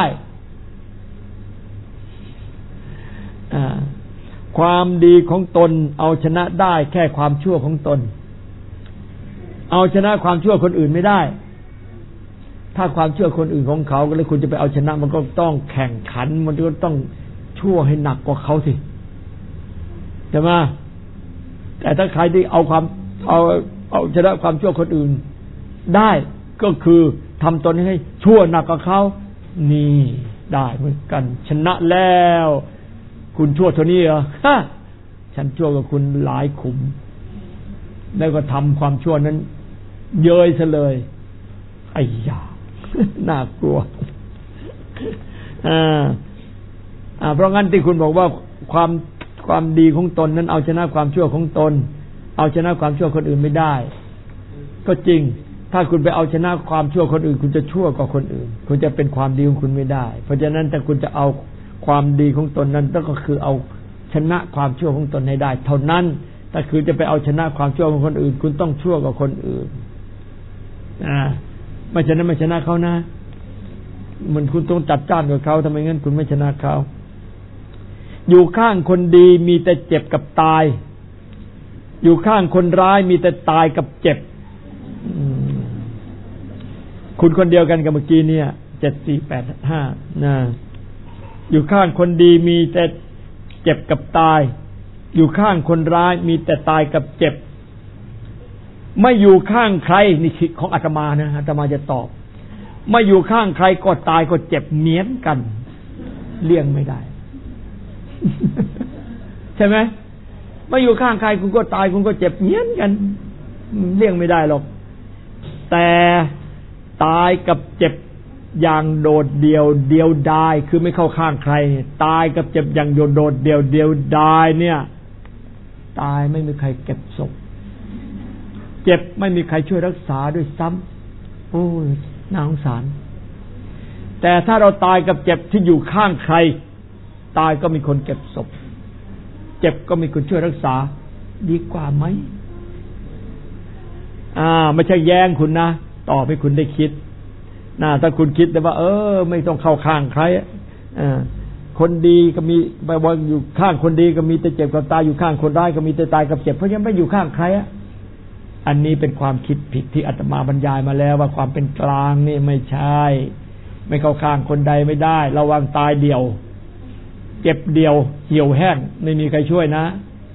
ความดีของตนเอาชนะได้แค่ความชั่วของตนเอาชนะความชั่วคนอื่นไม่ได้ถ้าความชั่วคนอื่นของเขาก็เลยคุณจะไปเอาชนะมันก็ต้องแข่งขันมันก็ต้องชั่วให้หนักกว่าเขาสิใช่ไหมแต่ถ้าใครที่เอาชนะความชั่วคนอื่นได้ก็คือทำตนให้ชั่วหนักกว่าเขานี่ได้เหมือนกันชนะแล้วคุณชั่วเท่านี้เหรอฉันชั่วกับคุณหลายขุมแล้วก็ทำความชั่วนั้นเย้ยซะเลยไอ้ยาน่ากลัวเพราะงั้นที่คุณบอกว่าความดีของตนนั้นเอาชนะความชั่วของตนเอาชนะความชั่วคนอื่นไม่ได้ก็จริงถ้าคุณไปเอาชนะความชั่วคนอื่นคุณจะชั่วกว่าคนอื่นคุณจะเป็นความดีของคุณไม่ได้เพราะฉะนั้นถ้าคุณจะเอาความดีของตนนั้นก็คือเอาชนะความชั่วของตนให้ได้เท่านั้นถ้าคือจะไปเอาชนะความชั่วของคนอื่นคุณต้องชั่วกว่าคนอื่นไม่ชนะไม่ชนะเขานะมันคุณต้องจัดจ้านกว่าเขาทำไมงั้นคุณไม่ชนะเขาอยู่ข้างคนดีมีแต่เจ็บกับตายอยู่ข้างคนร้ายมีแต่ตายกับเจ็บคุณคนเดียวกันกับเมื่อกี้เนี่ย7485นะอยู่ข้างคนดีมีแต่เจ็บกับตายอยู่ข้างคนร้ายมีแต่ตายกับเจ็บไม่อยู่ข้างใครนี่คิดของอาตมานะอาตมาจะตอบไม่อยู่ข้างใครก็ตายก็เจ็บเหมือนกันเลี่ยงไม่ได้ ใช่ไหมไม่อยู่ข้างใครคุณก็ตายคุณก็เจ็บเหมือนกันเลี่ยงไม่ได้หรอกแต่ตายกับเจ็บอย่างโดดเดี่ยวเดียวดายคือไม่เข้าข้างใครตายกับเจ็บอย่างโดดเดี่ยวเดียวดายเนี่ยตายไม่มีใครเก็บศพเจ็บไม่มีใครช่วยรักษาด้วยซ้ำโอ้ยน่าสงสารแต่ถ้าเราตายกับเจ็บที่อยู่ข้างใครตายก็มีคนเก็บศพเจ็บก็มีคนช่วยรักษาดีกว่าไหมไม่ใช่แย้งคุณนะตอบให้คุณได้คิดถ้าคุณคิดแต่ว่าไม่ต้องเข้าข้างใครคนดีก็มีไปว่าอยู่ข้างคนดีก็มีแต่เจ็บกับตายอยู่ข้างคนร้ายก็มีแต่ตายกับเจ็บเพราะยังไม่อยู่ข้างใครอันนี้เป็นความคิดผิดที่อาตมาบรรยายมาแล้วว่าความเป็นกลางนี่ไม่ใช่ไม่เข้าข้างคนใดไม่ได้ระวังตายเดี่ยวเจ็บเดียวเหี่ยวแห้งไม่มีใครช่วยนะ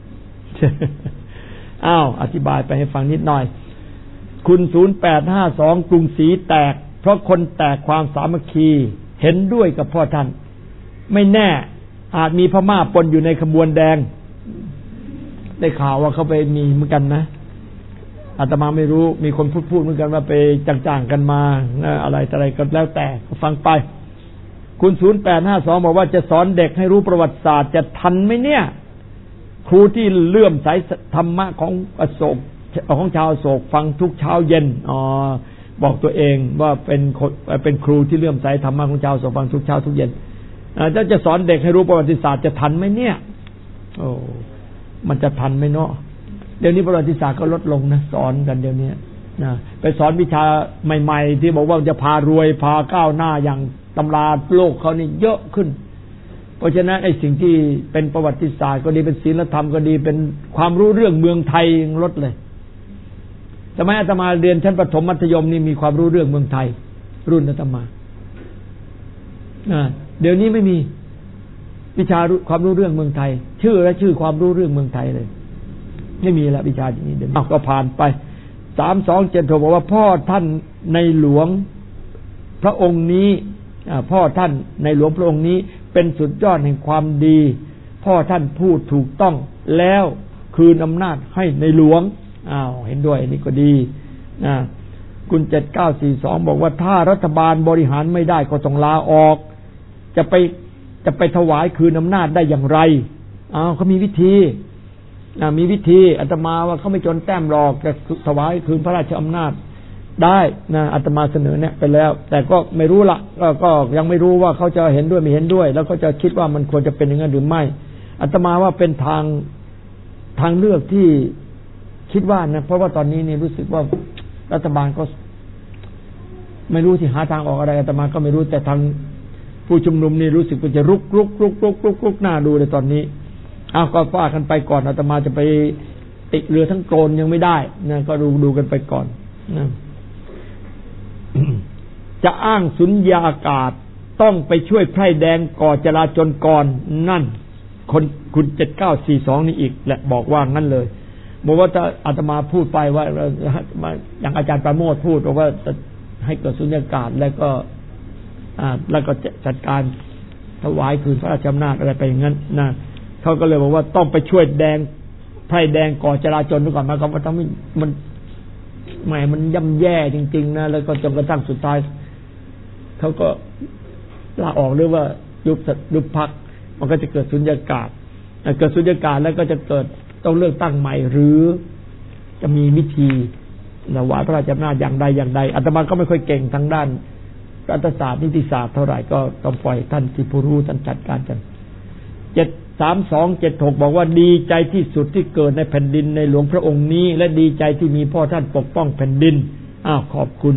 อธิบายไปให้ฟังนิดหน่อยคุณ0852กรุงศรีแตกเพราะคนแตกความสามัคคีเห็นด้วยกับพ่อท่านไม่แน่อาจมีพม่าปนอยู่ในขบวนแดงได้ข่าวว่าเขาไปมีเหมือนกันนะอาตมาไม่รู้มีคนพูดเหมือนกันว่าไปจ้างๆกันมาอะไรก็แล้วแต่ฟังไปคุณ0852บอกว่าจะสอนเด็กให้รู้ประวัติศาสตร์จะทันไหมเนี่ยครูที่เลื่อมใสธรรมะของอโศกของชาวอโศกฟังทุกเช้าเย็นบอกตัวเองว่าเป็นครูที่เลื่อมใสธรรมะของชาวอโศกฟังทุกเช้าทุกเย็นจะสอนเด็กให้รู้ประวัติศาสตร์จะทันไหมเนี่ยมันจะทันไหมเนาะเดี๋ยวนี้ประวัติศาสตร์ก็ลดลงนะสอนกันเดี๋ยวนี้ไปสอนวิชาใหม่ๆที่บอกว่าจะพารวยพาก้าวหน้าอย่างตำราโลกเขานี่เยอะขึ้นเพราะฉะนั้นไอ้สิ่งที่เป็นประวัติศาสตร์ก็ดีเป็นศีลธรรมก็ดีเป็นความรู้เรื่องเมืองไทยลดเลยสมัยอาตมาเรียนชั้นประถมมัธยมนี่มีความรู้เรื่องเมืองไทยรุ่นอาตมาเดี๋ยวนี้ไม่มีวิชาความรู้เรื่องเมืองไทยชื่อความรู้เรื่องเมืองไทยเลยไม่มีแล้ววิชาอย่างนี้เดี๋ยวก็ผ่านไป3276บอกว่าพ่อท่านในหลวงพระองค์นี้พ่อท่านในหลวงพระองค์นี้เป็นสุดยอดแห่งความดีพ่อท่านพูดถูกต้องแล้วคืนอำนาจให้ในหลวงเห็นด้วยนี่ก็ดีนะคุณ7942บอกว่าถ้ารัฐบาลบริหารไม่ได้ก็ต้องลาออกจะไปถวายคืนอำนาจได้อย่างไรเขามีวิธีอาตมาว่าเขาไม่จนแต้มหรอกจะถวายคืนพระราชอำนาจได้นะอาตมาเสนอเนี่ยไปแล้วแต่ก็ไม่รู้ละก็ยังไม่รู้ว่าเขาจะเห็นด้วยไม่เห็นด้วยแล้วก็จะคิดว่ามันควรจะเป็นอย่างนั้นหรือไม่อาตมาว่าเป็นทางเลือกที่คิดว่านะเพราะว่าตอนนี้นี่รู้สึกว่ารัฐบาลก็ไม่รู้ที่หาทางออกอะไรอาตมาก็ไม่รู้แต่ทางผู้ชุมนุมนี่รู้สึกว่าจะรุกหน้าดูเลยตอนนี้ก็ว่ากันไปก่อนอาตมาจะไปติดเรือทั้งโกลนยังไม่ได้นะก็ดูกันไปก่อนนะจะอ้างสุญญากาศต้องไปช่วยไพร่แดงก่อจราจรก่อนนั่นคุณ7942นี่อีกและบอกว่างั้นเลยบอกว่าจะอาตมาพูดไปว่าอย่างอาจารย์ประโมทพูดว่าจะให้เกิดสุญญากาศแล้วก็จัดการถวายคืนพระราชอำนาจอะไรไปอย่างนั้นนะเขาก็เลยบอกว่าต้องไปช่วยแดงไพร่แดงก่อจราจรก่อนมาเขาทำให้มันย่ำแย่จริงๆนะแล้วก็จนกระทั่งสุดท้ายเขาก็ลาออกหรือว่ายุบพรรคมันก็จะเกิดสุญญากาศแล้วก็จะเกิดต้องเลือกตั้งใหม่หรือจะมีวิธีถวายพระราชอำนาจอย่างใดอาตมาก็ไม่ค่อยเก่งทางด้านรัฐศาสตร์นิติศาสตร์เท่าไหร่ก็ต้องปล่อยท่านที่ผู้รู้ท่านจัดการกัน73276บอกว่าดีใจที่สุดที่เกิดในแผ่นดินในหลวงพระองค์นี้และดีใจที่มีพ่อท่านปกป้องแผ่นดินขอบคุณ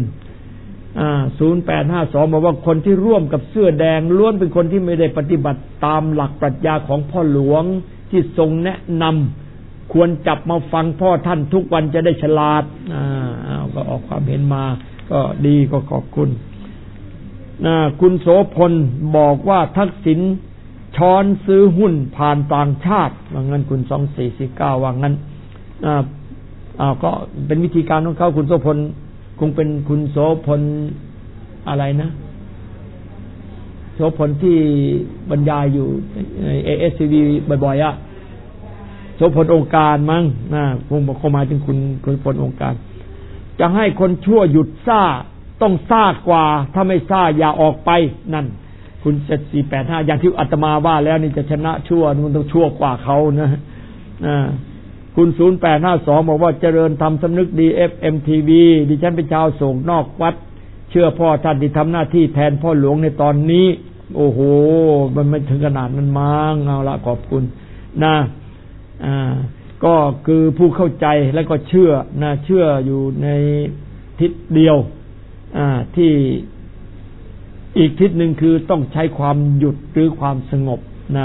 0852บอกว่าคนที่ร่วมกับเสื้อแดงล้วนเป็นคนที่ไม่ได้ปฏิบัติตามหลักปรัชญาของพ่อหลวงที่ทรงแนะนำควรจับมาฟังพ่อท่านทุกวันจะได้ฉลาดก็ออกความเห็นมาก็ดีก็ขอบคุณคุณโสพลบอกว่าทักษิณช้อนซื้อหุ้นผ่านต่างชาติว่างั้นคุณ2449ว่างั้นก็เป็นวิธีการของเขาคุณโสพลคงเป็นคุณโสพลอะไรนะโสพลที่บรรยายอยู่ใน ASCV บ่อยๆโสพลองค์การมั้งคงบอกเข้ามาถึงคุณโสพลองค์การจะให้คนชั่วหยุดซ่าต้องซ่ากว่าถ้าไม่ซ่าอย่าออกไปนั่นคุณ7485อย่างที่อาตมาว่าแล้วนี่จะชนะชั่วมันต้องชั่วกว่าเขานะคุณ0852บอกว่าเจริญธรรมสำนึกดี FMTV ดิฉันเป็นชาวโศกนอกวัดเชื่อพ่อท่านที่ทำหน้าที่แทนพ่อหลวงในตอนนี้โอ้โหมันไม่ถึงขนาดนั้นมั้งเอาละขอบคุณนะก็คือผู้เข้าใจแล้วก็เชื่ออยู่ในทิศเดียวที่อีกทิศหนึ่งคือต้องใช้ความหยุดหรือความสงบ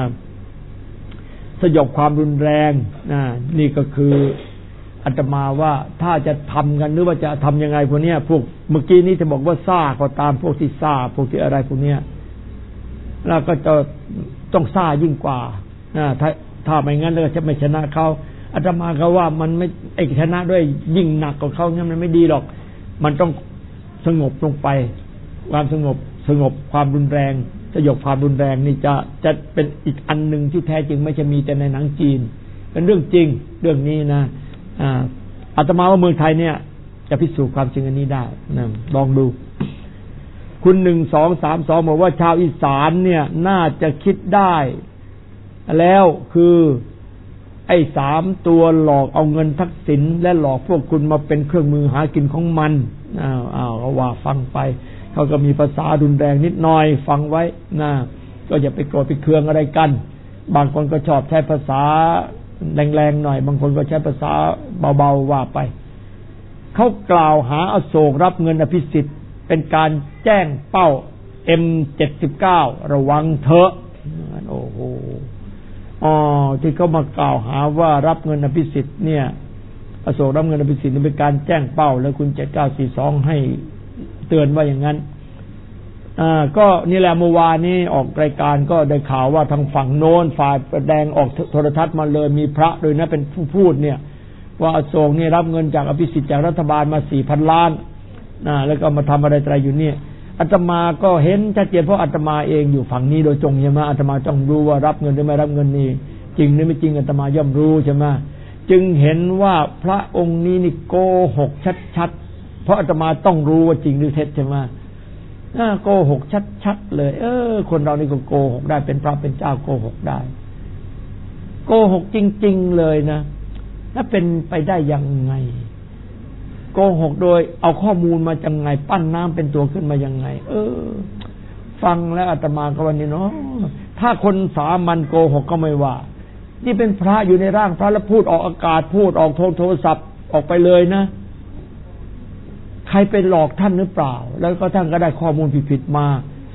สยบความรุนแรงนี่ก็คืออาตมาว่าถ้าจะทำกันหรือว่าจะทำยังไงพวกนี้พวกเมื่อกี้นี้จะบอกว่าซ่าก็ตามพวกที่ซ่าพวกที่อะไรพวกนี้แล้วก็จะต้องซ่ายิ่งกว่าถ้าไม่งั้นเราจะไม่ชนะเขาอาตมาก็ว่ามันไม่ชนะด้วยยิ่งหนักกว่าเขางั้นมันไม่ดีหรอกมันต้องสงบลงไปความสงบความรุนแรงสยบความรุนแรงนี่จะเป็นอีกอันหนึ่งที่แท้จริงไม่ใช่มีแต่ในหนังจีนเป็นเรื่องจริงเรื่องนี้นะอาตมาว่าเมืองไทยเนี่ยจะพิสูจน์ความจริงอันนี้ได้นะลองดูคุณ1232บอกว่าชาวอีสานเนี่ยน่าจะคิดได้แล้วคือไอ้3ตัวหลอกเอาเงินทักษิณและหลอกพวกคุณมาเป็นเครื่องมือหากินของมันก็ว่าฟังไปเขาก็มีภาษารุนแรงนิดหน่อยฟังไว้นะก็อย่าไปโกรธไปเคืองอะไรกันบางคนก็ชอบใช้ภาษาแรงๆหน่อยบางคนก็ใช้ภาษาเบาๆว่าไปเขากล่าวหาอโศกรับเงินอภิสิทธิ์เป็นการแจ้งเป้า M79 ระวังเถอะโอ้โหที่เขามากล่าวหาว่ารับเงินอภิสิทธิ์เนี่ยอโศกรับเงินอภิสิทธิ์เป็นการแจ้งเป้าแล้วคุณ7942ให้เตือนว่าอย่างนั้นก็นี่แหละเมื่อวานนี้ออกรายการก็ได้ข่าวว่าทางฝั่งโน้นฝ่ายแสดงออกโทรทัศน์มาเลยมีพระโดยนะเป็นผู้พูดเนี่ยว่าอโศกนี่รับเงินจากอภิสิทธิ์จากรัฐบาลมา 4,000 ล้านแล้วก็มาทำอะไรอยู่เนี่ยอาตมาก็เห็นชัดเจนเพราะอาตมาเองอยู่ฝั่งนี้โดยตรงใช่ไหมอาตมาต้องรู้ว่ารับเงินหรือไม่รับเงินนี่จริงหรือไม่จริงอาตมาย่อมรู้ใช่ไหมจึงเห็นว่าพระองค์นี้นี่โกหกชัดๆเพราะอาตมาต้องรู้ว่าจริงหรือเท็จใช่ไหมโกหกชัดๆเลยคนเรานี่ก็โกหกได้เป็นพระเป็นเจ้าโกหกได้โกหกจริงๆเลยนะแล้วเป็นไปได้ยังไงโกหกโดยเอาข้อมูลมาจังไงปั้นน้ำเป็นตัวขึ้นมายังไงฟังแล้วอาตมาก็วันนี้เนาะถ้าคนสามัญโกหกก็ไม่ว่านี่เป็นพระอยู่ในร่างพระแล้วพูดออกอากาศพูดออกโทรศัพท์ออกไปเลยนะใครไปหลอกท่านหรือเปล่าแล้วก็ท่านก็ได้ข้อมูลผิดๆมา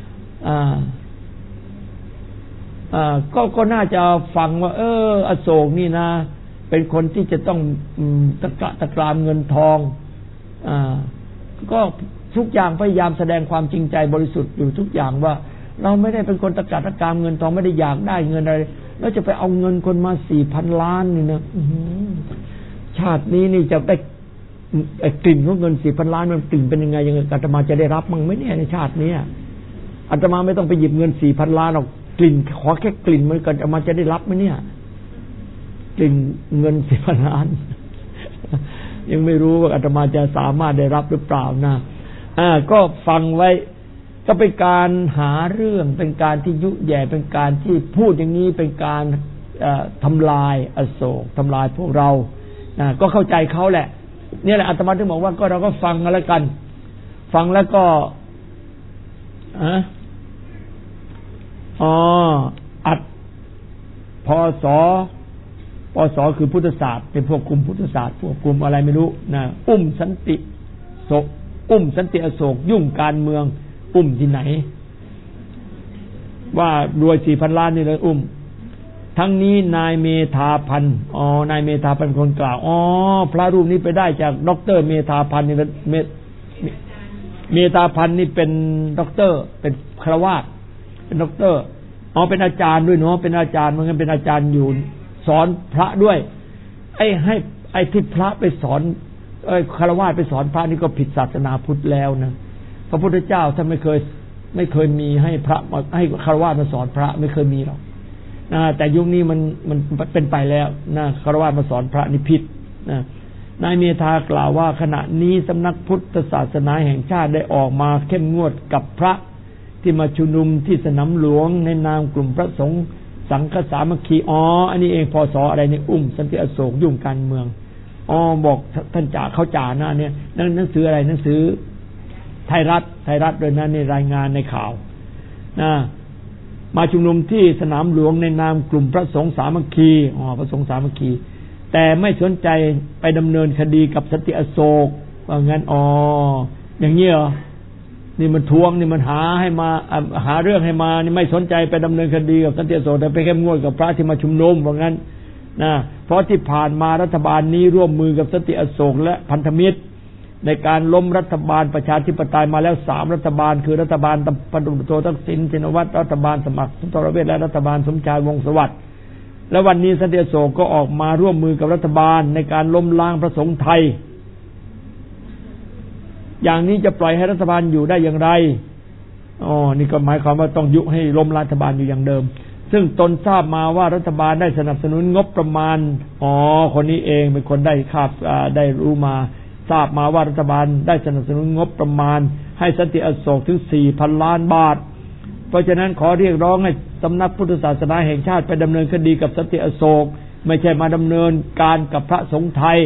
ก็น่าจะฟังว่าอโศกนี่นะเป็นคนที่จะต้องตะกรามเงินทองก็ทุกอย่างพยายามแสดงความจริงใจบริสุทธิ์อยู่ทุกอย่างว่าเราไม่ได้เป็นคนตะกรามเงินทองไม่ได้อยากได้เงินอะไรแล้วจะไปเอาเงินคนมา 4,000 ล้านนี่นะชาตินี้นี่จะได้กลิ่นของเงิน 4,000 ล้านมันกลิ่นเป็นยังไงอาตมาจะได้รับมั้งไหมเนี่ยในชาตินี้อาตมาไม่ต้องไปหยิบเงิน 4,000 ล้านหรอกกลิ่นขอแค่กลิ่นมันก็อาตมาจะได้รับไหมเนี่ยกลิ่นเงิน 4,000 ล้านยังไม่รู้ว่าอาตมาจะสามารถได้รับหรือเปล่านะก็ฟังไว้ก็เป็นการหาเรื่องเป็นการที่ยุแย่เป็นการที่พูดอย่างนี้เป็นการทำลายอโศกทำลายพวกเราก็เข้าใจเขาแหละนี่แหละอาตมาถึงบอกว่าก็เราก็ฟังกันแล้วกันฟังแล้วก็อัดพศคือพุทธศาสตร์เป็นพวกกลุ่มพุทธศาสตร์พวกกลุ่มอะไรไม่รู้นะสันติโศกสันติอโศกยุ่งการเมืองที่ไหนว่ารวย 4,000 ล้านนี่เลยทั้งนี้นายเมธาพันธ์นายเมธาพันธ์คนกล่าวพระรูปนี้ไปได้จากดร.เมธาพันธ์นี่เมธาพันธ์นี่เป็นด็อกเตอร์เป็นฆราวาสเป็นด็อกเตอร์เป็นอาจารย์ด้วยเนาะเป็นอาจารย์มันก็เป็นอาจารย์อยู่สอนพระด้วยให้ที่พระไปสอนฆราวาสไปสอนพระนี่ก็ผิดศาสนาพุทธแล้วนะพระพุทธเจ้าท่านไม่เคยมีให้พระให้ฆราวาสมาสอนพระไม่เคยมีหรอกแต่ยุคนี้มันเป็นไปแล้วนะฆราวาสมาสอนพระนี่ผิดนะนายเมธากล่าวว่าขณะนี้สำนักพุทธศาสนาแห่งชาติได้ออกมาเข้มงวดกับพระที่มาชุมนุมที่สนามหลวงในนามกลุ่มพระสงฆ์สังฆสามัคคีอันนี้เองพศอะไรนี่สันติอโศกยุ่งการเมืองบอกท่านจ่าเขาจ่าหน้าเนี่ยหนังสืออะไรหนังสือไทยรัฐโดยนั้นในรายงานในข่าวนะมาชุมนุมที่สนามหลวงในนามกลุ่มพระสงฆ์สามัคคีพระสงฆ์สามัคคีแต่ไม่สนใจไปดำเนินคดีกับสันติอโศกว่างั้นอย่างนี้เหรอนี่มันทวงนี่มันหาให้มาหาเรื่องให้มานี่ไม่สนใจไปดำเนินคดีกับสันติอโศกแต่ไปเข้มงวดกับพระที่มาชุมนุมว่างั้นนะเพราะที่ผ่านมารัฐบาลนี้ร่วมมือกับสันติอโศกและพันธมิตรในการล้มรัฐบาลประชาธิปไตยมาแล้ว3รัฐบาลคือรัฐบาลพลเอกทักษิณชินวัตรรัฐบาลสมัครสุนทรเวชและรัฐบาลสมชายวงศ์สวัสดิ์และวันนี้สันติอโศกก็ออกมาร่วมมือกับรัฐบาลในการล้มล้างพระสงฆ์ไทยอย่างนี้จะปล่อยให้รัฐบาลอยู่ได้อย่างไรนี่ก็หมายความว่าต้องยุให้ล้มรัฐบาลอยู่อย่างเดิมซึ่งตนทราบมาว่ารัฐบาลได้สนับสนุนงบประมาณคนนี้เองเป็นคนได้รู้มาทราบมาว่ารัฐบาลได้สนับสนุนงบประมาณให้สันติอโศกถึง 4,000 ล้านบาทเพราะฉะนั้นขอเรียกร้องให้สำนักพุทธศาสนาแห่งชาติไปดำเนินคดีกับสันติอโศกไม่ใช่มาดำเนินการกับพระสงฆ์ไทย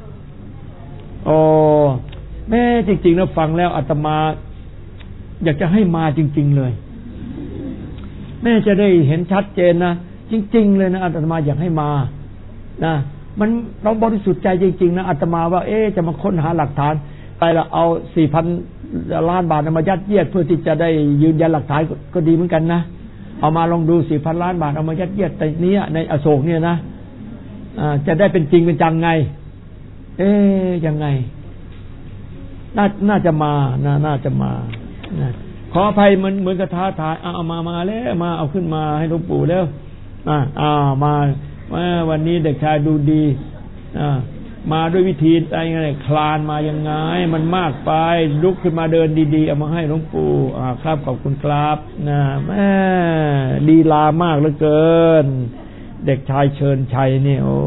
แม่จริงๆแล้วฟังแล้วอาตมาอยากจะให้มาจริงๆเลยแม่จะได้เห็นชัดเจนนะจริงๆเลยนะอาตมาอยากให้มานะมันเราบริสุทธิ์ใจจริงๆนะอาตมาว่าจะมาค้นหาหลักฐานไปละเอา 4,000 ล้านบาทมายัดเยียดเพื่อที่จะได้ยืนยันหลักฐานก็ดีเหมือนกันนะเอามาลองดู 4,000 ล้านบาทเอามายัดเยียดแต่นี้ในอโศกเนี่ยนะจะได้เป็นจริงเป็นจังไงยังไงน่าจะมาน่าจะมาขออภัยมันเหมือนกับท้าทายเอามาแล้วมาเอาขึ้นมาให้หลวงปู่แล้วมาวันนี้เด็กชายดูดีมาด้วยวิธีอะไรไงคลานมายังไงมันมากไปลุกขึ้นมาเดินดีๆเอามาให้หลวงปู่ครับขอบคุณครับนะแม่ลีลามากเหลือเกินเด็กชายเชิญชัยเนี่ยโอ้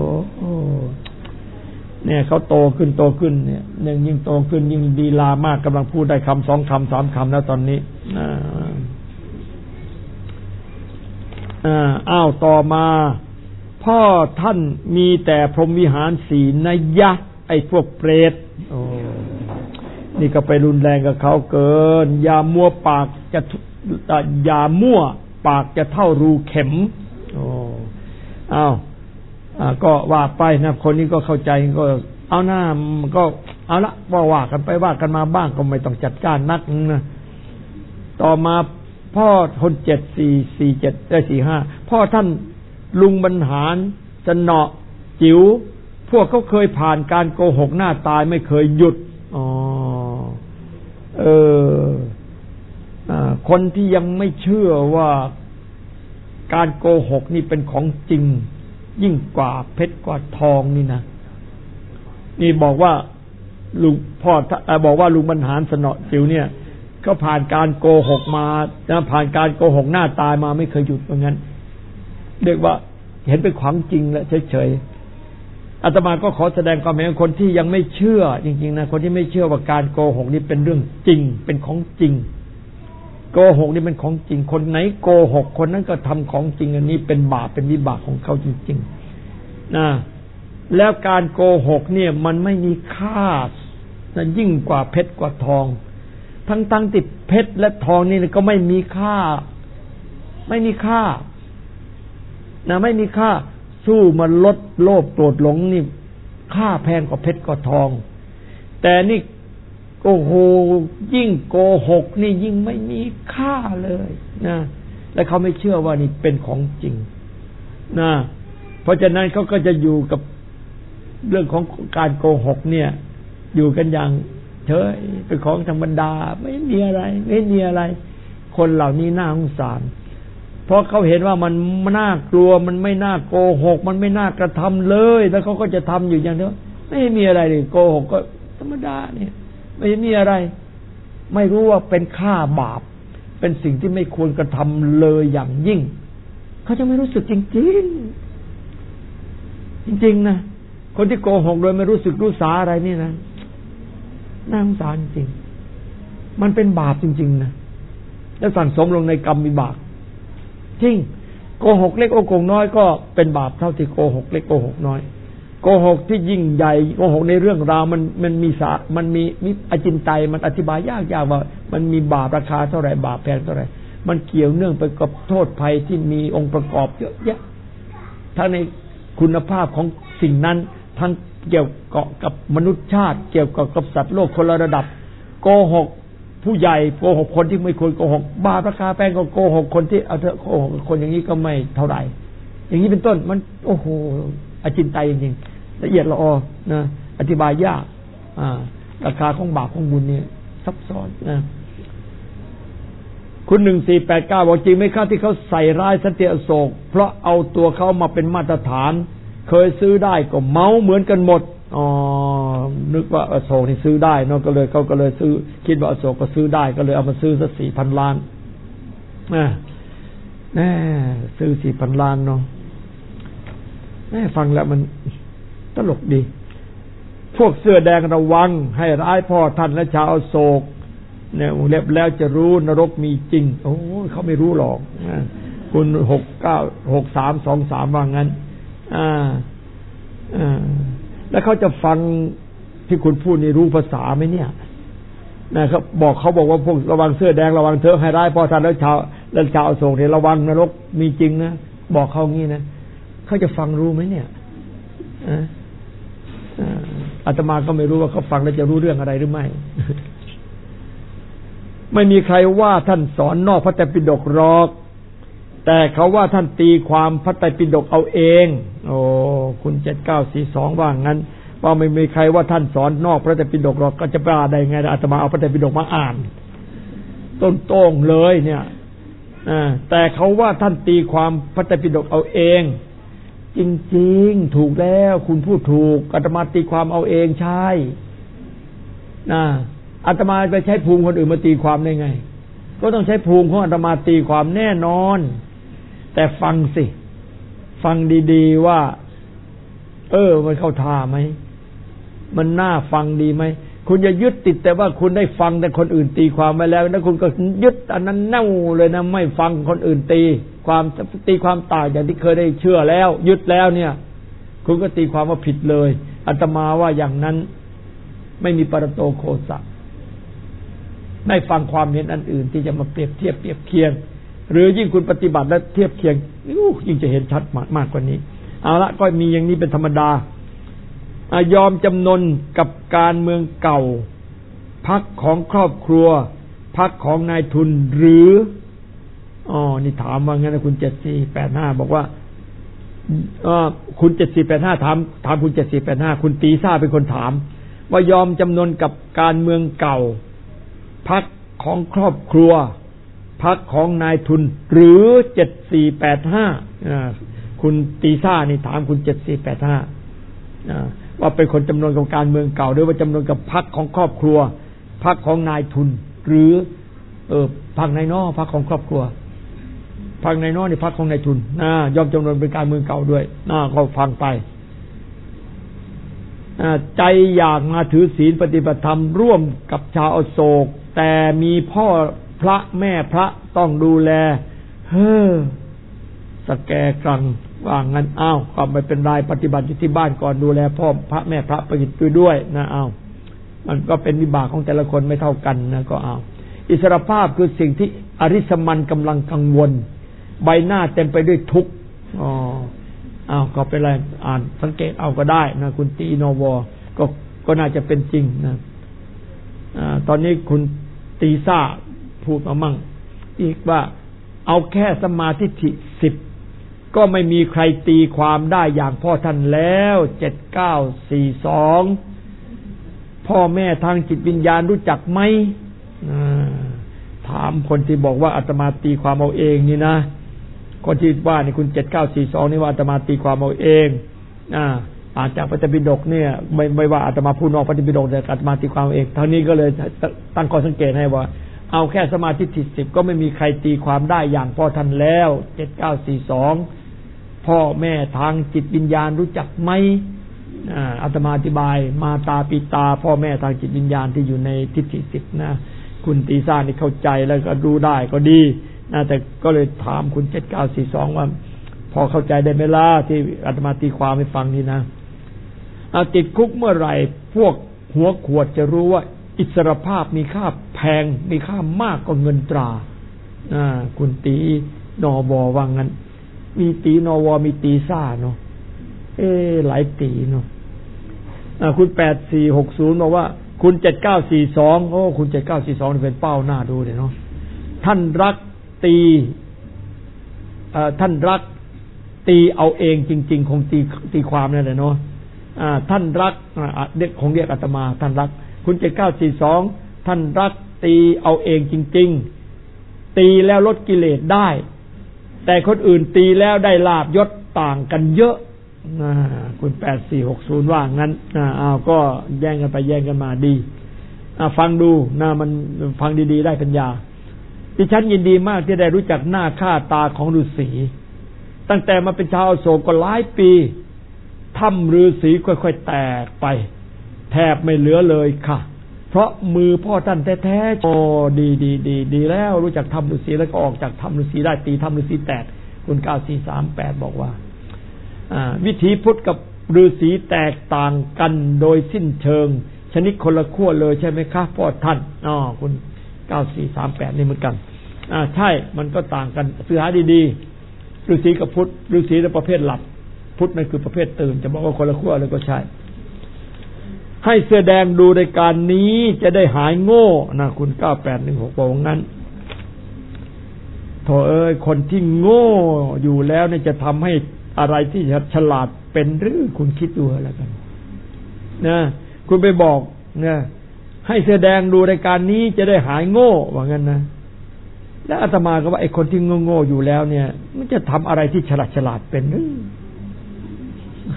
เนี่ยเขาโตขึ้นเนี่ยยิ่งโตขึ้นยิ่งลีลามากกำลังพูดได้คำ2 คำ 3 คำแล้วตอนนี้อ้าวต่อมาพ่อท่านมีแต่พรหมวิหาร4นะยะไอ้พวกเปรตนี่ก็ไปรุนแรงกับเขาเกินอย่ามัวปากจะเท่ารูเข็มก็ว่าไปนะคนนี้ก็เข้าใจก็เอาหน้ามันก็เอาละว่ากันไปว่ากันมาบ้างก็ไม่ต้องจัดการนักนะต่อมาพ่อคน744745พ่อท่านลุงบรรหารสนอจิ๋วพวกเขาเคยผ่านการโกหกหน้าตายไม่เคยหยุดคนที่ยังไม่เชื่อว่าการโกหกนี่เป็นของจริงยิ่งกว่าเพชรกว่าทองนี่นะนี่บอกว่าลุงพ่อบอกว่าลุงบรรหารสนอจิ๋วเนี่ยก็ผ่านการโกหกมาผ่านการโกหกหน้าตายมาไม่เคยหยุดเพราะงั้นเรียกว่าเห็นเป็นของจริงแล้วเฉยๆอาตมาก็ขอแสดงความเห็นคนที่ยังไม่เชื่อจริงๆนะคนที่ไม่เชื่อว่าการโกหกนี่เป็นเรื่องจริงเป็นของจริงโกหกนี่เป็นของจริงคนไหนโกหกคนนั้นก็ทำของจริงอันนี้เป็นบาปเป็นวิบากของเขาจริงๆนะแล้วการโกหกเนี่ยมันไม่มีค่านะยิ่งกว่าเพชรกว่าทองทั้งติดเพชรและทองนี่ก็ไม่มีค่านะไม่มีค่าสู้มาลดโลภโกรธหลงนี่ค่าแพงกว่าเพชรกว่าทองแต่นี่โอ้โหยิ่งโกหกนี่ยิ่งไม่มีค่าเลยนะและเขาไม่เชื่อว่านี่เป็นของจริงนะเพราะฉะนั้นเขาก็จะอยู่กับเรื่องของการโกหกเนี่ยอยู่กันอย่างเฉยเป็นของธรรมดาไม่มีอะไรคนเหล่านี้น่าสงสารเพราะเขาเห็นว่ามันน่ากลัวมันไม่น่าโกหกมันไม่น่ากระทำเลยแล้วเขาก็จะทำอยู่อย่างนี้ไม่มีอะไรเลยโกหกก็ธรรมดาเนี่ยไม่มีอะไรไม่รู้ว่าเป็นค่าบาปเป็นสิ่งที่ไม่ควรกระทำเลยอย่างยิ่งเขาจะไม่รู้สึกจริงๆนะคนที่โกหกโดยไม่รู้สึกรู้สาอะไรนี่นะน่าสงสารจริงมันเป็นบาปจริงๆนะแล้วสั่งสมลงในกรรมวิบากจริงโกหกเล็กโกหกน้อยก็เป็นบาปเท่าที่โกหกเล็กโกหกน้อยโกหกที่ยิ่งใหญ่โกหกในเรื่องราวมันมีอจินไตยมันอธิบายยากว่ามันมีบาปราคาเท่าไหร่บาปแพงเท่าไหร่มันเกี่ยวเนื่องไปกับโทษภัยที่มีองค์ประกอบเยอะแยะทั้งในคุณภาพของสิ่งนั้นทั้งเกี่ยวกับมนุษยชาติเกี่ยวกับสัตว์โลกคนละระดับโกหกผู้ใหญ่โกหกคนที่ไม่ควรโกหกบาปราคาแพงก็โกหกคนที่เอาเถอะโกหกคนอย่างนี้ก็ไม่เท่าไหร่อย่างนี้เป็นต้นมันโอ้โหอจินไตยจริงๆละเอียดละออนะอธิบายยากราคาของบาปของบุญเนี่ยซับซ้อนนะคุณ1489บอกจริงไหมครับที่เขาใส่ร้ายสันติอโศกเพราะเอาตัวเขามาเป็นมาตรฐานเคยซื้อได้ก็เมาเหมือนกันหมดนึกว่าอโศกนี่ซื้อได้เนาะเขาก็เลยซื้อคิดว่าอโศกก็ซื้อได้ก็เลยเอามาซื้อสัก 4,000 ล้านแน่ซื้อ 4,000 ล้านเนาะแน่ฟังแล้วมันตลกดีพวกเสื้อแดงระวังให้ร้ายพ่อท่านและชาวอโศกเนี่ยเล็บแล้วจะรู้นรกมีจริงโอ้เขาไม่รู้หรอกคุณ696323ว่างั้นแล้วเขาจะฟังที่คุณพูดนี่รู้ภาษาไหมเนี่ยนะครับเขาบอกว่าพวกระวังเสื้อแดงระวังเถอะให้ร้ายพ่อท่านและชาวอโศกเนี่ยระวังนรกมีจริงนะบอกเขางี้นะเขาจะฟังรู้ไหมเนี่ยอาตมาก็ไม่รู้ว่าเขาฟังแล้วจะรู้เรื่องอะไรหรือไม่ ไม่มีใครว่าท่านสอนนอกพระไตรปิฎกหรอกแต่เขาว่าท่านตีความพระไตรปิฎกเอาเองโอ้คุณ7942ว่างั้นว่าไม่มีใครว่าท่านสอนนอกพระไตรปิฎกหรอกก็จะบ้าได้ไงอาตมาเอาพระไตรปิฎกมาอ่านต้นๆเลยเนี่ยแต่เขาว่าท่านตีความพระไตรปิฎกเอาเองจริงๆถูกแล้วคุณพูดถูกอาตมาตีความเอาเองใช่อาตมาไปใช้ภูมิคนอื่นมาตีความได้ไงก็ต้องใช้ภูมิของอาตมาตีความแน่นอนแต่ฟังสิฟังดีๆว่ามันเข้าท่าไหมมันน่าฟังดีไหมคุณอย่ายึดติดแต่ว่าคุณได้ฟังแต่คนอื่นตีความไปแล้วแล้วคุณก็ยึดอันนั้นแน่วเลยนะไม่ฟังคนอื่นตีความต่างอย่างที่เคยได้เชื่อแล้วยึดแล้วเนี่ยคุณก็ตีความว่าผิดเลยอาตมาว่าอย่างนั้นไม่มีปรโตโคสะไม่ฟังความเห็นอันอื่นที่จะมาเปรียบเทียบเปรียบเคียงหรือยิ่งคุณปฏิบัติและเทียบเคียงยิ่งจะเห็นชัดมากกว่านี้เอาละก็มีอย่างนี้เป็นธรรมดายอมจำนนกับการเมืองเก่าพรรคของครอบครัวพรรคของนายทุนหรือนี่ถามว่างั้นนะคุณ7485บอกว่าคุณ7485ถามคุณ7485คุณตีซ่าเป็นคนถามว่ายอมจำนนกับการเมืองเก่าพรรคของครอบครัวพรรคของนายทุนหรือ7485คุณตีซ่านี่ถามคุณ7485ว่าเป็นคนจำนวนกับการเมืองเก่าหรือว่าจำนวนกับพรรคของครอบครัวพรรคของนายทุนหรือพรรคในนอกพรรคของครอบครัวพรรคในนอกนี่พรรคของนายทุนยอมจำนวนเป็นการเมืองเก่าด้วยก็ฟังไปใจอยากมาถือศีลปฏิบัติธรรมร่วมกับชาวอโศกแต่มีพ่อพระแม่พระต้องดูแลสแกกรังว่างั้นก็ไม่เป็นไรปฏิบัติอยู่ที่บ้านก่อนดูแลพ่อพระแม่พระไปด้วยนะมันก็เป็นวิบากของแต่ละคนไม่เท่ากันนะก็อิสรภาพคือสิ่งที่อริสมันกำลังกังวลใบหน้าเต็มไปด้วยทุกข์ก็เป็นไรอ่านสังเกตเอาก็ได้นะคุณตีโนวก็น่าจะเป็นจริงนะตอนนี้คุณตีซ่าพูดมามั่งอีกว่าเอาแค่สมาธิ10ก็ไม่มีใครตีความได้อย่างพ่อท่านแล้ว7942พ่อแม่ทางจิตวิญญาณรู้จักไหมถามคนที่บอกว่าอาตมาตีความเอาเองนี่นะคนที่ว่านี่คุณ7942นี่ว่าอาตมาตีความเอาเองอ่านจากพระไตรปิฎกเนี่ยไม่ว่าอาตมาพูดนอกพระไตรปิฎกแต่อาตมาตีความเองเท่านี้ก็เลยตั้งข้อสังเกตให้ว่าเอาแค่สมาธิ10ก็ไม่มีใครตีความได้อย่างพ่อท่านแล้ว7942พ่อแม่ทางจิตวิญญาณรู้จักไหมอาตมาอธิบายมาตาปิตาพ่อแม่ทางจิตวิญญาณที่อยู่ในทิฏฐิ10นะคุณตีซ่านี่เข้าใจแล้วก็รู้ได้ก็ดีนะแต่ก็เลยถามคุณ7942ว่าพอเข้าใจได้ไหมล่ะที่อาตมาตีความให้ฟังนี่นะติดคุกเมื่อไหร่พวกหัวขวดจะรู้ว่าอิสรภาพมีค่าแพงมีค่ามากกว่าเงินตราคุณตีนวว่างั้นมีตีนวมีตีซ่าเนาะหลายตีเนาะคุณ8460บอกว่าคุณ7942คุณ7942นี่เป็นเป้าหน้าดูเลยเนาะท่านรักตีเอาเองจริงๆคงตีความนั่นแหละเนาะท่านรักเด็กของเรียกอาตมาท่านรักคุณ7942ท่านรักตีเอาเองจริงๆตีแล้วลดกิเลสได้แต่คนอื่นตีแล้วได้ลาภยศต่างกันเยอะคุณ8460ว่างั้นก็แย่งกันไปแย่งกันมาดีฟังดูมันฟังดีๆได้ปัญญาดิฉันยินดีมากที่ได้รู้จักหน้าค่าตาของฤาษีตั้งแต่มาเป็นชาวอโศกก็หลายปีถ้ำฤาษีค่อยๆแตกไปแทบไม่เหลือเลยค่ะเพราะมือพ่อท่านแท้ๆดีแล้วรู้จักถ้ำฤาษีแล้วก็ออกจากถ้ำฤาษีได้ตีถ้ำฤาษีแตกคุณ9438บอกว่าวิถีพุทธกับฤาษีแตกต่างกันโดยสิ้นเชิงชนิดคนละขั้วเลยใช่ไหมคะพ่อท่านคุณ9438นี่เหมือนกันใช่มันก็ต่างกันศึกษาดีๆฤาษีกับพุทธฤาษีในประเภทหลับพุทธนั่นคือประเภทตื่นจะบอกว่าคนละขั้วเลยก็ใช่ให้แสดงดูในการนี้จะได้หายโง่นะคุณ9816บอกงั้นโธ่คนที่โง่อยู่แล้วเนี่ยจะทำให้อะไรที่ฉลาดเป็นหรือคุณคิดดูแล้วกันนะคุณไปบอกนะให้แสดงดูในการนี้จะได้หายโง่ว่างั้นนะแล้วอาตมาก็ว่าไอ้คนที่โง่ๆอยู่แล้วเนี่ยมันจะทำอะไรที่ฉลาดเป็นหรือ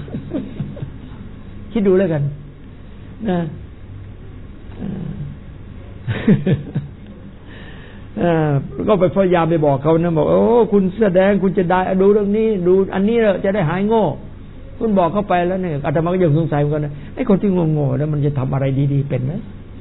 คิดดูแล้วกันนะก็ไปพยายามไปบอกเขานะบอกโอ้คุณแสดงคุณจะได้ดูเรื่องนี้ดูอันนี้จะได้หายโง่คุณบอกเข้าไปแล้วเนี่ยอาตมาก็ยังสงสัยเหมือนกันนะไอ้คนที่โง่ๆแล้วมันจะทำอะไรดีๆเป็นไหม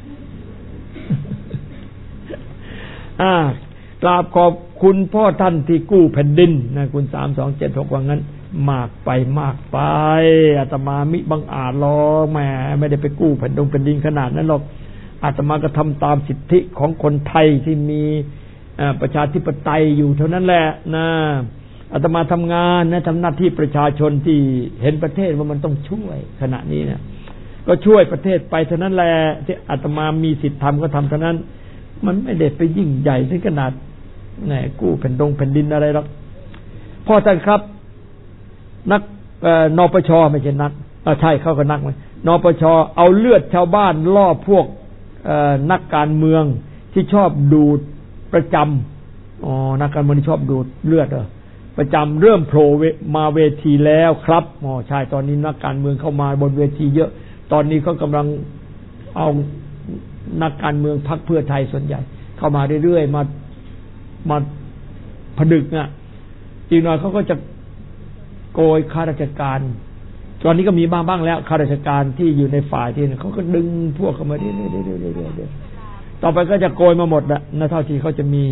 กราบขอบคุณพ่อท่านที่กู้แผ่นดินนะคุณ3276ว่างั้นมากไปอาตมามิบังอาจหรอกแหมไม่ได้ไปกู้แผ่นดินขนาดนั้นหรอกอาตมาก็ทำตามสิทธิของคนไทยที่มีประชาธิปไตยอยู่เท่านั้นแหละนะอาตมาทำงานนะทำหน้าที่ประชาชนที่เห็นประเทศว่ามันต้องช่วยขณะนี้นะก็ช่วยประเทศไปเท่านั้นแหละที่อาตมามีสิทธิทำก็ทำเท่านั้นมันไม่ได้ไปยิ่งใหญ่ถึงขนาดไหนกู้แผ่นดินอะไรหรอกพ่อท่านครับนักนปช.ไม่ใช่นักใช่เขาก็นักไหมนปช.เอาเลือดชาวบ้านล่อพวกนักการเมืองที่ชอบดูดประจำนักการเมืองที่ชอบดูดเลือดประจำเริ่มโผล่มาเวทีแล้วครับใช่ตอนนี้นักการเมืองเข้ามาบนเวทีเยอะตอนนี้เขากำลังเอานักการเมืองพรรคเพื่อไทยส่วนใหญ่เข้ามาเรื่อยๆมาผดึกอีกหน่อยเขาก็จะโกยข้าราชการตอนนี้ก็มีบ้างแล้วข้าราชการที่อยู่ในฝ่ายที่เขาก็ดึงพวกเข้ามาเรื่อยๆต่อไปก็จะโกยมาหมดนะเท่าที่เขาจะมี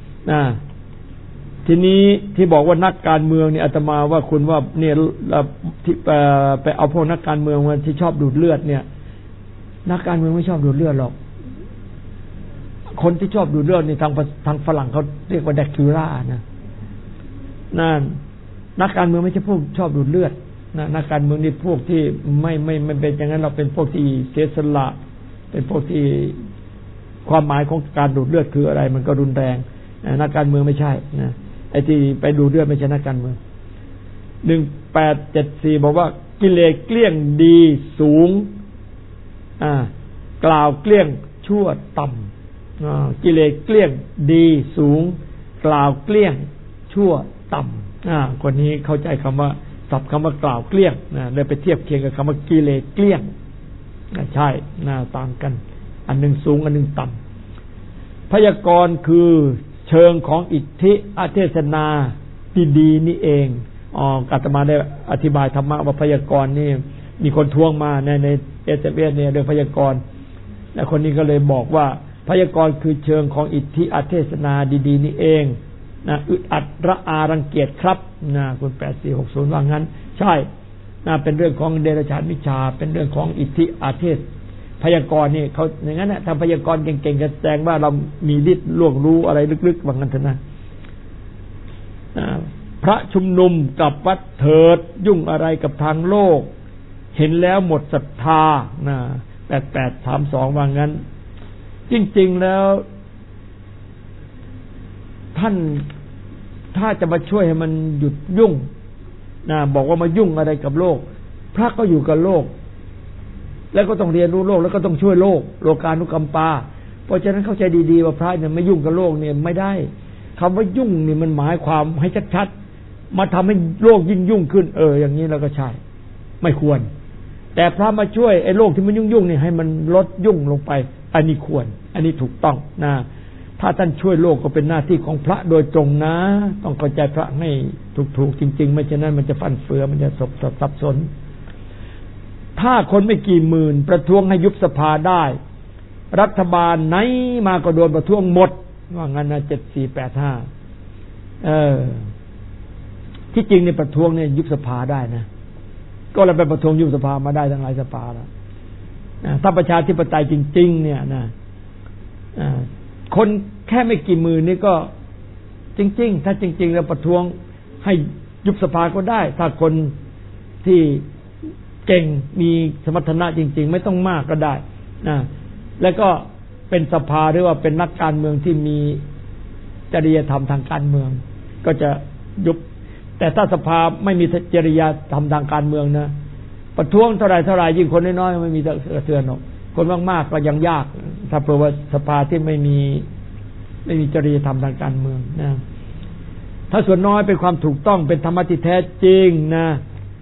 ทีนี้ที่บอกว่านักการเมืองเนี่ยอาตมาว่าคุณว่าเนี่ยที่ไปเอาพวกนักการเมืองที่ชอบดูดเลือดเนี่ยนักการเมืองไม่ชอบดูดเลือดหรอกคนที่ชอบดูดเลือดนี่ทางฝรั่งเขาเรียกว่าแดคิวล่านะนั่นนักการเมืองไม่ใช่พวกชอบดูดเลือดนักการเมืองนี่พวกที่ไม่เป็นอย่างนั้นเราเป็นพวกที่เสียสละเป็นพวกที่ความหมายของการดูดเลือดคืออะไรมันก็รุนแรงนักการเมืองไม่ใช่นะไอ้ที่ไปดูดเลือดไม่ใช่นักการเมือง1874บอกว่ากิเลสเกลี้ยงดีสูงกล่าวเกลี้ยงชั่วต่ำกิเลสเกลี้ยงดีสูงกล่าวเกลี้ยงชั่วต่ำคนนี้เข้าใจคำว่าศัพท์คำว่ากล่าวเกลี้ยงเลยไปเทียบเคียงกับคำว่ากิเลสเกลี้ยงใช่ต่างกันอันหนึ่งสูงอันหนึ่งต่ำพยากรณ์คือเชิงของอิทธิอเทศนาดีๆนี่เองอาตมาได้อธิบายธรรมะว่าพยากรณ์นี่มีคนทวงมาในSMSเนี่ยเรื่องพยากรณ์และคนนี้ก็เลยบอกว่าพยากรณ์คือเชิงของอิทธิอเทศนาดีๆนี่เองอึดอัดระอารังเกียจครับคุณ8460ว่างั้นใช่เป็นเรื่องของเดรัจฉานวิชาเป็นเรื่องของอิทธิอาเทศพยากรณ์นี่เขาอย่างนั้นทำพยากรณ์เก่งๆก็แสดงว่าเรามีฤทธิ์ล่วงรู้อะไรลึกๆว่างั้นเถอะนะพระชุมนุมกับวัดเถิดยุ่งอะไรกับทางโลกเห็นแล้วหมดศรัทธา8832ว่างั้นจริงๆแล้วท่านถ้าจะมาช่วยให้มันหยุดยุ่งบอกว่ามายุ่งอะไรกับโลกพระก็อยู่กับโลกแล้วก็ต้องเรียนรู้โลกแล้วก็ต้องช่วยโลกโลกานุกัมปาเพราะฉะนั้นเข้าใจดีๆว่าพระเนี่ยไม่ยุ่งกับโลกเนี่ยไม่ได้คำว่ายุ่งนี่มันหมายความให้ชัดๆมาทำให้โลกยิ่งยุ่งขึ้นอย่างนี้แล้วก็ใช่ไม่ควรแต่พระมาช่วยไอ้โลกที่มันยุ่งๆนี่ให้มันลดยุ่งลงไปอันนี้ควรอันนี้ถูกต้องถ้าท่านช่วยโลกก็เป็นหน้าที่ของพระโดยตรงนะต้องเข้าใจพระให้ถูกจริงๆไม่ฉะนั้นมันจะฟั่นเฟือมันจะสับสนถ้าคนไม่กี่หมื่นประท้วงให้ยุบสภาได้รัฐบาลไหนมาก็โดนประท้วงหมดว่างั้นนะ7485ที่จริงในประท้วงเนี่ยยุบสภาได้นะก็เราไปประท้วงยุบสภามาได้ทั้งหลายสภาแล้วถ้าประชาธิปไตยจริงๆเนี่ยนะคนแค่ไม่กี่หมื่นนี่ก็จริงๆถ้าจริงๆแล้วประท้วงให้ยุบสภาก็ได้ถ้าคนที่เก่งมีสมรรถนะจริงๆไม่ต้องมากก็ได้แล้วก็เป็นสภาหรือว่าเป็นนักการเมืองที่มีจริยธรรมทางการเมืองก็จะยุบแต่ถ้าสภาไม่มีจริยธรรมทางการเมืองนะประท้วงเท่าไรยิ่งคนน้อยๆไม่มีกระเทือนหรอกคนมากๆก็ยังยากถ้าเผื่อว่าสภาที่ไม่มีจริยธรรมทางการเมืองนะถ้าส่วนน้อยเป็นความถูกต้องเป็นธรรมะที่แท้จริงนะ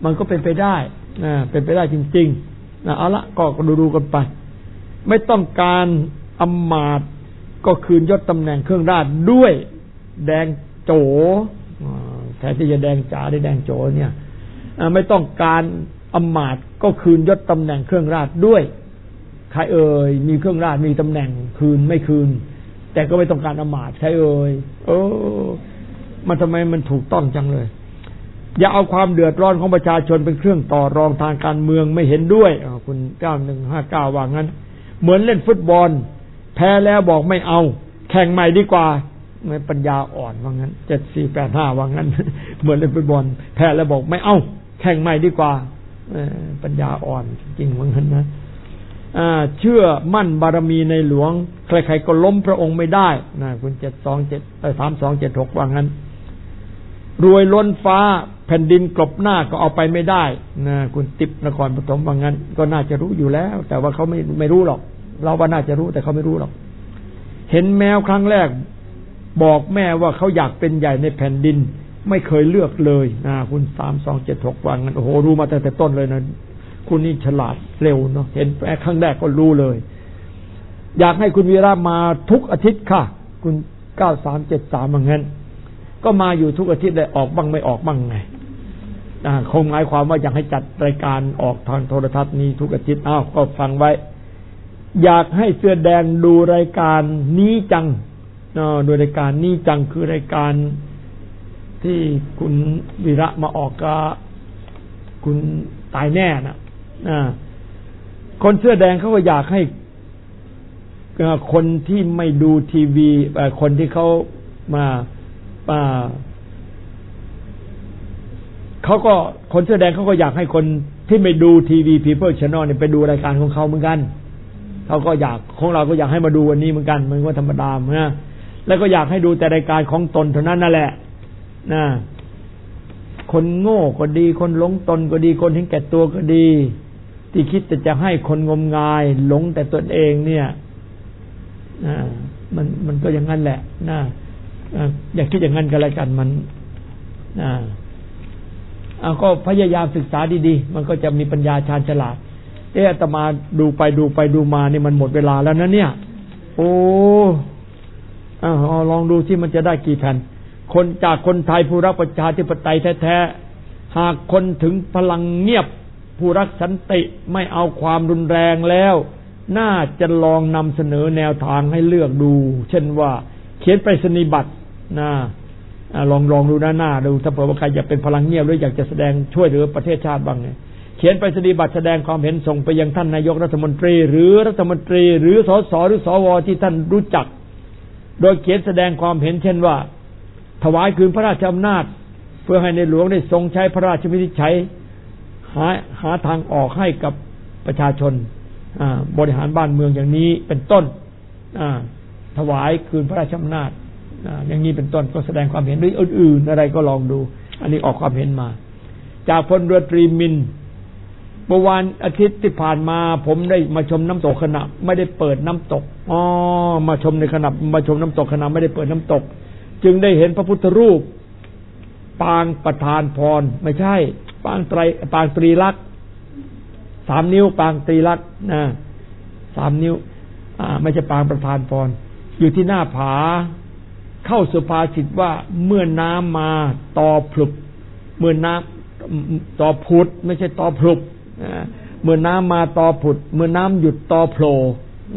มันก็เป็นไปได้เป็นไปได้จริงๆเอาละก็ดูกันไปไม่ต้องการอำมาตย์ก็คืนยศตำแหน่งเครื่องราชด้วยแดงโจแทนที่จะแดงจ๋าได้แดงโจเนี่ยไม่ต้องการอำมาตย์ก็คืนยศตำแหน่งเครื่องราชด้วยใครเอ่ยมีเครื่องราชมีตำแหน่งคืนไม่คืนแต่ก็ไม่ต้องการอำมาตย์ใครเอ่ยมันทำไมมันถูกต้องจังเลยอย่าเอาความเดือดร้อนของประชาชนเป็นเครื่องต่อรองทางการเมืองไม่เห็นด้วยคุณ9159ว่างั้นเหมือนเล่นฟุตบอลแพ้แล้วบอกไม่เอาแข่งใหม่ดีกว่าไม่ปัญญาอ่อนว่างั้น7485ว่างั้นเหมือนเล่นฟุตบอลแพ้แล้วบอกไม่เอาแข่งใหม่ดีกว่าปัญญาอ่อนจริงว่างั้นนะเชื่อมั่นบารมีในหลวงใครๆก็ล้มพระองค์ไม่ได้นะคุณ3276ว่างั้นรวยล้นฟ้าแผ่นดินกลบหน้าก็เอาไปไม่ได้นะคุณติ๊บนครปฐมว่างั้นก็น่าจะรู้อยู่แล้วแต่ว่าเขาไม่รู้หรอกเราว่าน่าจะรู้แต่เขาไม่รู้หรอกเห็นแมวครั้งแรกบอกแม่ว่าเขาอยากเป็นใหญ่ในแผ่นดินไม่เคยเลือกเลยนะคุณ3276ว่างั้นโอ้โหรู้มาตั้งแต่ต้นเลยนะคุณนี่ฉลาดเร็วเนาะเห็นครั้งแรกก็รู้เลยอยากให้คุณวีระมาทุกอาทิตย์ค่ะคุณ9373ว่างั้นก็มาอยู่ทุกอาทิตย์ได้ออกบ้างไม่ออกบ้างไงคงหมายความว่าอยากให้จัดรายการออกทางโทรทัศน์นี้ทุกอาทิตย์ก็ฟังไว้อยากให้เสื้อแดงดูรายการนี้จังดูรายการนี้จังคือรายการที่คุณวีระมาออกกับคุณตายแน่นะคนเสื้อแดงเขาก็อยากให้คนที่ไม่ดูทีวีคนที่เขามาเขาก็คนเสื้อแดงเขาก็อยากให้คนที่ไม่ดูทีวี People Channel เนี่ยไปดูรายการของเขาเหมือนกันเขาก็อยากของเราก็อยากให้มาดูวันนี้เหมือนกันมันก็ธรรมดานะแล้วก็อยากให้ดูแต่รายการของตนเท่านั้นนั่นแหละนะคนโง่ก็ดีคนหลงตนก็ดีคนเห็นแก่ตัวก็ดีที่คิดแต่จะให้คนงมงายหลงแต่ตนเองเนี่ยมันก็อย่างนั้นแหละนะอย่าคิดอย่างนั้นก็แล้วกันมันก็พยายามศึกษาดีๆมันก็จะมีปัญญาชาญฉลาดอาตมาดูไปดูมานี่มันหมดเวลาแล้วนะเนี่ยโอ้ลองดูที่มันจะได้กี่แผ่นคนจากคนไทยผู้รักประชาธิปไตยแท้ๆหากคนถึงพลังเงียบผู้รักสันติไม่เอาความรุนแรงแล้วน่าจะลองนำเสนอแนวทางให้เลือกดูเช่นว่าเขียนไปรษณียบัตรลองดูหน้าดูถ้าเผื่อว่าใครอยากเป็นพลังเงียบหรืออยากจะแสดงช่วยเหลือประเทศชาติบ้างเนี่ยเขียนไปรษณียบัตรแสดงความเห็นส่งไปยังท่านนายกรัฐมนตรีหรือรัฐมนตรีหรือสสหรือสวที่ท่านรู้จักโดยเขียนแสดงความเห็นเช่นว่าถวายคืนพระราชอำนาจเพื่อให้ในหลวงได้ทรงใช้พระราชวินิจฉัยหาทางออกให้กับประชาชนบริหารบ้านเมืองอย่างนี้เป็นต้นถวายคืนพระราชอำนาจอย่างนี้เป็นต้นก็แสดงความเห็นหรืออื่นๆอะไรก็ลองดูอันนี้ออกความเห็นมาจากพลเรือตรีมินเมื่อวานอาทิตย์ที่ผ่านมาผมได้มาชมน้ำตกขณะไม่ได้เปิดน้ำตกมาชมในขณะมาชมน้ำตกขณะไม่ได้เปิดน้ำตกจึงได้เห็นพระพุทธรูปปางประธานพรไม่ใช่ปางตรีลักษณ์3 นิ้วปางตรีลักษณ์นะ3 นิ้วไม่ใช่ปางประธานพรอยู่ที่หน้าผาเข้าสุภาษิตว่าเมื่อน้ำมาตอพลุบเมื่อน้ำตอผุดไม่ใช่ตอพลุบเมื่อน้ำมาตอผุดเมื่อน้ำหยุดตอโผล่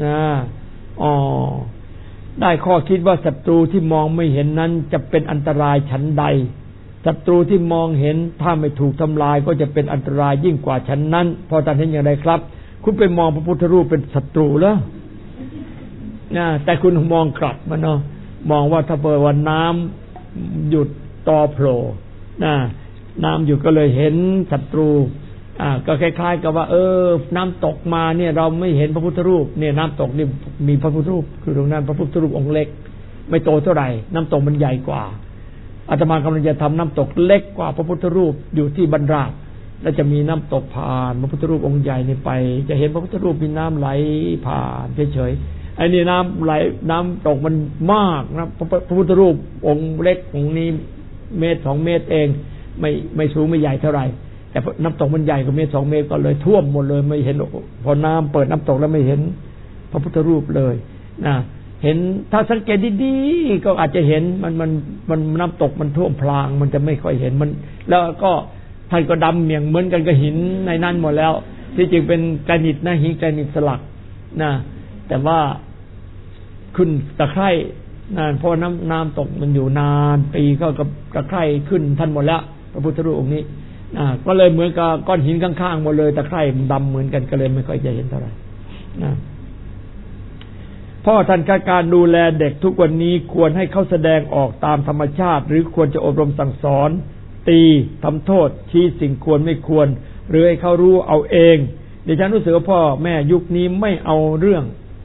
ได้ข้อคิดว่าศัตรูที่มองไม่เห็นนั้นจะเป็นอันตรายฉันใดศัตรูที่มองเห็นถ้าไม่ถูกทำลายก็จะเป็นอันตรายยิ่งกว่าฉันนั้นพอท่านเห็นอย่างไรครับคุณไปมองพระพุทธรูปเป็นศัตรูแล้วแต่คุณมองกลับมันเนาะมองว่าถ้าเปิดว่าน้ำหยุดตอโผล่น้ำหยุดก็เลยเห็นศัตรูก็คล้ายๆกับว่าน้ำตกมาเนี่ยเราไม่เห็นพระพุทธรูปเนี่ยน้ำตกนี่มีพระพุทธรูปคือตรงนั้นพระพุทธรูปองค์เล็กไม่โตเท่าไหร่น้ำตกมันใหญ่กว่าอาตมากำลังจะทำน้ำตกเล็กกว่าพระพุทธรูปอยู่ที่บรรดาแล้วจะมีน้ำตกผ่านพระพุทธรูปองค์ใหญ่นี่ไปจะเห็นพระพุทธรูปมีน้ำไหลผ่านเฉยๆไอ้นี่น้ำไหลน้ำตกมันมากนะพระพุทธรูปองค์เล็กองค์นี้1-2 เมตรเองไม่สูงไม่ใหญ่เท่าไหร่แต่น้ำตกมันใหญ่กว่าเมตร2 เมตรก็เลยท่วมหมดเลยไม่เห็นพอน้ำเปิดน้ำตกแล้วไม่เห็นพระพุทธรูปเลยนะเห็นถ้าสังเกตดีๆก็อาจจะเห็นมันน้ำตกมันท่วมพลางมันจะไม่ค่อยเห็นมันแล้วก็ท่านก็ดำเมียงเหมือนกันกับหินในนั้นหมดแล้วที่จริงเป็นแกรนิตนะหินแกรนิตสลักนะแต่ว่าขึ้นตะไคร่นานเพราะน้ำตกมันอยู่นานปีก็กับตะไคร่ขึ้นท่านหมดแล้วพระพุทธรูปองค์นี้ก็เลยเหมือนกับก้อนหินข้างๆหมดเลยตะไคร่ดำเหมือนกันก็เลยไม่ค่อยจะเห็นเท่าไหร่นะพ่อท่านการดูแลเด็กทุกวันนี้ควรให้เขาแสดงออกตามธรรมชาติหรือควรจะอบรมสั่งสอนตีทำโทษชี้สิ่งควรไม่ควรหรือให้เขารู้เอาเองดิฉันรู้สึกว่าพ่อแม่ยุคนี้ไม่เอาเรื่อง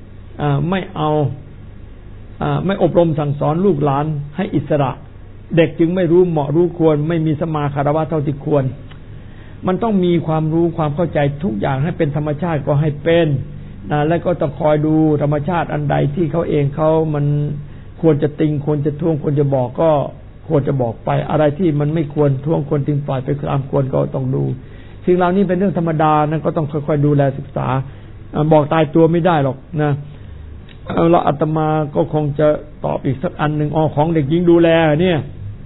ไม่อบรมสั่งสอนลูกหลานให้อิสระเด็กจึงไม่รู้เหมาะรู้ควรไม่มีสมาคารวะเท่าที่ควรมันต้องมีความรู้ความเข้าใจทุกอย่างให้เป็นธรรมชาติก็ให้เป็นแล้วก็ต้องคอยดูธรรมชาติอันใดที่เขาเองเขามันควรจะติงควรจะท้วงควรจะบอกก็ควรจะบอกไปอะไรที่มันไม่ควรท้วงควรติงปล่อยไปตามควรก็ต้องดูสิ่งเหล่านี้เป็นเรื่องธรรมดานะก็ต้องค่อยๆดูแลศึกษาบอกตายตัวไม่ได้หรอกนะเอาละอาตมาก็คงจะตอบอีกสักอันหนึ่งของเด็กหญิงดูแลเนี่ย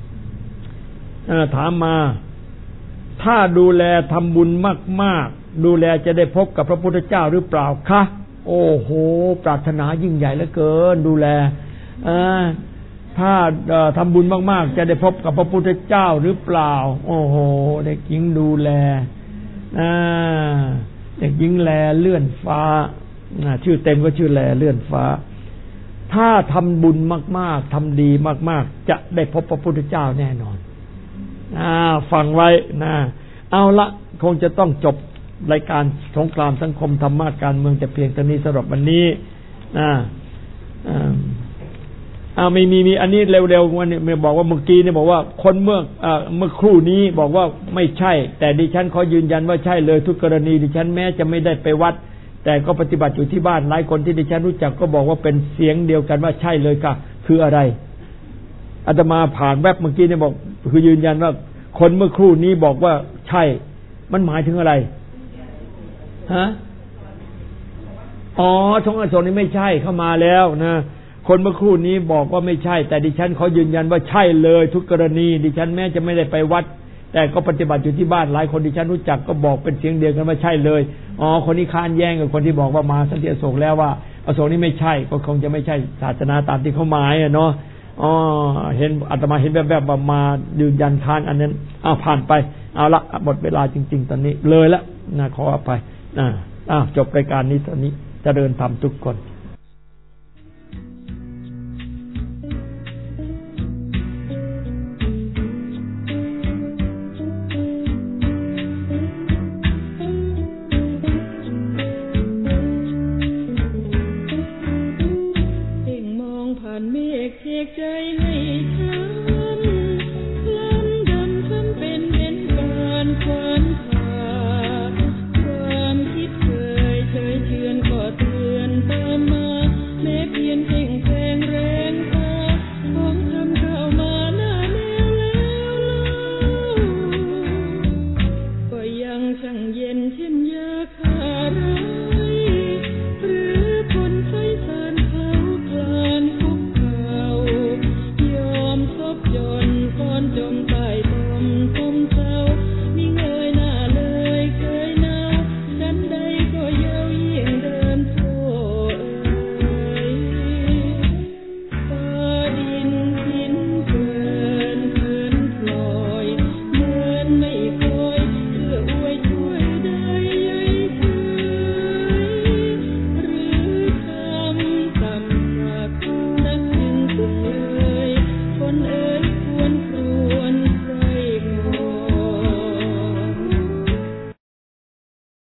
ถามมาถ้าดูแลทำบุญมากๆดูแลจะได้พบกับพระพุทธเจ้าหรือเปล่าคะโอ้โหปรารถนายิ่งใหญ่เหลือเกินดูแลถ้าทำบุญมากๆจะได้พบกับพระพุทธเจ้าหรือเปล่าโอ้โหเด็กหญิงดูแลเด็กหญิงแลเลื่อนฟ้าชื่อเต็มก็ชื่อแลเลื่อนฟ้าถ้าทำบุญมากๆทำดีมากๆจะได้พบพระพุทธเจ้าแน่นอนฟังไว้นะเอาละคงจะต้องจบรายการสงครามสังคมธรรมะการเมืองแต่เพียงเท่านี้สำหรับวันนี้มีอันนี้เร็วๆวันนี้บอกว่าเมื่อกี้เนี่ยบอกว่าคนเมื่อครู่นี้บอกว่าไม่ใช่แต่ดิฉันขอยืนยันว่าใช่เลยทุกกรณีดิฉันแม้จะไม่ได้ไปวัดแต่ก็ปฏิบัติอยู่ที่บ้านหลายคนที่ดิฉันรู้จักก็บอกว่าเป็นเสียงเดียวกันว่าใช่เลยค่ะคืออะไรอาตมาผ่านแวบเมื่อกี้เนี่ยบอกคือยืนยันว่าคนเมื่อครู่นี้บอกว่าใช่มันหมายถึงอะไรฮะทงอโศกนี่ไม่ใช่เข้ามาแล้วนะคนเมื่อครู่นี้บอกว่าไม่ใช่แต่ดิฉันขอยืนยันว่าใช่เลยทุกกรณีดิฉันแม้จะไม่ได้ไปวัดแต่ก็ปฏิบัติอยู่ที่บ้านหลายคนดิฉันรู้จักก็บอกเป็นเสียงเดียวกันว่าใช่เลยคนนี้ค้านแย้งกับคนที่บอกว่ามาสันติอโศกแล้วว่าอโศกนี้ไม่ใช่ก็คงจะไม่ใช่ศาสนาตามที่เขาหมายเนาะเห็นอาตมาเห็นแบบๆมายืนยันค้านอันนั้นผ่านไปเอาละหมดเวลาจริงๆตอนนี้เลยละนะขออภัยจบรายการนี้ตอนนี้เจริญธรรมทุกคน